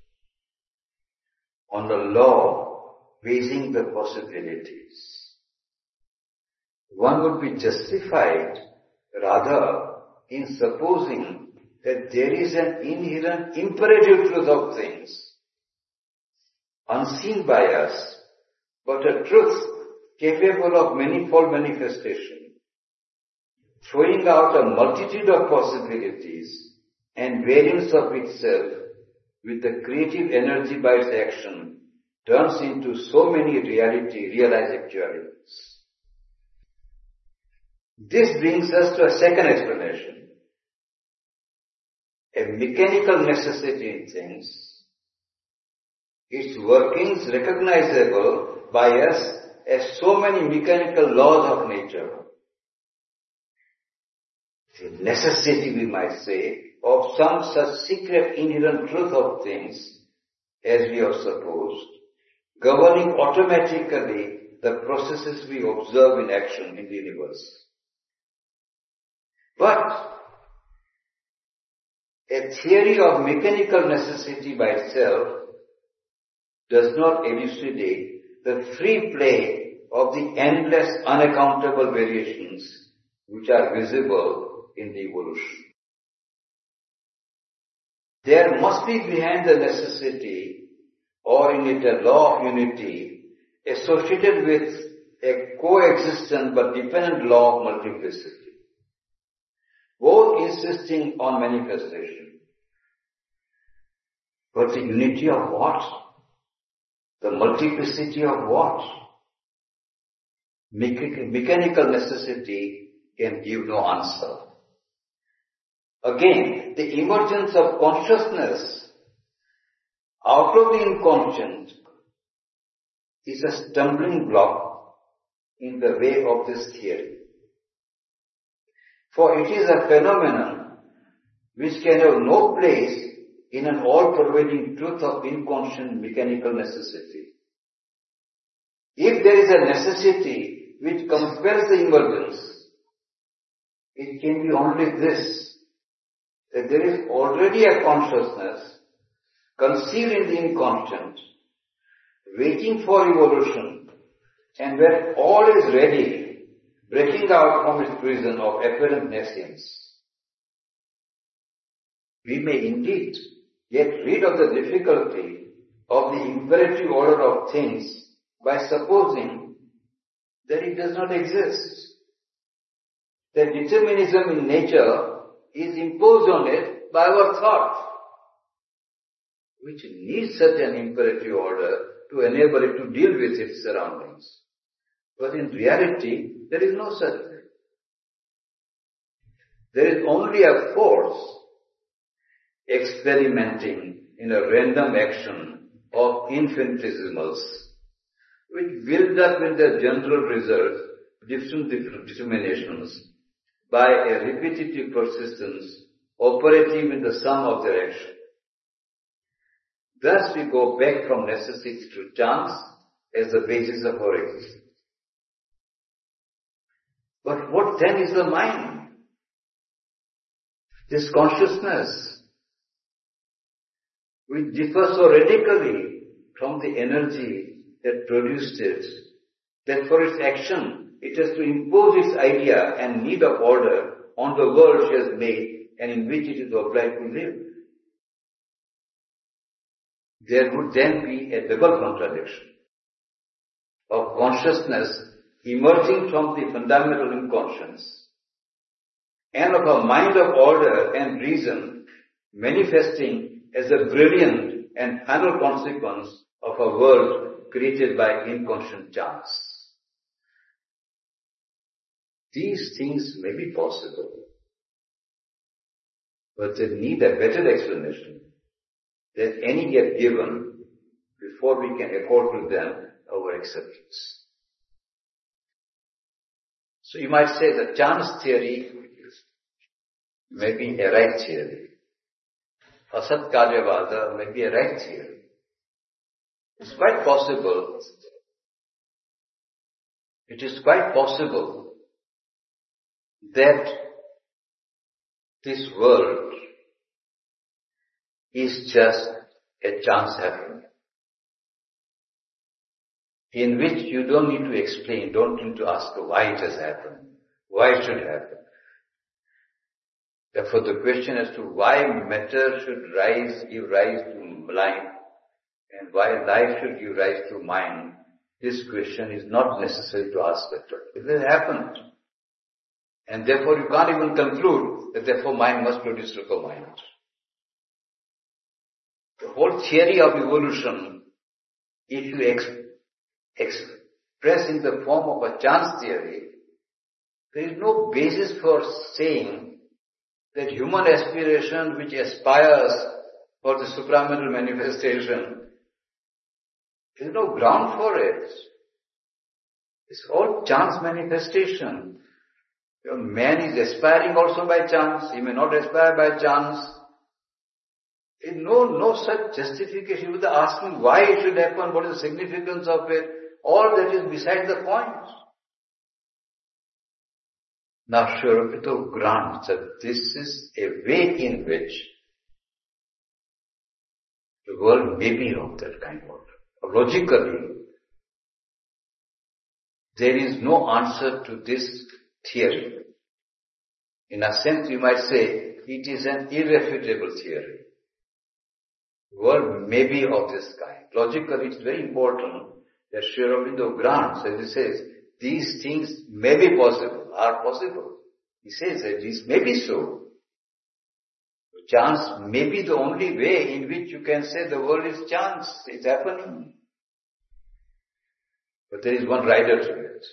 on the law basing the possibilities. One would be justified rather in supposing that there is an inherent imperative truth of things, unseen by us, but a truth capable of manifold manifestation, throwing out a multitude of possibilities and variants of itself with the creative energy by its action turns into so many realized actualities. This brings us to a second explanation. A mechanical necessity in things, its workings recognizable by us as so many mechanical laws of nature. The necessity, we might say, of some such secret inherent truth of things, as we have supposed, governing automatically the processes we observe in action in the universe. But a theory of mechanical necessity by itself does not elucidate the free play of the endless unaccountable variations which are visible in the evolution. There must be behind the necessity, or in it a law of unity, associated with a coexistent but dependent law of multiplicity, both insisting on manifestation. But the unity of what? The multiplicity of what? Mechanical necessity can give no answer. Again, the emergence of consciousness out of the inconscient is a stumbling block in the way of this theory. For it is a phenomenon which can have no place in an all-pervading truth of inconscient mechanical necessity. If there is a necessity which compels the emergence, it can be only this, that there is already a consciousness conceived in the inconscient, waiting for evolution, and where all is ready, breaking out from its prison of apparent nescience. We may indeed yet read of the difficulty of the imperative order of things by supposing that it does not exist, that determinism in nature is imposed on it by our thought, which needs such an imperative order to enable it to deal with its surroundings. But in reality, there is no such thing. There is only a force experimenting in a random action of infinitesimals, which build up in their general result different determinations by a repetitive persistence operative in the sum of their action. Thus we go back from necessity to chance as the basis of our existence. But what then is the mind? This consciousness, which differs so radically from the energy that produced it, that for its action it has to impose its idea and need of order on the world she has made and in which it is obliged to live. There would then be a double contradiction of consciousness emerging from the fundamental inconscience and of a mind of order and reason manifesting as a brilliant and final consequence of a world created by inconscient chance. these things may be possible, but they need a better explanation than any yet given before we can accord to them our acceptance. So you might say the chance theory may be a right theory. Asat Karyavada may be a right theory. It's quite possible. It is quite possible that this world is just a chance happening, in which you don't need to explain, don't need to ask why it has happened, why it should happen. Therefore the question as to why matter should give rise to life, and why life should give rise to mind, this question is not necessary to ask at all. It has happened. And therefore you can't even conclude that therefore mind must produce local mind. The whole theory of evolution, if you express in the form of a chance theory, there is no basis for saying that human aspiration which aspires for the supramental manifestation, there is no ground for it. It's all chance manifestation. Man is aspiring also by chance, he may not aspire by chance. There is no such justification with asking why it should happen, what is the significance of it, all that is beside the point. Now Sri Aurobindo grants that this is a way in which the world may be of that kind of order. Logically, there is no answer to this theory. In a sense, you might say it is an irrefutable theory. The world may be of this kind. Logically, it's very important that Sri Aurobindo grants, as he says, these things may be possible, are possible. He says that this may be so. Chance may be the only way in which you can say the world is chance, it's happening. But there is one rider to it.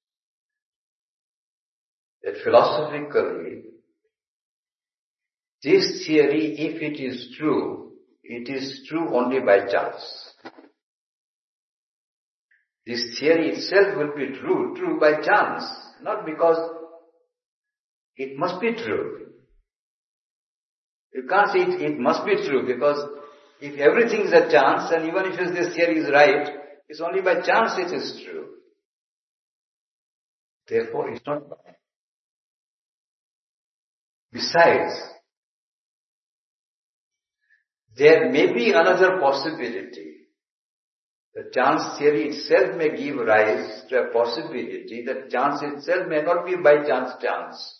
That philosophically, this theory, if it is true only by chance. This theory itself will be true by chance, not because it must be true. You can't say it must be true, because if everything is a chance, and even if this theory is right, it's only by chance it is true. Therefore, it's not. Besides, there may be another possibility. The chance theory itself may give rise to a possibility that chance itself may not be by chance.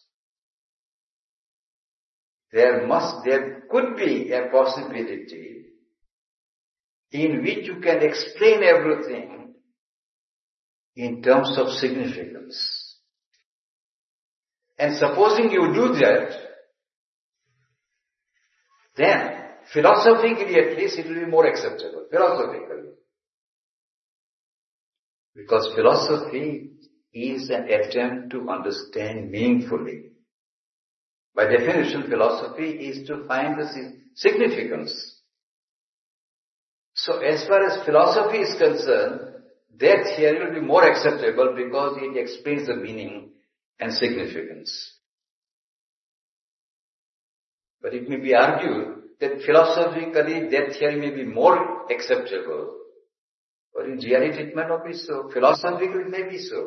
There could be a possibility in which you can explain everything in terms of significance. And supposing you do that, then philosophically at least it will be more acceptable. Philosophically. Because philosophy is an attempt to understand meaningfully. By definition, philosophy is to find the significance. So as far as philosophy is concerned, that theory will be more acceptable because it explains the meaning and significance. But it may be argued that philosophically that theory may be more acceptable, but in reality it may not be so. Philosophically it may be so,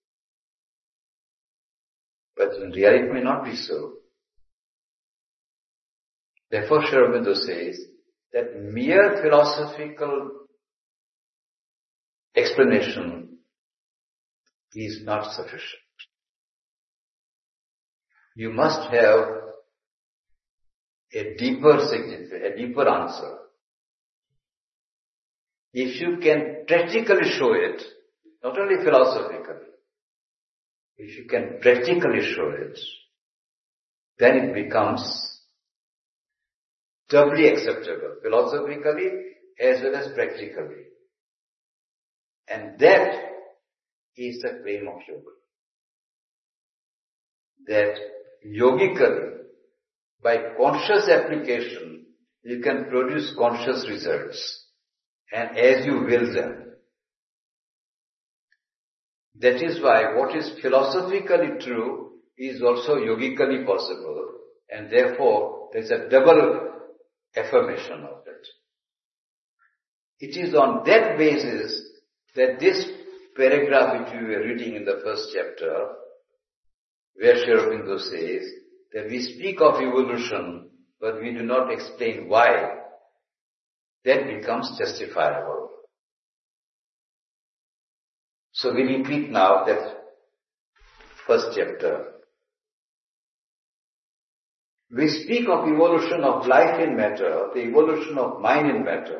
but in reality it may not be so. Therefore, Sri Aurobindo says that mere philosophical explanation is not sufficient. You must have a deeper significance, a deeper answer. If you can practically show it, not only philosophically, if you can practically show it, then it becomes doubly acceptable, philosophically as well as practically. And that is the claim of yoga. that yogically, by conscious application, you can produce conscious results, and as you will them. That is why what is philosophically true is also yogically possible, and therefore there is a double affirmation of it. It is on that basis that this paragraph which we were reading in the first chapter, where Sri Aurobindo says that we speak of evolution, but we do not explain why, that becomes justifiable. So we repeat now that first chapter. We speak of evolution of life in matter, the evolution of mind in matter.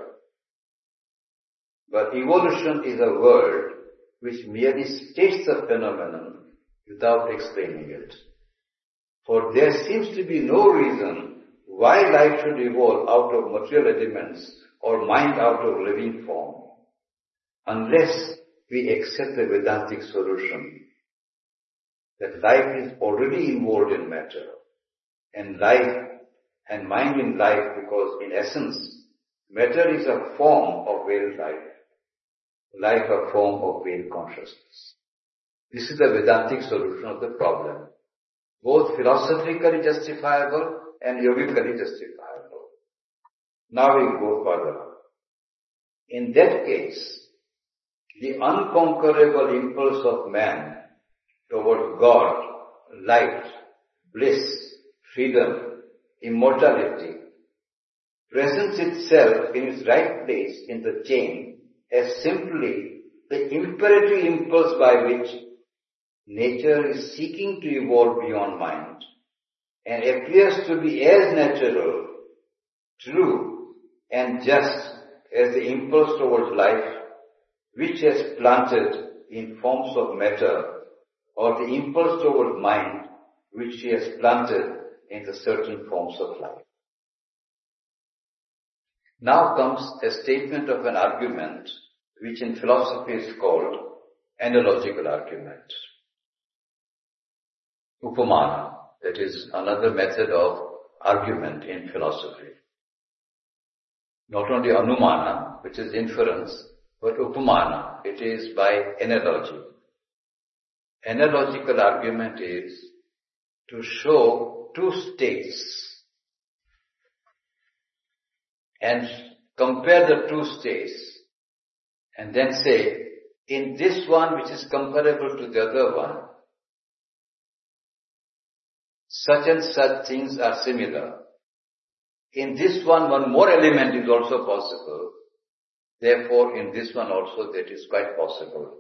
But evolution is a word which merely states the phenomenon without explaining it. For there seems to be no reason why life should evolve out of material elements or mind out of living form, unless we accept the Vedantic solution that life is already involved in matter, and life and mind in life, because in essence, matter is a form of veiled life a form of veiled consciousness. This is the Vedantic solution of the problem, both philosophically justifiable and yogically justifiable. Now we go further. In that case, the unconquerable impulse of man towards God, light, bliss, freedom, immortality, presents itself in its right place in the chain as simply the imperative impulse by which nature is seeking to evolve beyond mind, and appears to be as natural, true, and just as the impulse towards life which has planted in forms of matter, or the impulse towards mind which she has planted in the certain forms of life. Now comes a statement of an argument which in philosophy is called analogical argument. Upamana, that is another method of argument in philosophy. Not only anumana, which is inference, but upamana, it is by analogy. Analogical argument is to show two states and compare the two states and then say, in this one which is comparable to the other one, such and such things are similar. In this one more element is also possible. Therefore, in this one also that is quite possible.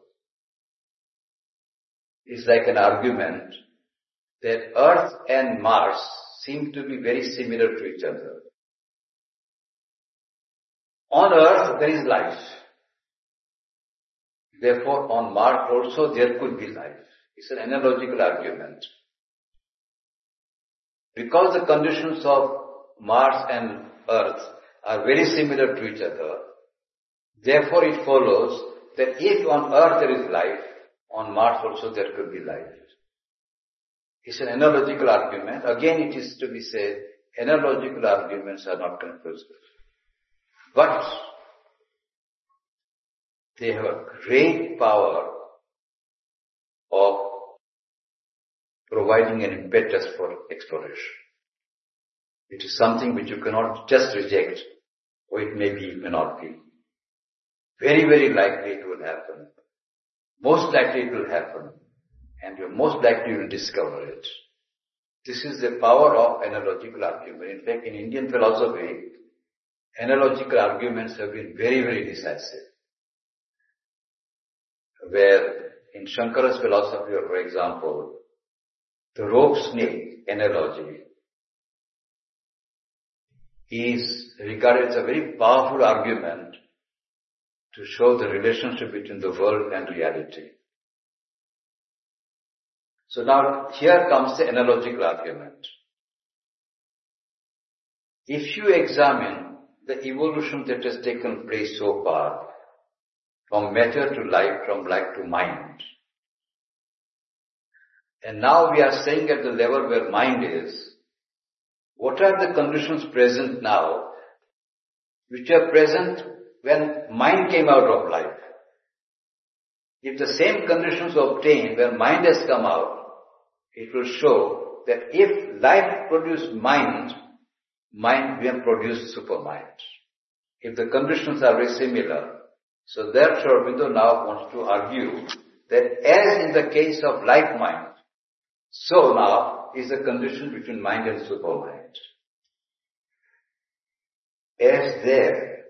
It's like an argument that Earth and Mars seem to be very similar to each other. On Earth there is life. Therefore, on Mars also there could be life. It's an analogical argument. Because the conditions of Mars and Earth are very similar to each other, therefore it follows that if on Earth there is life, on Mars also there could be life. It's an analogical argument. Again it is to be said, analogical arguments are not conclusive. But they have a great power of providing an impetus for exploration. It is something which you cannot just reject, or it may be, it may not be. Very, very likely it will happen. Most likely it will happen. And you most likely will discover it. This is the power of analogical argument. In fact, in Indian philosophy, analogical arguments have been very, very decisive. Where in Shankara's philosophy, for example, the rope snake analogy is regarded as a very powerful argument to show the relationship between the world and reality. So now here comes the analogical argument. If you examine the evolution that has taken place so far, from matter to life, from life to mind, And now we are saying at the level where mind is, what are the conditions present now which are present when mind came out of life? If the same conditions obtained when mind has come out, it will show that if life produced mind, mind will produce supermind. If the conditions are very similar, so therefore Aurobindo now wants to argue that as in the case of life-mind, so now is the condition between mind and supermind. As there,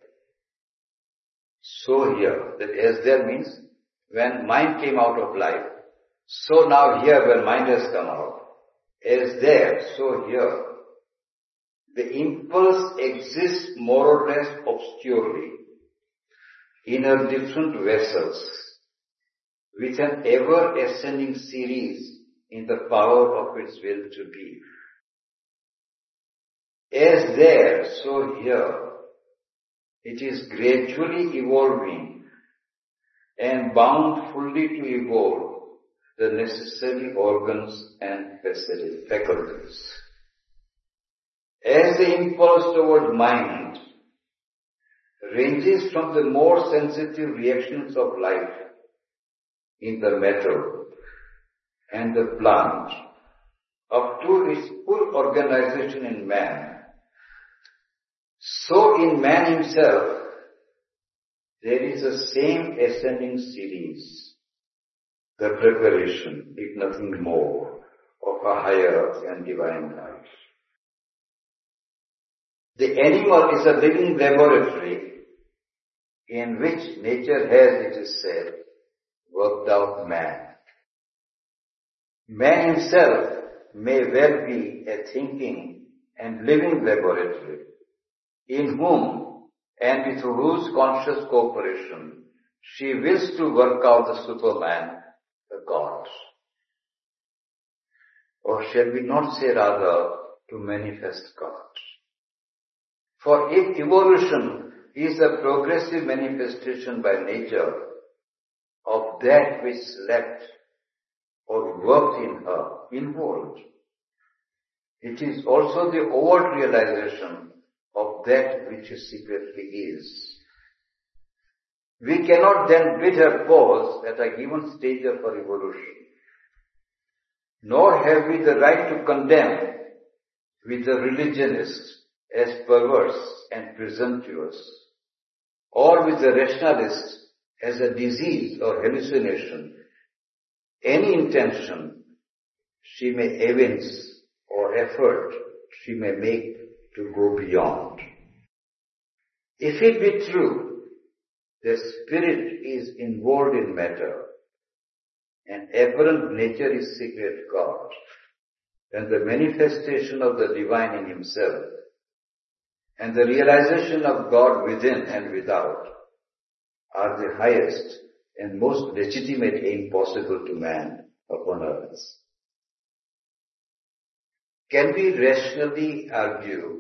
so here. That as there means when mind came out of life, so now here when mind has come out. As there, so here. The impulse exists more or less obscurely in her different vessels with an ever-ascending series in the power of its will to be. As there, so here, it is gradually evolving and bound fully to evolve the necessary organs and faculties. As the impulse toward mind ranges from the more sensitive reactions of life in the metal and the plant up to its full organization in man, so in man himself there is the same ascending series, the preparation, if nothing more, of a higher and divine life. The animal is a living laboratory in which nature has, it is said, worked out man. Man himself may well be a thinking and living laboratory in whom and with whose conscious cooperation she wills to work out the Superman, the God. Or shall we not say rather, to manifest God? For if evolution is a progressive manifestation by nature of that which slept or worked in her, involved, it is also the overt realization of that which secretly is. We cannot then bid her pause at a given stage of her evolution, nor have we the right to condemn with the religionist as perverse and presumptuous, or with the rationalist as a disease or hallucination, any intention she may evince or effort she may make to go beyond. If it be true that spirit is involved in matter and apparent nature is secret God, then the manifestation of the divine in himself and the realization of God within and without are the highest and most legitimate aim possible to man upon earth. Can we rationally argue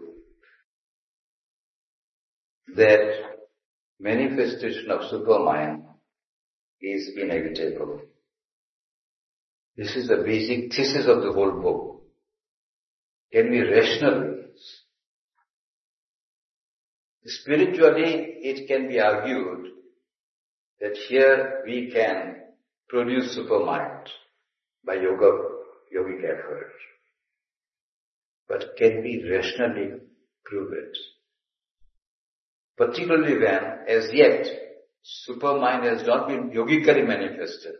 that manifestation of supermind is inevitable? This is the basic thesis of the whole book. Can we rationally? Spiritually, it can be argued that here we can produce supermind by yogic effort. But can we rationally prove it? Particularly when, as yet, supermind has not been yogically manifested.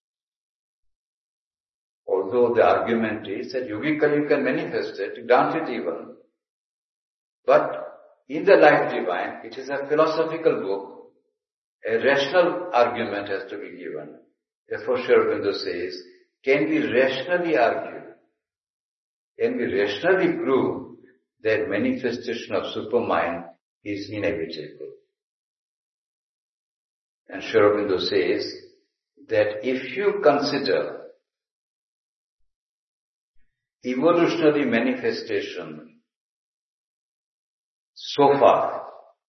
Although the argument is that yogically you can manifest it, grant it even. But in the Life Divine, it is a philosophical book. A rational argument has to be given. Therefore, Sri Aurobindo says, can we rationally argue? Can we rationally prove that manifestation of supermind is inevitable? And Sri Aurobindo says that if you consider evolutionary manifestation so far,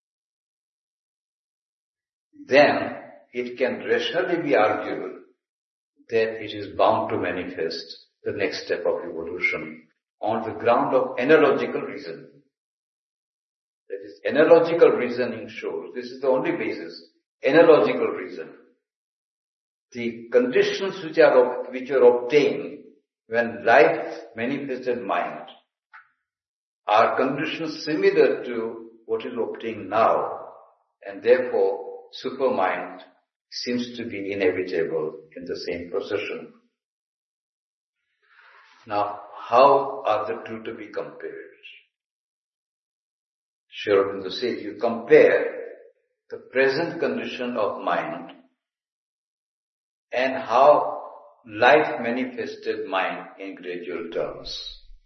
then it can rationally be argued that it is bound to manifest the next step of evolution on the ground of analogical reasoning. That is, analogical reasoning shows, this is the only basis, analogical reasoning. The conditions which are obtained when life manifested mind are conditions similar to what is obtained now, and therefore supermind seems to be inevitable in the same procession. Now, how are the two to be compared? Sri Aurobindo says you compare the present condition of mind and how life manifested mind in gradual terms.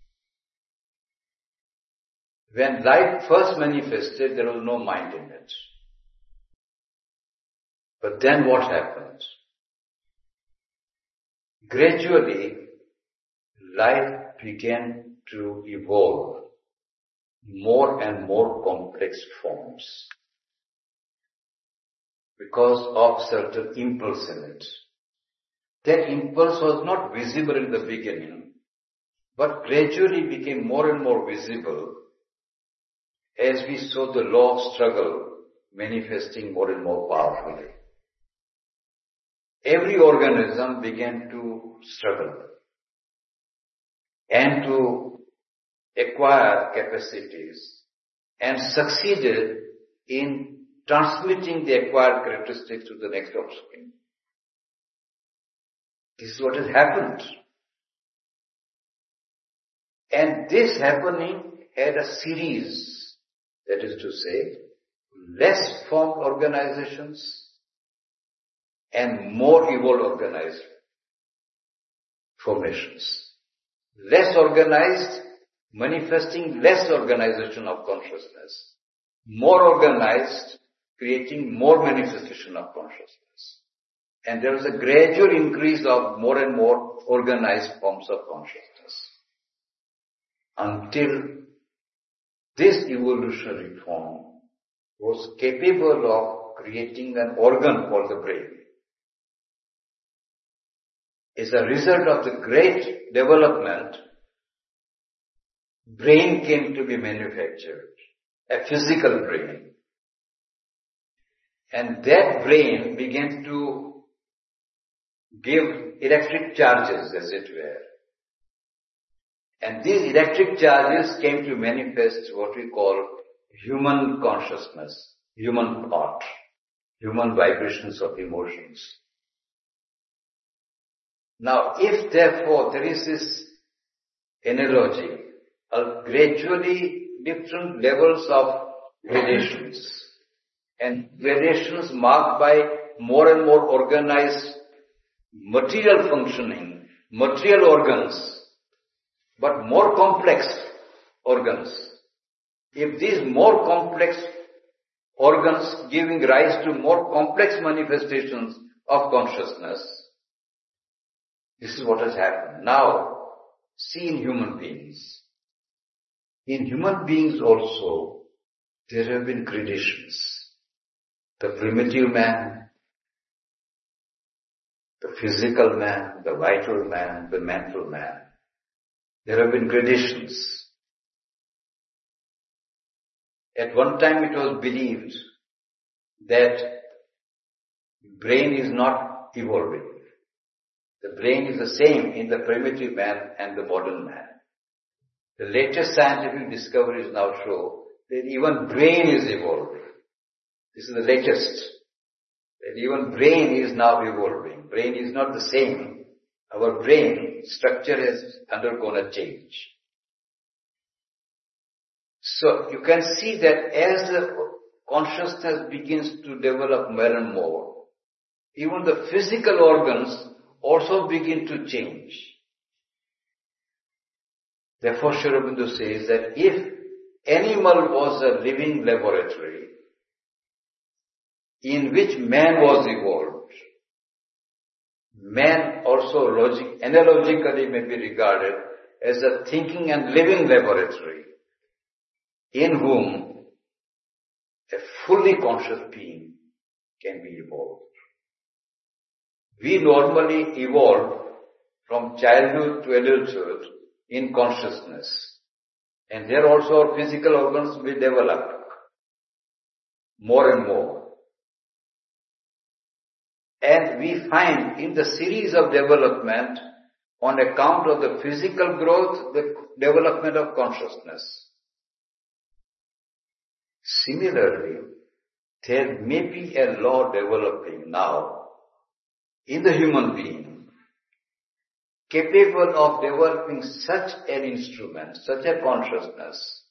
When life first manifested, there was no mind in it. But then what happened? Gradually, life began to evolve more and more complex forms because of certain impulse in it. That impulse was not visible in the beginning, but gradually became more and more visible as we saw the law of struggle manifesting more and more powerfully. Every organism began to struggle and to acquire capacities and succeeded in transmitting the acquired characteristics to the next offspring. This is what has happened. And this happening had a series, that is to say, less formed organizations and more evolved organized formations. Less organized, manifesting less organization of consciousness. More organized, creating more manifestation of consciousness. And there is a gradual increase of more and more organized forms of consciousness. Until this evolutionary form was capable of creating an organ called the brain. As a result of the great development, brain came to be manufactured, a physical brain. And that brain began to give electric charges, as it were. And these electric charges came to manifest what we call human consciousness, human thought, human vibrations of emotions. Now, if therefore there is this analogy of gradually different levels of gradations, and gradations marked by more and more organized material functioning, material organs, but more complex organs. If these more complex organs giving rise to more complex manifestations of consciousness, this is what has happened. Now, see in human beings. In human beings also, there have been gradations. The primitive man, the physical man, the vital man, the mental man. There have been gradations. At one time it was believed that brain is not evolving. The brain is the same in the primitive man and the modern man. The latest scientific discoveries now show that even brain is evolving. This is the latest. That even brain is now evolving. Brain is not the same. Our brain structure has undergone a change. So you can see that as the consciousness begins to develop more and more, even the physical organs also begin to change. Therefore, Sri Aurobindo says that if animal was a living laboratory in which man was evolved, man also analogically may be regarded as a thinking and living laboratory in whom a fully conscious being can be evolved. We normally evolve from childhood to adulthood in consciousness. And there also our physical organs will develop more and more. And we find in the series of development, on account of the physical growth, the development of consciousness. Similarly, there may be a law developing now in the human being, capable of developing such an instrument, such a consciousness,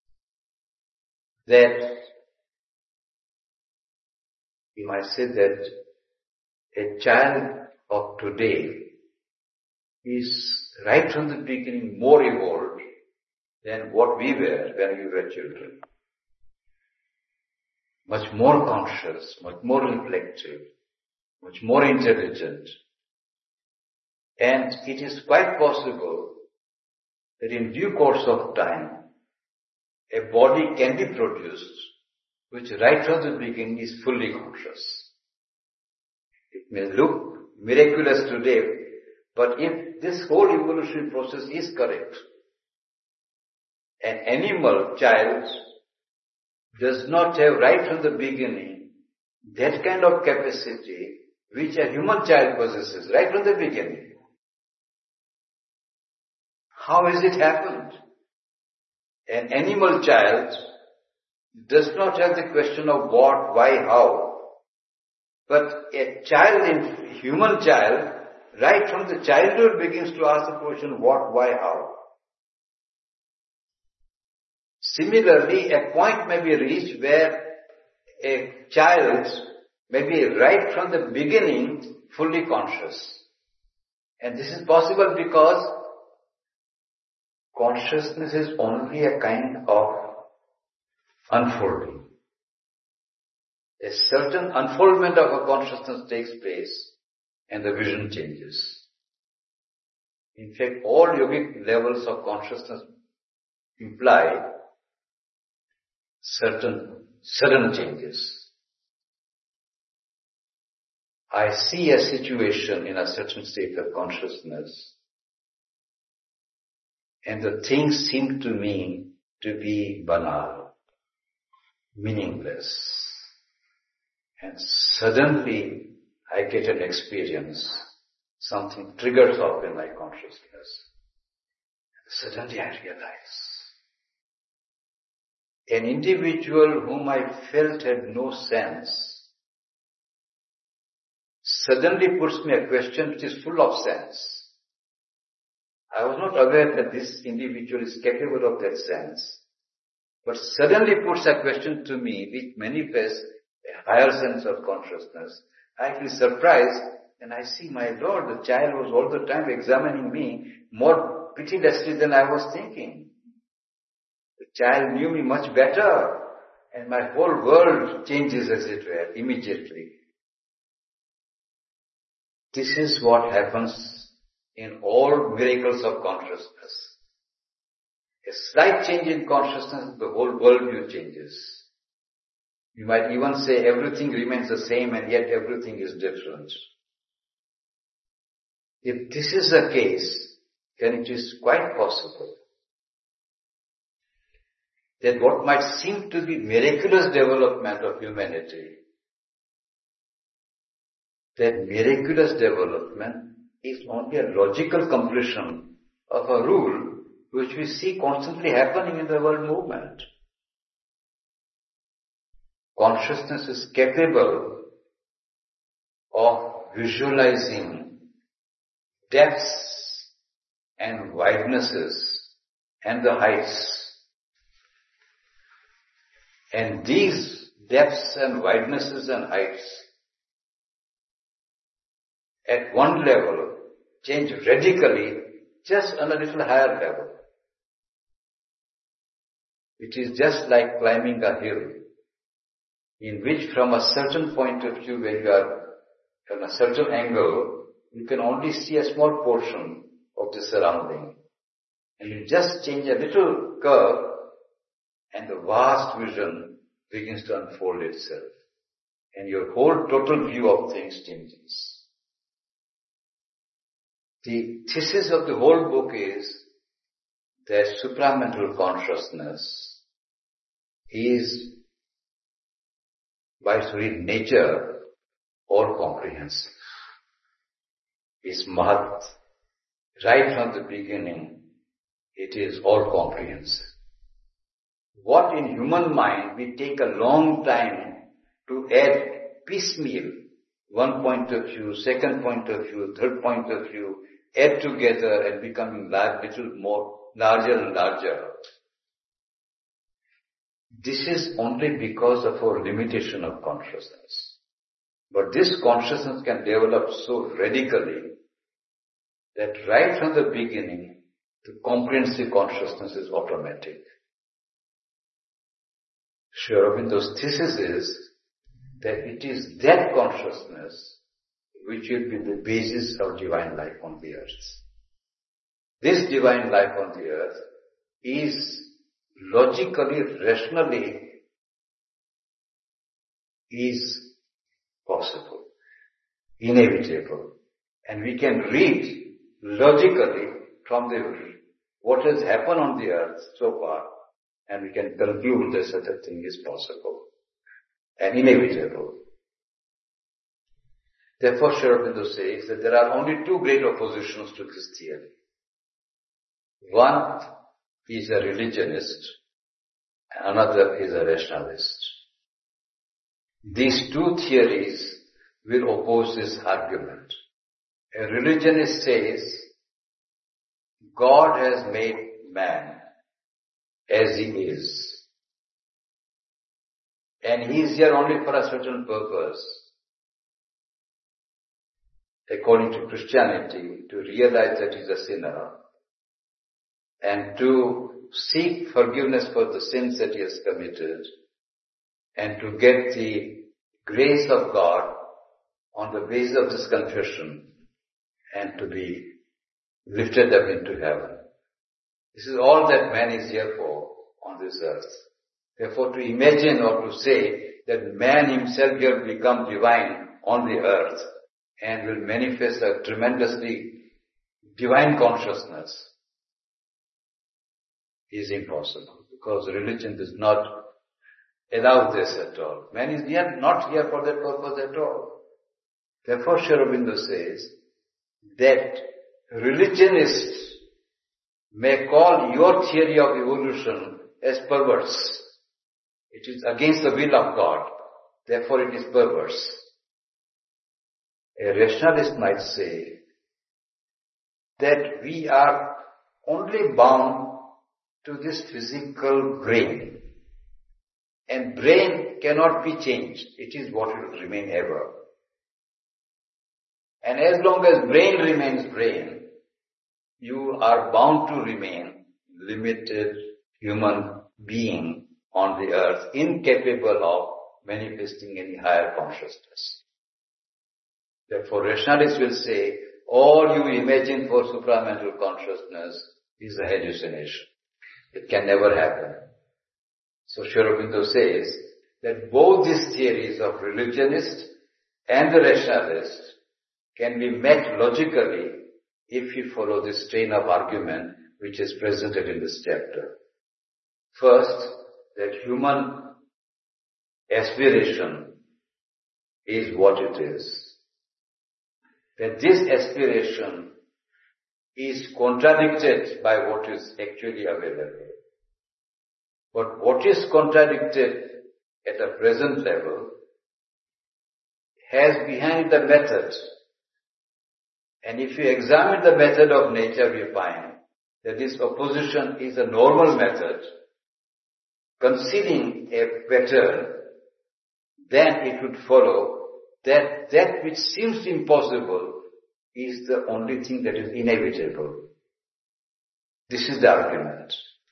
that you might say that a child of today is right from the beginning more evolved than what we were when we were children. Much more conscious, much more reflective, much more intelligent. And it is quite possible that in due course of time, a body can be produced which right from the beginning is fully conscious. It may look miraculous today, but if this whole evolutionary process is correct, an animal child does not have right from the beginning that kind of capacity which a human child possesses right from the beginning. How has it happened? An animal child does not have the question of what, why, how. But a human child, right from the childhood begins to ask the question what, why, how. Similarly, a point may be reached where a child may be right from the beginning fully conscious. And this is possible because consciousness is only a kind of unfolding. A certain unfoldment of a consciousness takes place and the vision changes. In fact, all yogic levels of consciousness imply sudden changes. I see a situation in a certain state of consciousness, and the things seem to me to be banal, meaningless. And suddenly I get an experience, something triggers off in my consciousness. Suddenly I realize an individual whom I felt had no sense suddenly puts me a question which is full of sense. I was not aware that this individual is capable of that sense, but suddenly puts a question to me which manifests a higher sense of consciousness. I feel surprised and I see, my Lord, the child was all the time examining me more pitilessly than I was thinking. The child knew me much better, and my whole world changes, as it were, immediately. This is what happens in all miracles of consciousness. A slight change in consciousness, the whole worldview changes. You might even say everything remains the same and yet everything is different. If this is the case, then it is quite possible that what might seem to be miraculous development of humanity, that miraculous development is only a logical completion of a rule which we see constantly happening in the world movement. Consciousness is capable of visualizing depths and widenesses and the heights. And these depths and widenesses and heights at one level change radically just on a little higher level. It is just like climbing a hill in which from a certain point of view, when you are on a certain angle, you can only see a small portion of the surrounding. And you just change a little curve and the vast vision begins to unfold itself. And your whole total view of things changes. The thesis of the whole book is that supramental consciousness is, by its very nature, all comprehensive. Is Mahat. Right from the beginning, it is all comprehensive. What in human mind we take a long time to add piecemeal, one point of view, second point of view, third point of view, add together and becoming little more larger and larger. This is only because of our limitation of consciousness. But this consciousness can develop so radically that right from the beginning, the comprehensive consciousness is automatic. Sri Aurobindo's thesis is that it is that consciousness which will be the basis of divine life on the earth. This divine life on the earth is logically, rationally, is possible, inevitable. And we can read logically from what has happened on the earth so far, and we can conclude that such a thing is possible and inevitable. Therefore, Sri Aurobindo says that there are only two great oppositions to this theory. One is a religionist, and another is a rationalist. These two theories will oppose this argument. A religionist says, God has made man as he is. And he is here only for a certain purpose. According to Christianity, to realize that he is a sinner and to seek forgiveness for the sins that he has committed and to get the grace of God on the basis of this confession and to be lifted up into heaven. This is all that man is here for on this earth. Therefore, to imagine or to say that man himself here will become divine on the earth and will manifest a tremendously divine consciousness is impossible, because religion does not allow this at all. Man is not here for that purpose at all. Therefore, Sri Aurobindo says that religionists may call your theory of evolution as perverse. It is against the will of God. Therefore, it is perverse. A rationalist might say that we are only bound to this physical brain. And brain cannot be changed. It is what will remain ever. And as long as brain remains brain, you are bound to remain limited human being on the earth, incapable of manifesting any higher consciousness. Therefore, rationalists will say, all you imagine for supramental consciousness is a hallucination. It can never happen. So Sri Aurobindo says that both these theories of religionist and the rationalist can be met logically if you follow this train of argument which is presented in this chapter. First, that human aspiration is what it is. That this aspiration is contradicted by what is actually available. But what is contradicted at a present level has behind the method. And if you examine the method of nature, we find that this opposition is a normal method, concealing a pattern. Then it would follow that that which seems impossible is the only thing that is inevitable. This is the argument.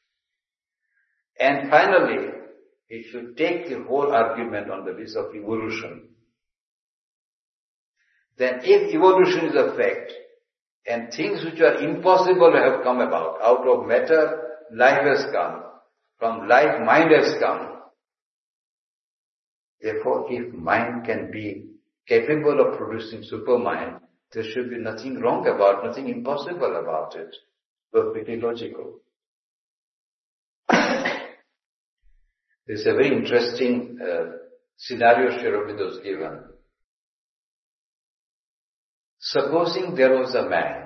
And finally, if you take the whole argument on the basis of evolution, then if evolution is a fact, and things which are impossible have come about, out of matter, life has come, from life, mind has come. Therefore, if mind can be capable of producing supermind, there should be nothing wrong about, nothing impossible about it. Perfectly logical. There's a very interesting scenario Sri Aurobindo has given. Supposing there was a man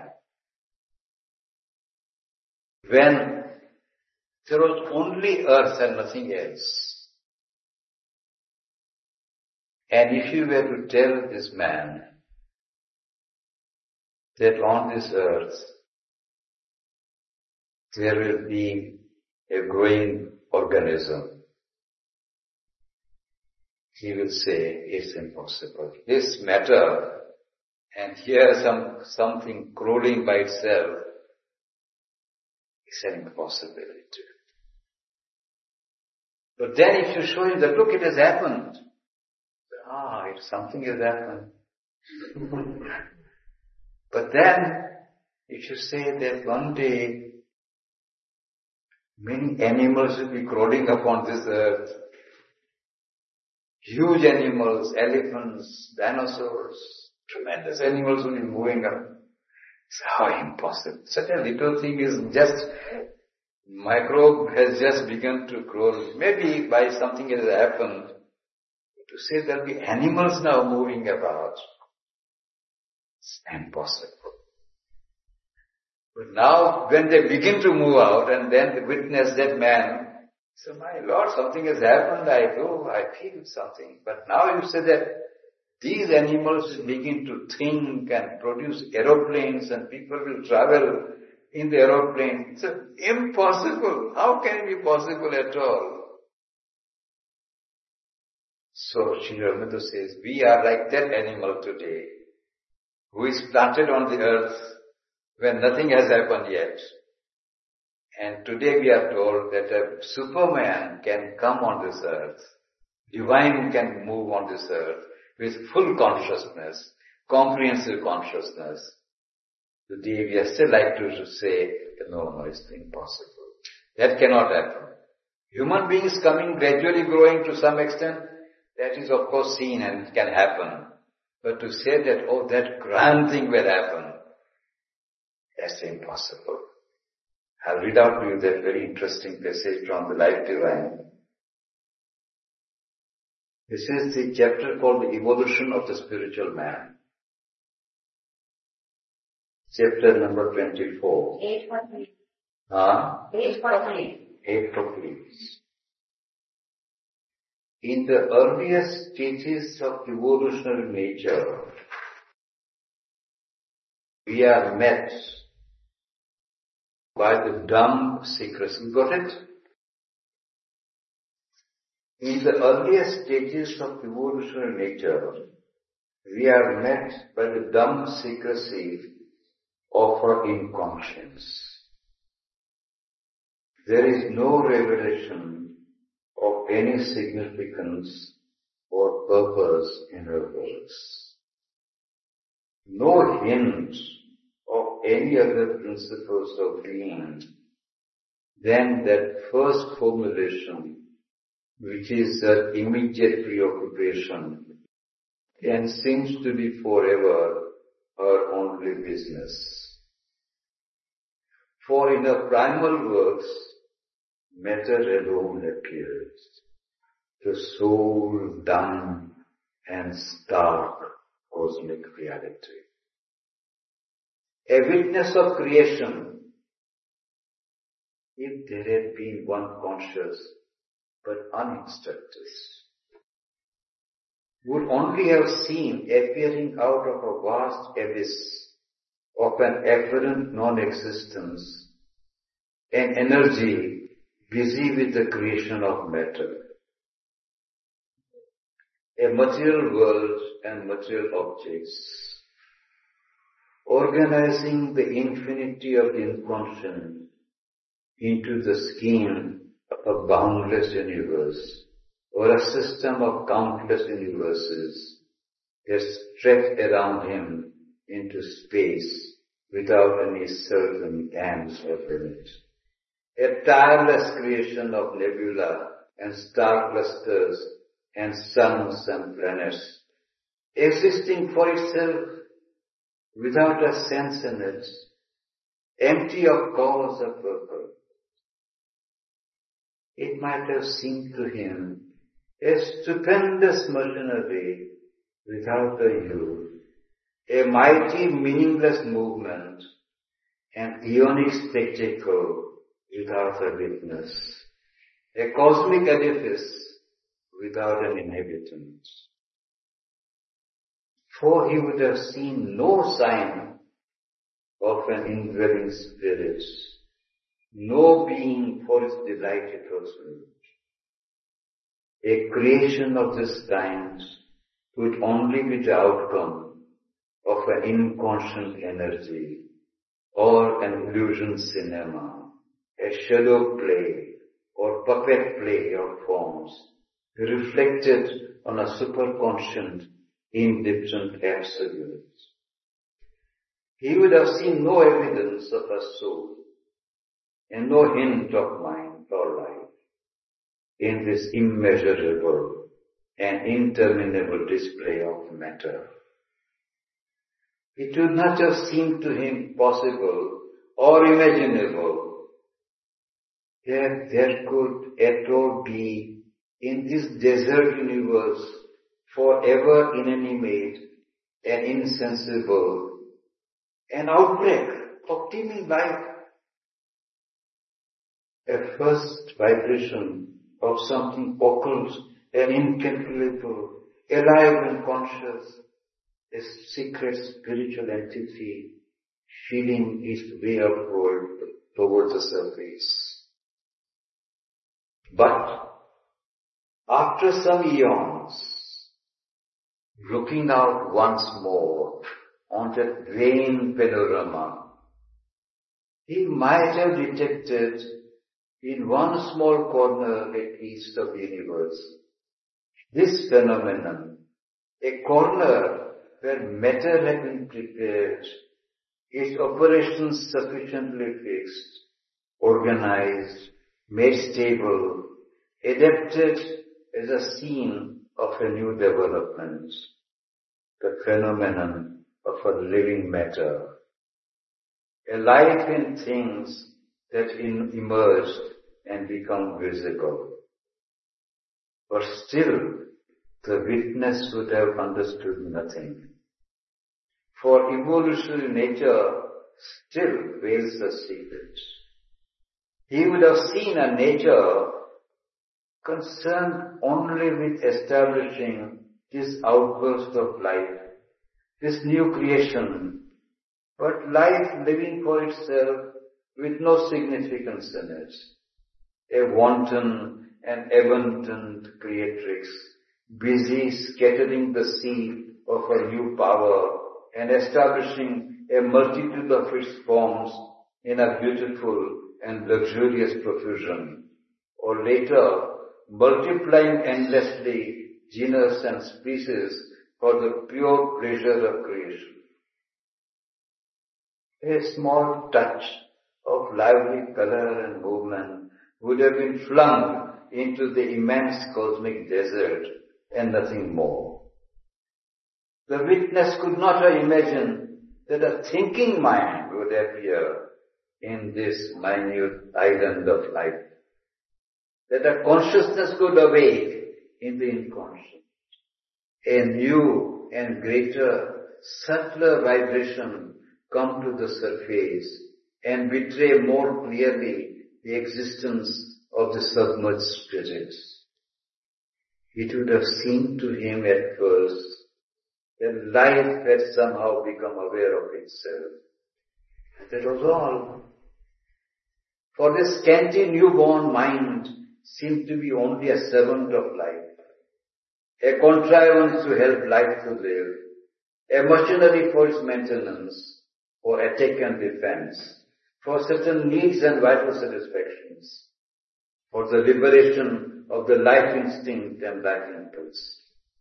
when there was only earth and nothing else. And if you were to tell this man that on this earth there will be a growing organism, he will say, it's impossible. This matter, and here something crawling by itself, is an impossibility. But then if you show him that, look, it has happened. Something has happened. But then, if you say that one day, many animals will be crawling upon this earth, huge animals, elephants, dinosaurs, tremendous animals will be moving up. It's how impossible. Such a little thing is just, microbe has just begun to grow. Maybe by something has happened. To say there'll be animals now moving about, it's impossible. But now when they begin to move out and then they witness that man, so my Lord, something has happened, I feel something. But now you say that these animals begin to think and produce aeroplanes and people will travel in the aeroplane. It's impossible. How can it be possible at all? So Sri Aurobindo says, we are like that animal today, who is planted on the earth when nothing has happened yet. And today we are told that a Superman can come on this earth, divine can move on this earth with full consciousness, comprehensive consciousness. Today we are still like to say, no, it's impossible. That cannot happen. Human beings coming, gradually growing to some extent, that is of course seen and it can happen. But to say that, that grand thing will happen, that's impossible. I'll read out to you that very interesting passage from the Life Divine. This is the chapter called The Evolution of the Spiritual Man. Chapter number 24. 8 for 3. 8 for 3. 8 for 3. In the earliest stages of evolutionary nature, we are met by the dumb secrecy. Got it? In the earliest stages of evolutionary nature, we are met by the dumb secrecy of our inconscience. There is no revelation of any significance or purpose in our works. No hint of any other principles of being than that first formulation, which is that immediate preoccupation and seems to be forever our only business. For in our primal works, matter alone appears, the soul dumb and stark cosmic reality. A witness of creation, if there had been one conscious but uninstructed, would only have seen appearing out of a vast abyss of an apparent non-existence an energy busy with the creation of matter. A material world and material objects, organizing the infinity of the inconscient into the scheme of a boundless universe, or a system of countless universes that stretch around him into space without any certain ends or limit. A tireless creation of nebula and star clusters and suns and planets, existing for itself without a sense in it, empty of cause or purpose. It might have seemed to him a stupendous machinery without a use, a mighty meaningless movement, an ionic spectacle without a witness, a cosmic edifice without an inhabitant. For he would have seen no sign of an indwelling spirit, no being for its delight it was made. A creation of this kind could only be the outcome of an inconscient energy or an illusion cinema, a shadow play or puppet play of forms reflected on a superconscient, indifferent absolute. He would have seen no evidence of a soul and no hint of mind or life in this immeasurable and interminable display of matter. It would not have seemed to him possible or imaginable that there could at all be in this desert universe forever inanimate and insensible an outbreak of teeming life, a first vibration of something occult and incalculable, alive and conscious, a secret spiritual entity feeling its way upward towards the surface. But after some eons, looking out once more on that vain panorama, he might have detected in one small corner at east of the universe this phenomenon, a corner where matter had been prepared, its operations sufficiently fixed, organized, made stable, adapted as a scene of a new development, the phenomenon of a living matter, a life in things that emerge and become visible. But still, the witness would have understood nothing. For evolutionary nature still veils the secret. He would have seen a nature concerned only with establishing this outburst of life, this new creation, but life living for itself with no significance in it. A wanton and abundant creatrix, busy scattering the seed of her new power and establishing a multitude of its forms in a beautiful and luxurious profusion, or later multiplying endlessly genus and species for the pure pleasure of creation. A small touch of lively color and movement would have been flung into the immense cosmic desert and nothing more. The witness could not have imagined that a thinking mind would appear in this minute island of life, that a consciousness could awake in the inconscient, a new and greater, subtler vibration come to the surface and betray more clearly the existence of the submerged spirits. It would have seemed to him at first that life had somehow become aware of itself. That was all. For this scanty newborn mind seemed to be only a servant of life, a contrivance to help life to live, a machinery for its maintenance, for attack and defense, for certain needs and vital satisfactions, for the liberation of the life instinct and life impulse.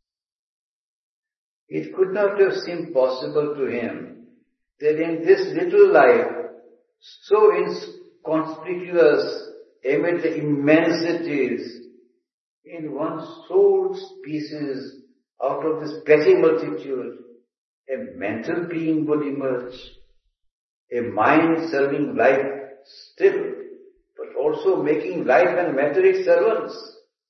It could not have seemed possible to him that in this little life, so inconspicuous amid the immensities, in one sole species out of this petty multitude, a mental being would emerge, a mind serving life still, but also making life and matter its servants,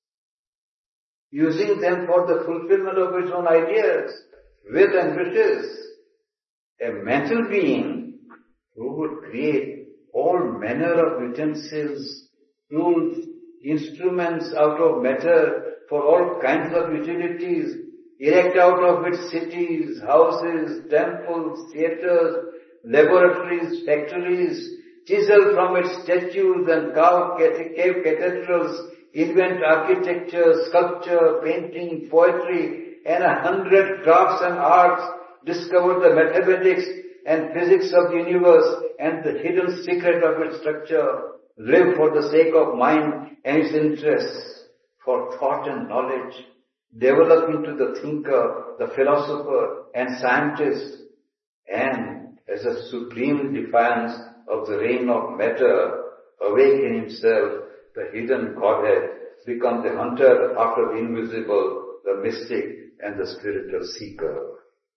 using them for the fulfillment of its own ideas, will and wishes. A mental being who would create all manner of utensils, tools, instruments out of matter for all kinds of utilities, erect out of it cities, houses, temples, theatres, laboratories, factories, chisel from its statues and carve cathedrals, invent architecture, sculpture, painting, poetry, and 100 crafts and arts, discover the mathematics and physics of the universe and the hidden secret of its structure, live for the sake of mind and its interests, for thought and knowledge, develop into the thinker, the philosopher and scientist, and as a supreme defiance of the reign of matter, awaken himself, the hidden Godhead, become the hunter after the invisible, the mystic and the spiritual seeker.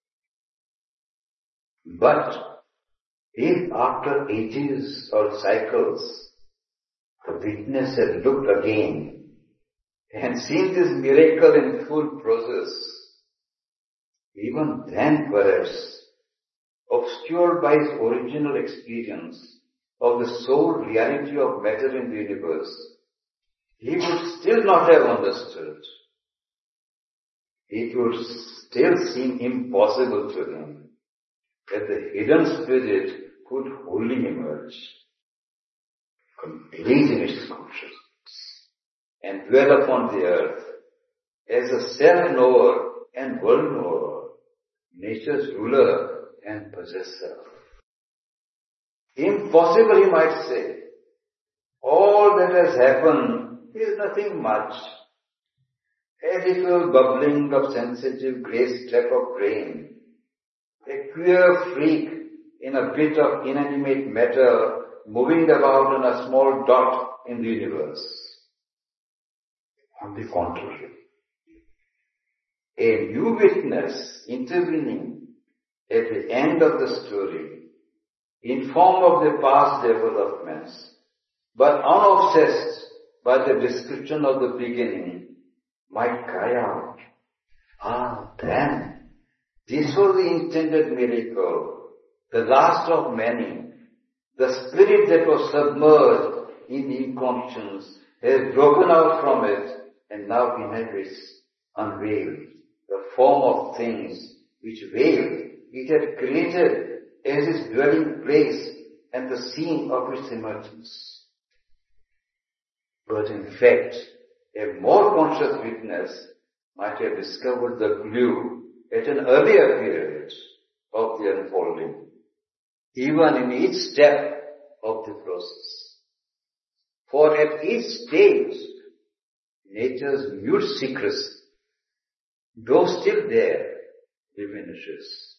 But if after ages or cycles, the witness had looked again and seen this miracle in full process, even then perhaps, obscured by his original experience of the sole reality of matter in the universe, he would still not have understood. It would still seem impossible to him that the hidden spirit could wholly emerge, complete in its consciousness, and dwell upon the earth as a self-knower and world-knower, nature's ruler and possessor. Impossible, he might say. All that has happened is nothing much. A little bubbling of sensitive grey strap of grain, a queer freak in a bit of inanimate matter moving about on a small dot in the universe. On the contrary, a new witness intervening at the end of the story, in form of the past developments, but unobsessed by the description of the beginning, might cry out, then, this was the intended miracle, the last of many. The spirit that was submerged in the inconscience has broken out from it and now inhabits, unveiled, the form of things which veil it had created as its dwelling place and the scene of its emergence. But in fact, a more conscious witness might have discovered the clue at an earlier period of the unfolding, even in each step of the process. For at each stage, nature's mute secrecy, though still there, diminishes.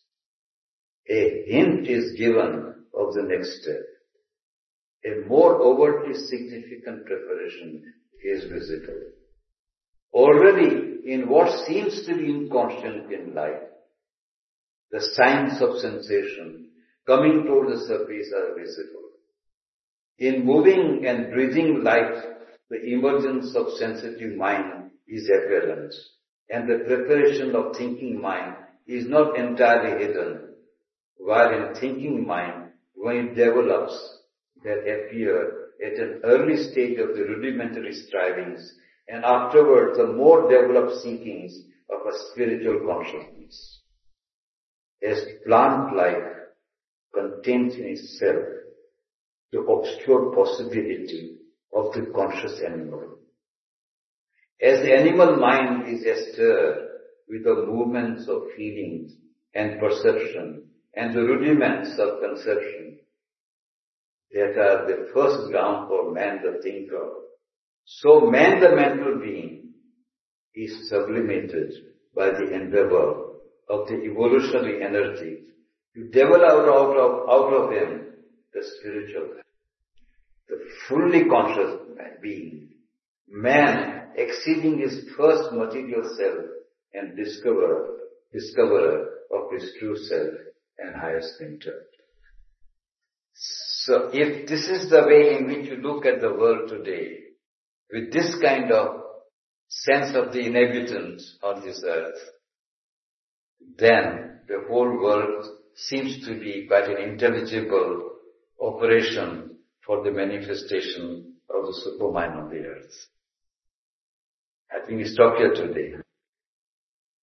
A hint is given of the next step. A more overtly significant preparation is visible. Already in what seems to be inconscient in life, the signs of sensation coming toward the surface are visible. In moving and breathing life, the emergence of sensitive mind is apparent, and the preparation of thinking mind is not entirely hidden, while in thinking mind, when it develops, there appear at an early stage of the rudimentary strivings, and afterwards the more developed seekings of a spiritual consciousness. As plant life contains in itself the obscure possibility of the conscious animal. As the animal mind is astir with the movements of feelings and perception and the rudiments of conception that are the first ground for man the thinker, so man the mental being is sublimated by the endeavor of the evolutionary energy to develop out of him the spiritual, the fully conscious being, man exceeding his first material self and discoverer of his true self and highest nature. So if this is the way in which you look at the world today, with this kind of sense of the inhabitants on this earth, then the whole world seems to be quite an intelligible operation for the manifestation of the Supermind on the earth. I think we stop here today.